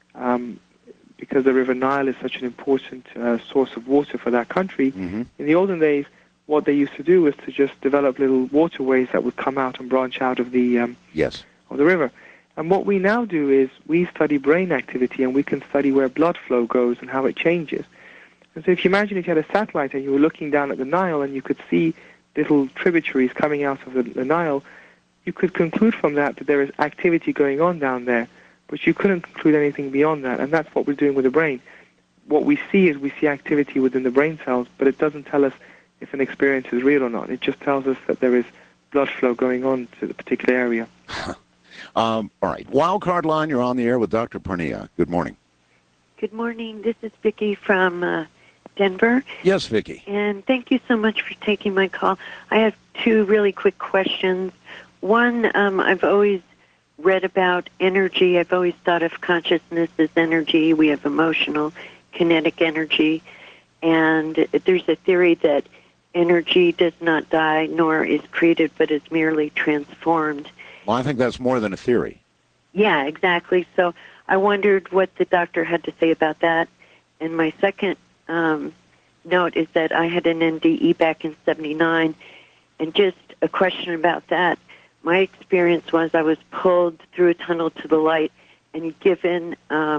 because the River Nile is such an important source of water for that country, in the olden days, what they used to do was to just develop little waterways that would come out and branch out of the of the river. And what we now do is we study brain activity, and we can study where blood flow goes and how it changes. And so if you imagine if you had a satellite and you were looking down at the Nile and you could see little tributaries coming out of the Nile, you could conclude from that there is activity going on down there, but you couldn't conclude anything beyond that. And that's what we're doing with the brain. What we see is we see activity within the brain cells, but it doesn't tell us if an experience is real or not. It just tells us that there is blood flow going on to the particular area. All right. Wildcard line, you're on the air with Dr. Pernia. Good morning. Good morning. This is Vicki from Denver. Yes, Vicki. And thank you so much for taking my call. I have two really quick questions. One, I've always read about energy. I've always thought of consciousness as energy. We have emotional, kinetic energy. And there's a theory that energy does not die nor is created, but is merely transformed. Well, I think that's more than a theory. Yeah, exactly. So I wondered what the doctor had to say about that. And my second note is that I had an NDE back in '79, and just a question about that. My experience was I was pulled through a tunnel to the light and given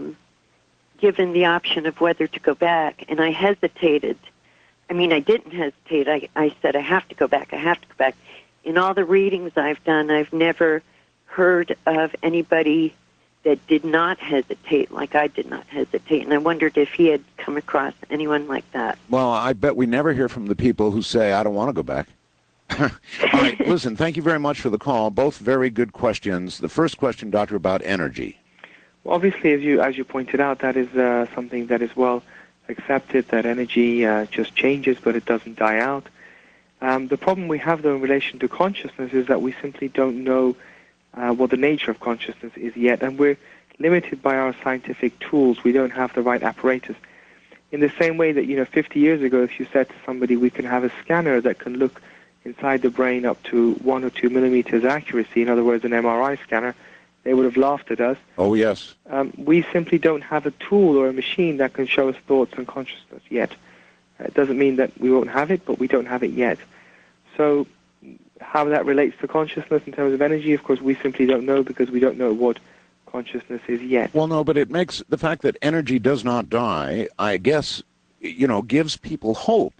the option of whether to go back, and I hesitated. I mean, I didn't hesitate. I said, I have to go back. I have to go back. In all the readings I've done, I've never heard of anybody that did not hesitate like I did not hesitate, and I wondered if he had come across anyone like that. Well, I bet we never hear from the people who say, I don't want to go back. All right, listen, thank you very much for the call. Both very good questions. The first question, Doctor, about energy. Well, obviously, as you pointed out, that is something that is well accepted, that energy just changes, but it doesn't die out. The problem we have, though, in relation to consciousness is that we simply don't know what the nature of consciousness is yet, and we're limited by our scientific tools. We don't have the right apparatus. In the same way that, 50 years ago, if you said to somebody, we can have a scanner that can look inside the brain up to 1 or 2 millimeters accuracy, in other words, an MRI scanner, they would have laughed at us. Oh, yes. We simply don't have a tool or a machine that can show us thoughts and consciousness yet. It doesn't mean that we won't have it, but we don't have it yet. So how that relates to consciousness in terms of energy, of course, we simply don't know because we don't know what consciousness is yet. Well, no, but it makes the fact that energy does not die, I guess, gives people hope.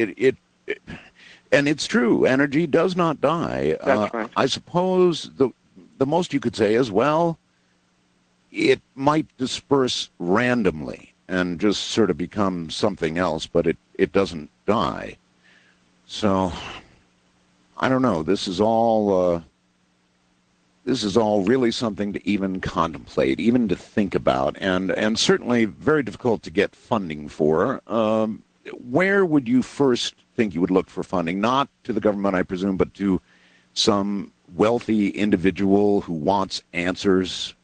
And it's true, energy does not die. That's right. I suppose the most you could say is, well, it might disperse randomly and just sort of become something else, but it doesn't die. So, I don't know. This is all really something to even contemplate, even to think about, and certainly very difficult to get funding for. Where would you first think you would look for funding? Not to the government, I presume, but to some wealthy individual who wants answers?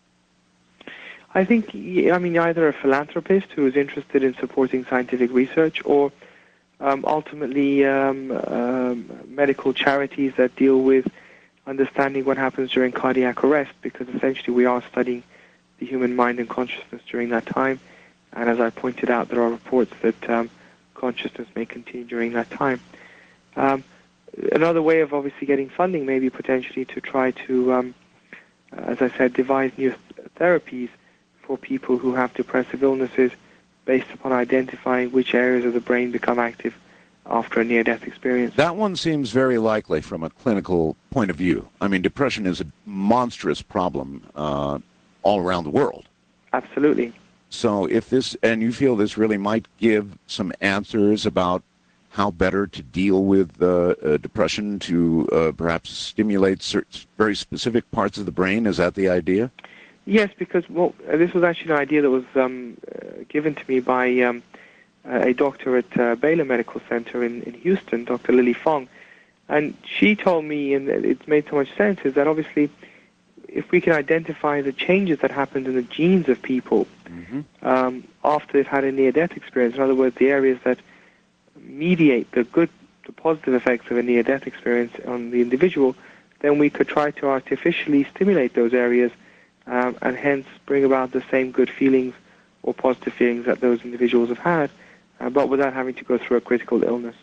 I think, either a philanthropist who is interested in supporting scientific research, or ultimately medical charities that deal with understanding what happens during cardiac arrest, because essentially we are studying the human mind and consciousness during that time. And as I pointed out, there are reports that consciousness may continue during that time. Another way of obviously getting funding may be potentially to try to, as I said, devise new therapies for people who have depressive illnesses based upon identifying which areas of the brain become active after a near-death experience. That one seems very likely from a clinical point of view. I mean, depression is a monstrous problem all around the world. Absolutely. So if this, and you feel this really might give some answers about how better to deal with depression, to perhaps stimulate certain very specific parts of the brain, is that the idea? Yes, because this was actually an idea that was given to me by a doctor at Baylor Medical Center in Houston, Dr. Lily Fong. And she told me, and it's made so much sense, is that obviously if we can identify the changes that happened in the genes of people after they've had a near-death experience, in other words, the areas that mediate the positive effects of a near-death experience on the individual, then we could try to artificially stimulate those areas and hence bring about the same good feelings or positive feelings that those individuals have had, but without having to go through a critical illness.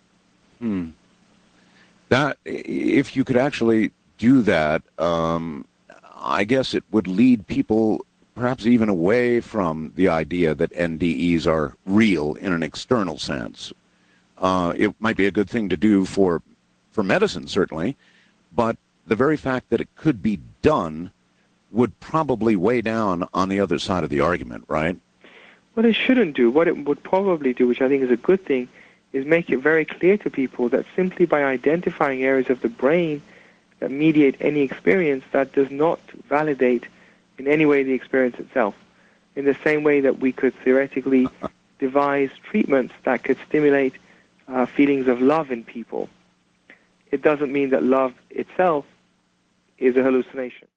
That, if you could actually do that, I guess it would lead people perhaps even away from the idea that NDEs are real in an external sense. It might be a good thing to do for medicine, certainly, but the very fact that it could be done would probably weigh down on the other side of the argument, right? What it shouldn't do, what it would probably do, which I think is a good thing, is make it very clear to people that simply by identifying areas of the brain that mediate any experience, that does not validate in any way the experience itself. In the same way that we could theoretically devise treatments that could stimulate feelings of love in people, it doesn't mean that love itself is a hallucination.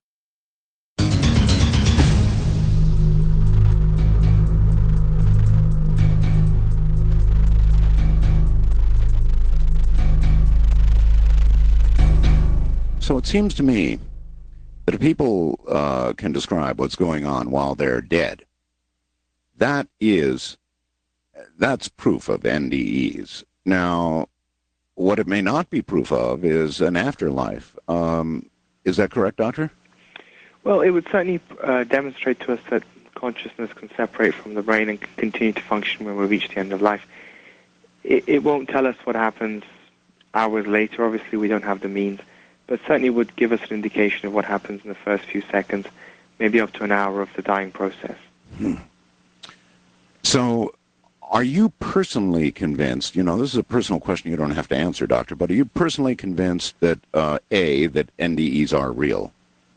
So it seems to me that if people can describe what's going on while they're dead, that's proof of NDEs. Now, what it may not be proof of is an afterlife. Is that correct, Doctor? Well, it would certainly demonstrate to us that consciousness can separate from the brain and continue to function when we reach the end of life. It won't tell us what happens hours later. Obviously, we don't have the means. But certainly would give us an indication of what happens in the first few seconds, maybe up to an hour of the dying process. So are you personally convinced, this is a personal question you don't have to answer, Doctor, but are you personally convinced that, that NDEs are real?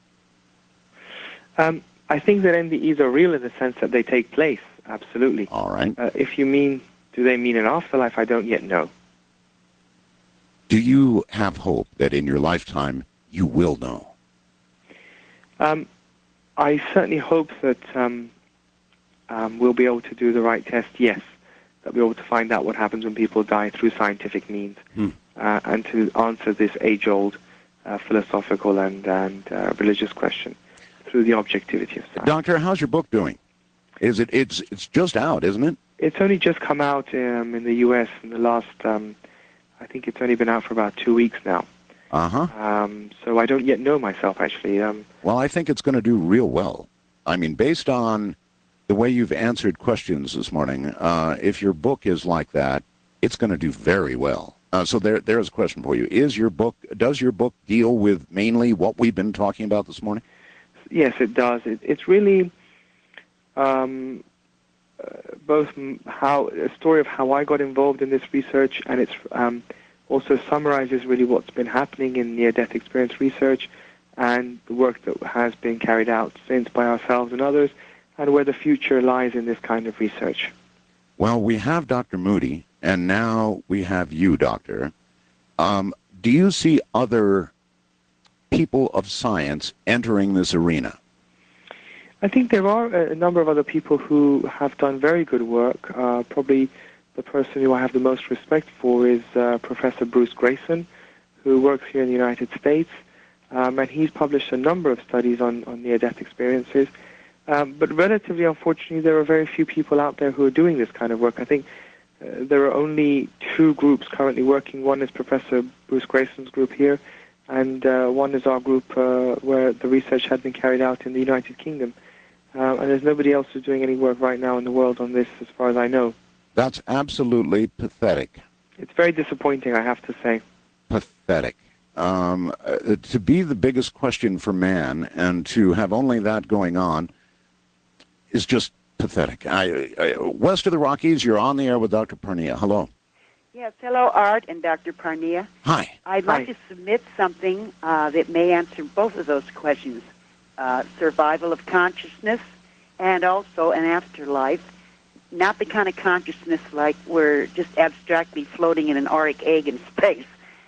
I think that NDEs are real in the sense that they take place, absolutely. All right. If you mean, do they mean an afterlife, I don't yet know. Do you have hope that in your lifetime you will know? I certainly hope that we'll be able to do the right test, yes. That we'll be able to find out what happens when people die through scientific means and to answer this age-old philosophical and religious question through the objectivity of science. Doctor, how's your book doing? It's just out, isn't it? It's only just come out in the U.S. in the last... I think it's only been out for about 2 weeks now. So I don't yet know myself, actually. Well, I think it's going to do real well. I mean, based on the way you've answered questions this morning, if your book is like that, it's going to do very well. So there's a question for you. Does your book deal with mainly what we've been talking about this morning? Yes, it does. It's really both a story of how I got involved in this research, and it's also summarizes really what's been happening in near-death experience research and the work that has been carried out since by ourselves and others, and where the future lies in this kind of research. Well, we have Dr. Moody, and now we have you, Doctor. Do you see other people of science entering this arena? I think there are a number of other people who have done very good work. Probably the person who I have the most respect for is Professor Bruce Greyson, who works here in the United States. And he's published a number of studies on near-death experiences. But relatively, unfortunately, there are very few people out there who are doing this kind of work. I think there are only 2 groups currently working. One is Professor Bruce Greyson's group here, and one is our group where the research had been carried out in the United Kingdom. And there's nobody else who's doing any work right now in the world on this, as far as I know. That's absolutely pathetic. It's very disappointing, I have to say. Pathetic. To be the biggest question for man and to have only that going on is just pathetic. West of the Rockies, you're on the air with Dr. Pernia. Hello. Yes, hello, Art and Dr. Pernia. Hi. I'd like to submit something that may answer both of those questions. Survival of consciousness and also an afterlife. Not the kind of consciousness like we're just abstractly floating in an auric egg in space,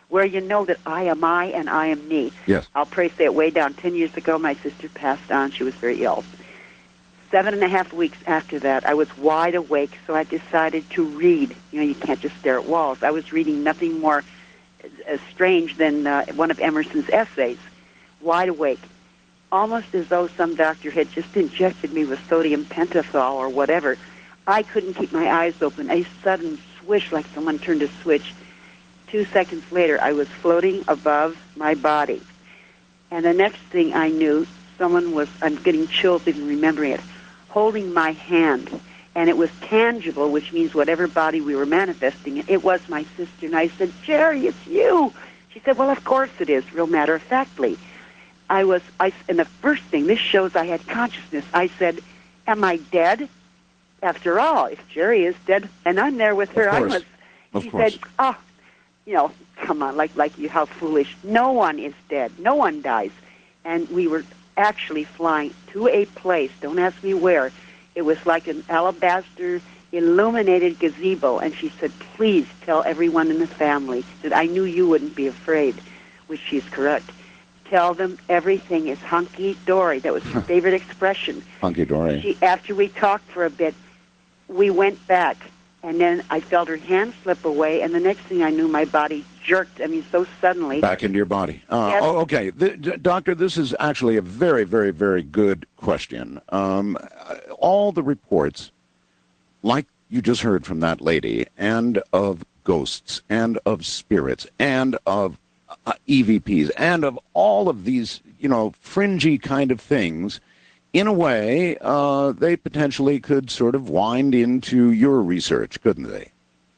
where you know that I am I and I am me. Yes. I'll pray say it way down. 10 years ago, my sister passed on. She was very ill. 7.5 weeks after that, I was wide awake, so I decided to read. You know, you can't just stare at walls. I was reading nothing more strange than one of Emerson's essays, wide awake, almost as though some doctor had just injected me with sodium pentothal or whatever. I couldn't keep my eyes open. A sudden swish, like someone turned a switch. 2 seconds later, I was floating above my body. And the next thing I knew, someone was, I'm getting chills even remembering it, holding my hand. And it was tangible, which means whatever body we were manifesting, it was my sister. And I said, Jerry, it's you. She said, well, of course it is, real matter-of-factly. And the first thing, this shows I had consciousness. I said, am I dead? After all, if Jerry is dead, and I'm there with her, I was. She said, oh, you know, come on, like you, how foolish. No one is dead. No one dies. And we were actually flying to a place, don't ask me where. It was like an alabaster illuminated gazebo. And she said, please tell everyone in the family that I knew you wouldn't be afraid, which she's correct. Tell them everything is hunky-dory. That was her favorite expression. Hunky-dory. After we talked for a bit, we went back, and then I felt her hand slip away, and the next thing I knew, my body jerked, so suddenly. Back into your body. Yes. Oh, okay. Doctor, this is actually a very, very, very good question. All the reports, like you just heard from that lady, and of ghosts, and of spirits, and of EVPs, and of all of these, fringy kind of things, in a way, they potentially could sort of wind into your research, couldn't they?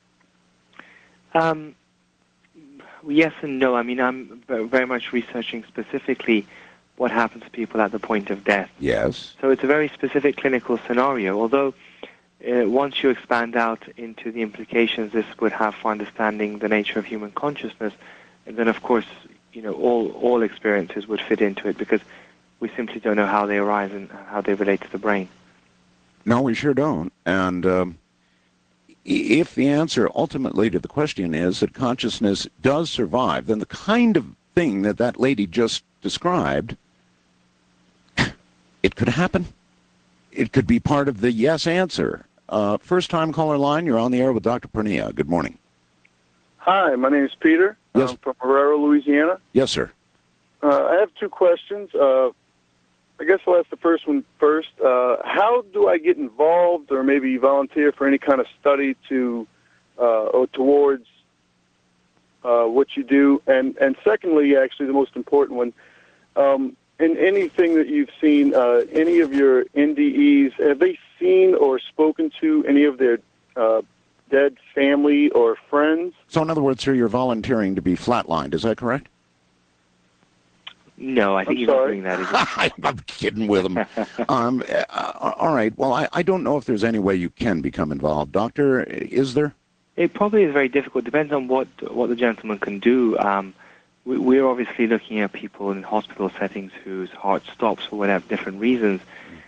Yes and no. I'm very much researching specifically what happens to people at the point of death. Yes. So it's a very specific clinical scenario, although once you expand out into the implications this would have for understanding the nature of human consciousness, and then, of course, all experiences would fit into it, because we simply don't know how they arise and how they relate to the brain. No, we sure don't. And if the answer ultimately to the question is that consciousness does survive, then the kind of thing that lady just described, it could happen. It could be part of the yes answer. First-time caller line, you're on the air with Dr. Pernia. Good morning. Hi, my name is Peter. Yes. I'm from Herrera, Louisiana. Yes, sir. I have two questions. I guess I'll ask the first one first. How do I get involved or maybe volunteer for any kind of study to or towards what you do? And secondly, actually, the most important one, in anything that you've seen, any of your NDEs, have they seen or spoken to any of their dead family or friends? So in other words, sir, you're volunteering to be flatlined. Is that correct? No, I think you're not doing that. I'm kidding with him. All right. Well, I don't know if there's any way you can become involved. Doctor, is there? It probably is very difficult. Depends on what the gentleman can do. We're obviously looking at people in hospital settings whose heart stops for whatever different reasons.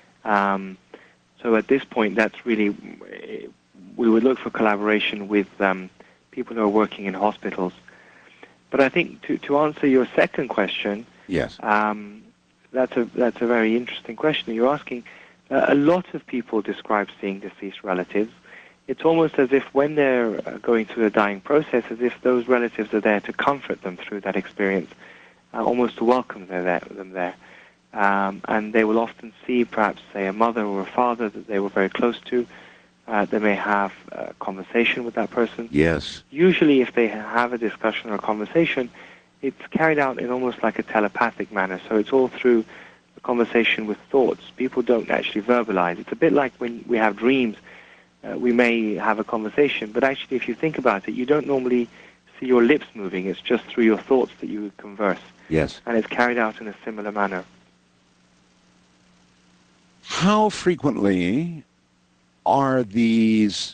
So at this point, that's really, we would look for collaboration with people who are working in hospitals. But I think to answer your second question, yes, that's a very interesting question you're asking. A lot of people describe seeing deceased relatives. It's almost as if when they're going through the dying process, as if those relatives are there to comfort them through that experience, almost to welcome them there. And they will often see perhaps, say, a mother or a father that they were very close to. They may have a conversation with that person. Yes. Usually if they have a discussion or a conversation, it's carried out in almost like a telepathic manner. So it's all through a conversation with thoughts. People don't actually verbalize. It's a bit like when we have dreams. We may have a conversation, but actually if you think about it, you don't normally see your lips moving. It's just through your thoughts that you converse. Yes. And it's carried out in a similar manner. How frequently are these,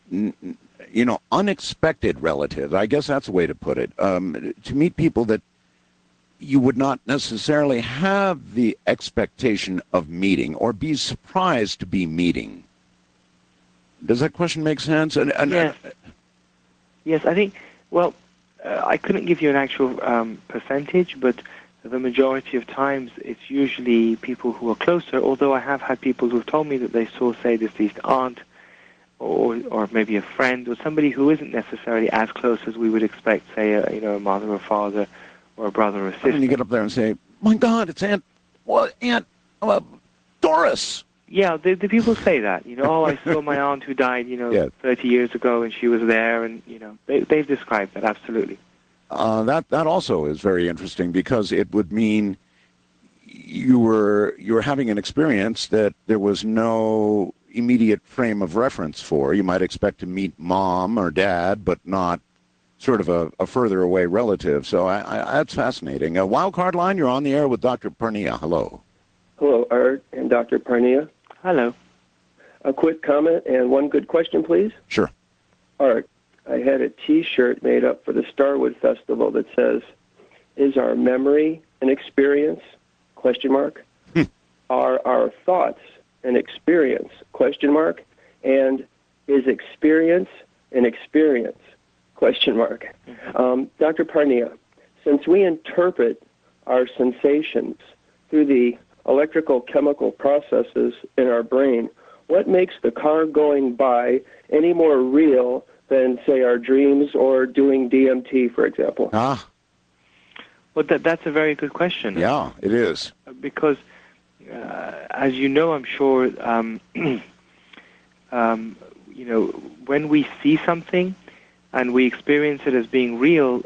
unexpected relatives, I guess that's a way to put it, to meet people that you would not necessarily have the expectation of meeting or be surprised to be meeting? Does that question make sense? Yes. Yes, I think, well, I couldn't give you an actual percentage, but the majority of times it's usually people who are closer, although I have had people who've told me that they saw, say, deceased aunt or maybe a friend or somebody who isn't necessarily as close as we would expect, say, a mother or father or a brother or a sister. And you get up there and say, my God, it's Aunt Doris. Yeah, the people say that. I saw my aunt who died, 30 years ago, and she was there, and, they've described that, absolutely. That also is very interesting because it would mean you were having an experience that there was no immediate frame of reference for. You might expect to meet mom or dad, but not sort of a further away relative. So that's fascinating. Wildcard line, you're on the air with Dr. Pernia. Hello. Hello, Art and Dr. Pernia. Hello. A quick comment and one good question, please. Sure. Art, I had a T-shirt made up for the Starwood Festival that says, "Is our memory an experience? ? Are our thoughts an experience? ? And is experience an experience? ? Dr. Pernia, since we interpret our sensations through the electrical chemical processes in our brain, what makes the car going by any more real than, say, our dreams or doing DMT, for example? Well, that's a very good question. Yeah, it is. Because, as you know, I'm sure, when we see something and we experience it as being real,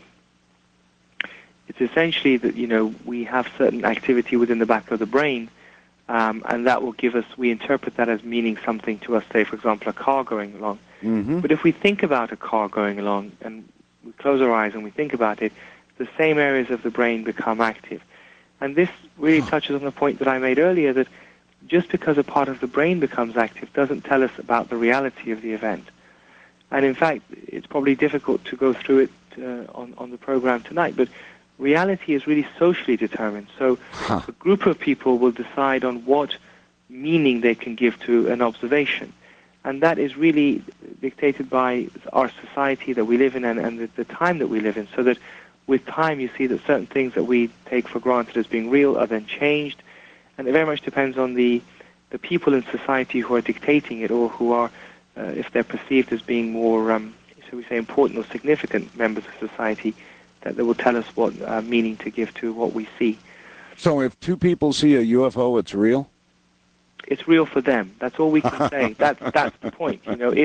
it's essentially that, we have certain activity within the back of the brain, and that will give us, we interpret that as meaning something to us, say, for example, a car going along. Mm-hmm. But if we think about a car going along and we close our eyes and we think about it, the same areas of the brain become active. And this really touches on the point that I made earlier, that just because a part of the brain becomes active doesn't tell us about the reality of the event. And in fact, it's probably difficult to go through it on the program tonight, but reality is really socially determined. So a group of people will decide on what meaning they can give to an observation. And that is really dictated by our society that we live in and the time that we live in, so that with time you see that certain things that we take for granted as being real are then changed. And it very much depends on the people in society who are dictating it, or who are, if they're perceived as being more, shall we say, important or significant members of society, that they will tell us what meaning to give to what we see. So if two people see a UFO, it's real? It's real for them. That's all we can say. That's the point.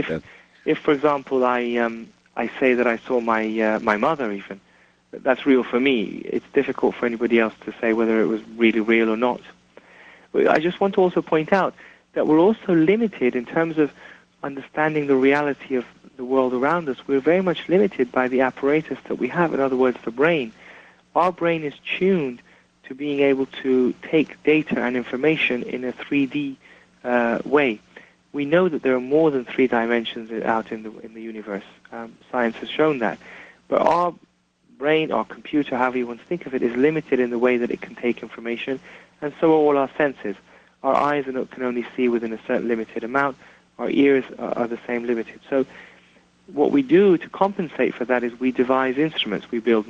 If for example I say that I saw my mother, even, that's real for me. It's difficult for anybody else to say whether it was really real or not. I just want to also point out that we're also limited in terms of understanding the reality of the world around us. We're very much limited by the apparatus that we have. In other words, the brain. Our brain is tuned to being able to take data and information in a 3D way. We know that there are more than 3 dimensions out in the universe. Science has shown that. But our brain, our computer, however you want to think of it, is limited in the way that it can take information, and so are all our senses. Our eyes can only see within a certain limited amount. Our ears are the same limited. So what we do to compensate for that is we devise instruments. We build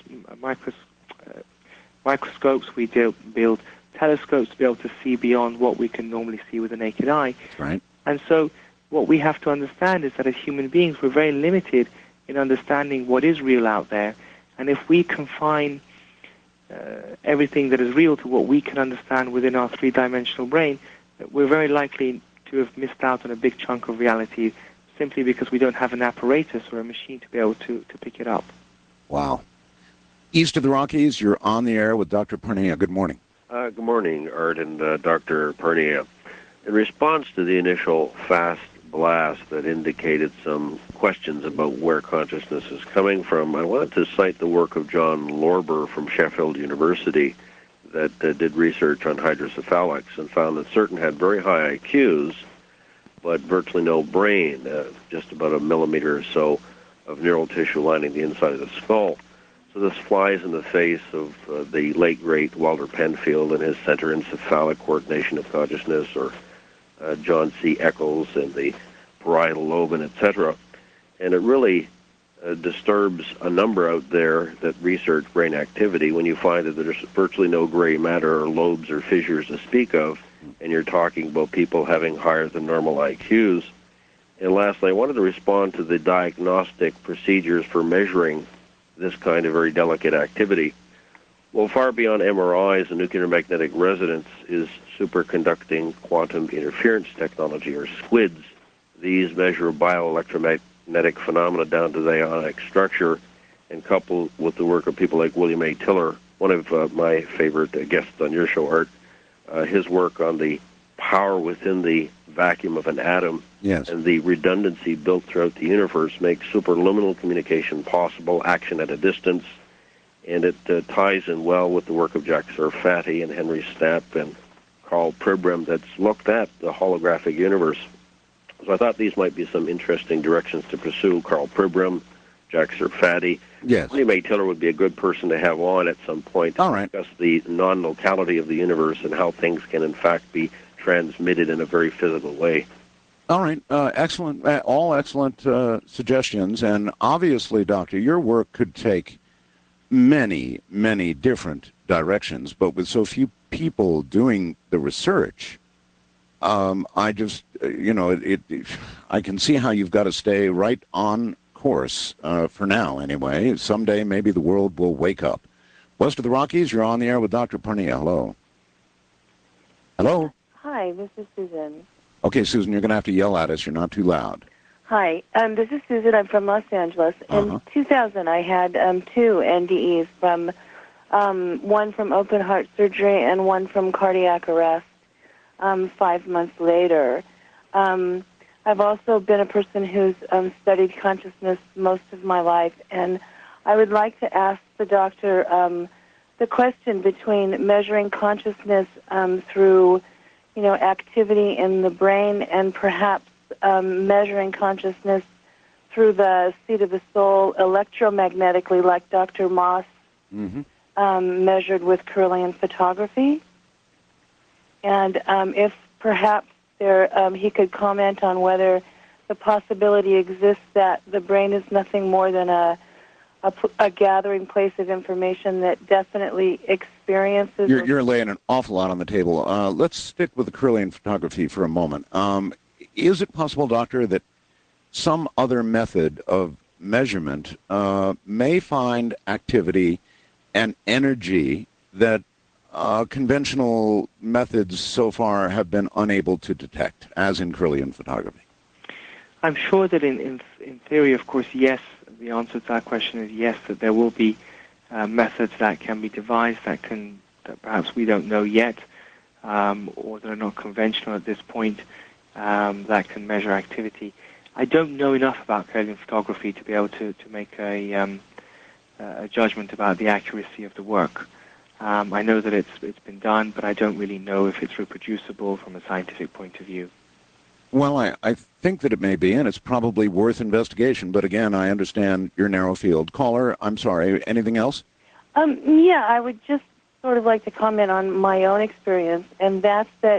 microscopes, we build telescopes to be able to see beyond what we can normally see with the naked eye. Right. And so what we have to understand is that as human beings, we're very limited in understanding what is real out there. And if we confine everything that is real to what we can understand within our 3-dimensional brain, we're very likely to have missed out on a big chunk of reality simply because we don't have an apparatus or a machine to be able to pick it up. Wow. East of the Rockies, you're on the air with Dr. Pernia. Good morning. Good morning, Art and Dr. Pernia. In response to the initial fast blast that indicated some questions about where consciousness is coming from, I wanted to cite the work of John Lorber from Sheffield University that did research on hydrocephalics and found that certain had very high IQs, but virtually no brain, just about a millimeter or so of neural tissue lining the inside of the skull. So this flies in the face of the late, great Walter Penfield and his Center Encephalic Coordination of Consciousness, or John C. Eccles and the parietal lobe, and etc. And it really disturbs a number out there that research brain activity when you find that there's virtually no gray matter or lobes or fissures to speak of, and you're talking about people having higher than normal IQs. And lastly, I wanted to respond to the diagnostic procedures for measuring this kind of very delicate activity. Well, far beyond MRIs and nuclear magnetic resonance is superconducting quantum interference technology, or SQUIDs. These measure bioelectromagnetic phenomena down to the ionic structure, and coupled with the work of people like William A. Tiller, one of my favorite guests on your show, Art, his work on the power within the vacuum of an atom and the redundancy built throughout the universe makes superluminal communication possible, action at a distance, and it ties in well with the work of Jack Sarfati and Henry Stapp and Karl Pribram that's looked at the holographic universe. So I thought these might be some interesting directions to pursue. Karl Pribram, Jack Sarfati. Yes. William A. Tiller would be a good person to have on at some point to discuss the non-locality of the universe and how things can, in fact, be transmitted in a very physical way. All right. Excellent. All excellent suggestions. And obviously, Doctor, your work could take many, many different directions, but with so few people doing the research, I just, I can see how you've got to stay right on course for now, anyway. Someday, maybe the world will wake up. West of the Rockies, you're on the air with Dr. Pernia. Hello. Hello. Hi, this is Susan. Okay, Susan, you're going to have to yell at us. You're not too loud. Hi, this is Susan. I'm from Los Angeles. In 2000, I had 2 NDEs, from one from open heart surgery and one from cardiac arrest 5 months later. I've also been a person who's studied consciousness most of my life, and I would like to ask the doctor the question between measuring consciousness through, activity in the brain, and perhaps measuring consciousness through the seat of the soul electromagnetically, like Dr. Moss measured with Kirlian photography. And if perhaps he could comment on whether the possibility exists that the brain is nothing more than a gathering place of information that definitely experiences. You're laying an awful lot on the table. Let's stick with the Kirlian photography for a moment. Is it possible, Doctor, that some other method of measurement may find activity and energy that conventional methods so far have been unable to detect, as in Kirlian photography? I'm sure that in theory, of course, yes. The answer to that question is yes, that there will be methods that can be devised that perhaps we don't know yet, or that are not conventional at this point, that can measure activity. I don't know enough about Kirlian photography to be able to make a judgment about the accuracy of the work. I know that it's been done, but I don't really know if it's reproducible from a scientific point of view. Well, I think that it may be, and it's probably worth investigation. But again, I understand your narrow field. Caller, I'm sorry, anything else? Yeah, I would just sort of like to comment on my own experience, and that's that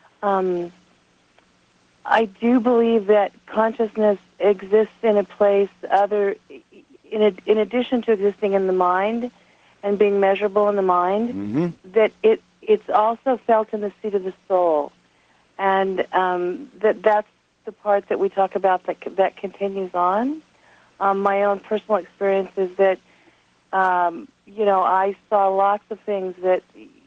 I do believe that consciousness exists in a place in addition to existing in the mind and being measurable in the mind, that it's also felt in the seat of the soul. And that's the part that we talk about that continues on. My own personal experience is that, I saw lots of things that,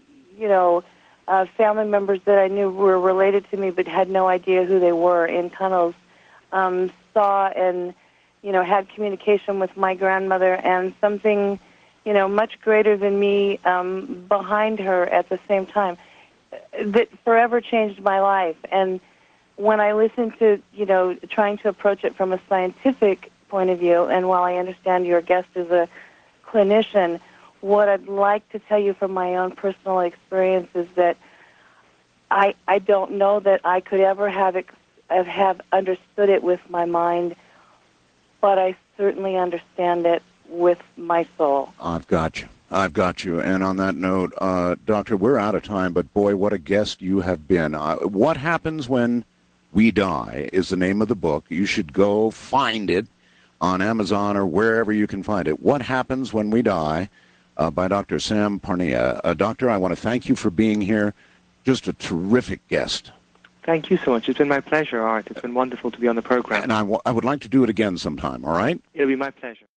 family members that I knew were related to me but had no idea who they were in tunnels, saw and, had communication with my grandmother and something, much greater than me behind her at the same time, that forever changed my life. And when I listen to, trying to approach it from a scientific point of view, and while I understand your guest is a clinician, what I'd like to tell you from my own personal experience is that I don't know that I could ever have understood it with my mind, but I certainly understand it with my soul. I've got you. And on that note, Doctor, we're out of time, but boy, what a guest you have been. What Happens When We Die is the name of the book. You should go find it. on Amazon or wherever you can find it. What Happens When We Die by Dr. Sam Parnia. Doctor, I want to thank you for being here. Just a terrific guest. Thank you so much. It's been my pleasure, Art. It's been wonderful to be on the program. And I would like to do it again sometime, all right? It'll be my pleasure.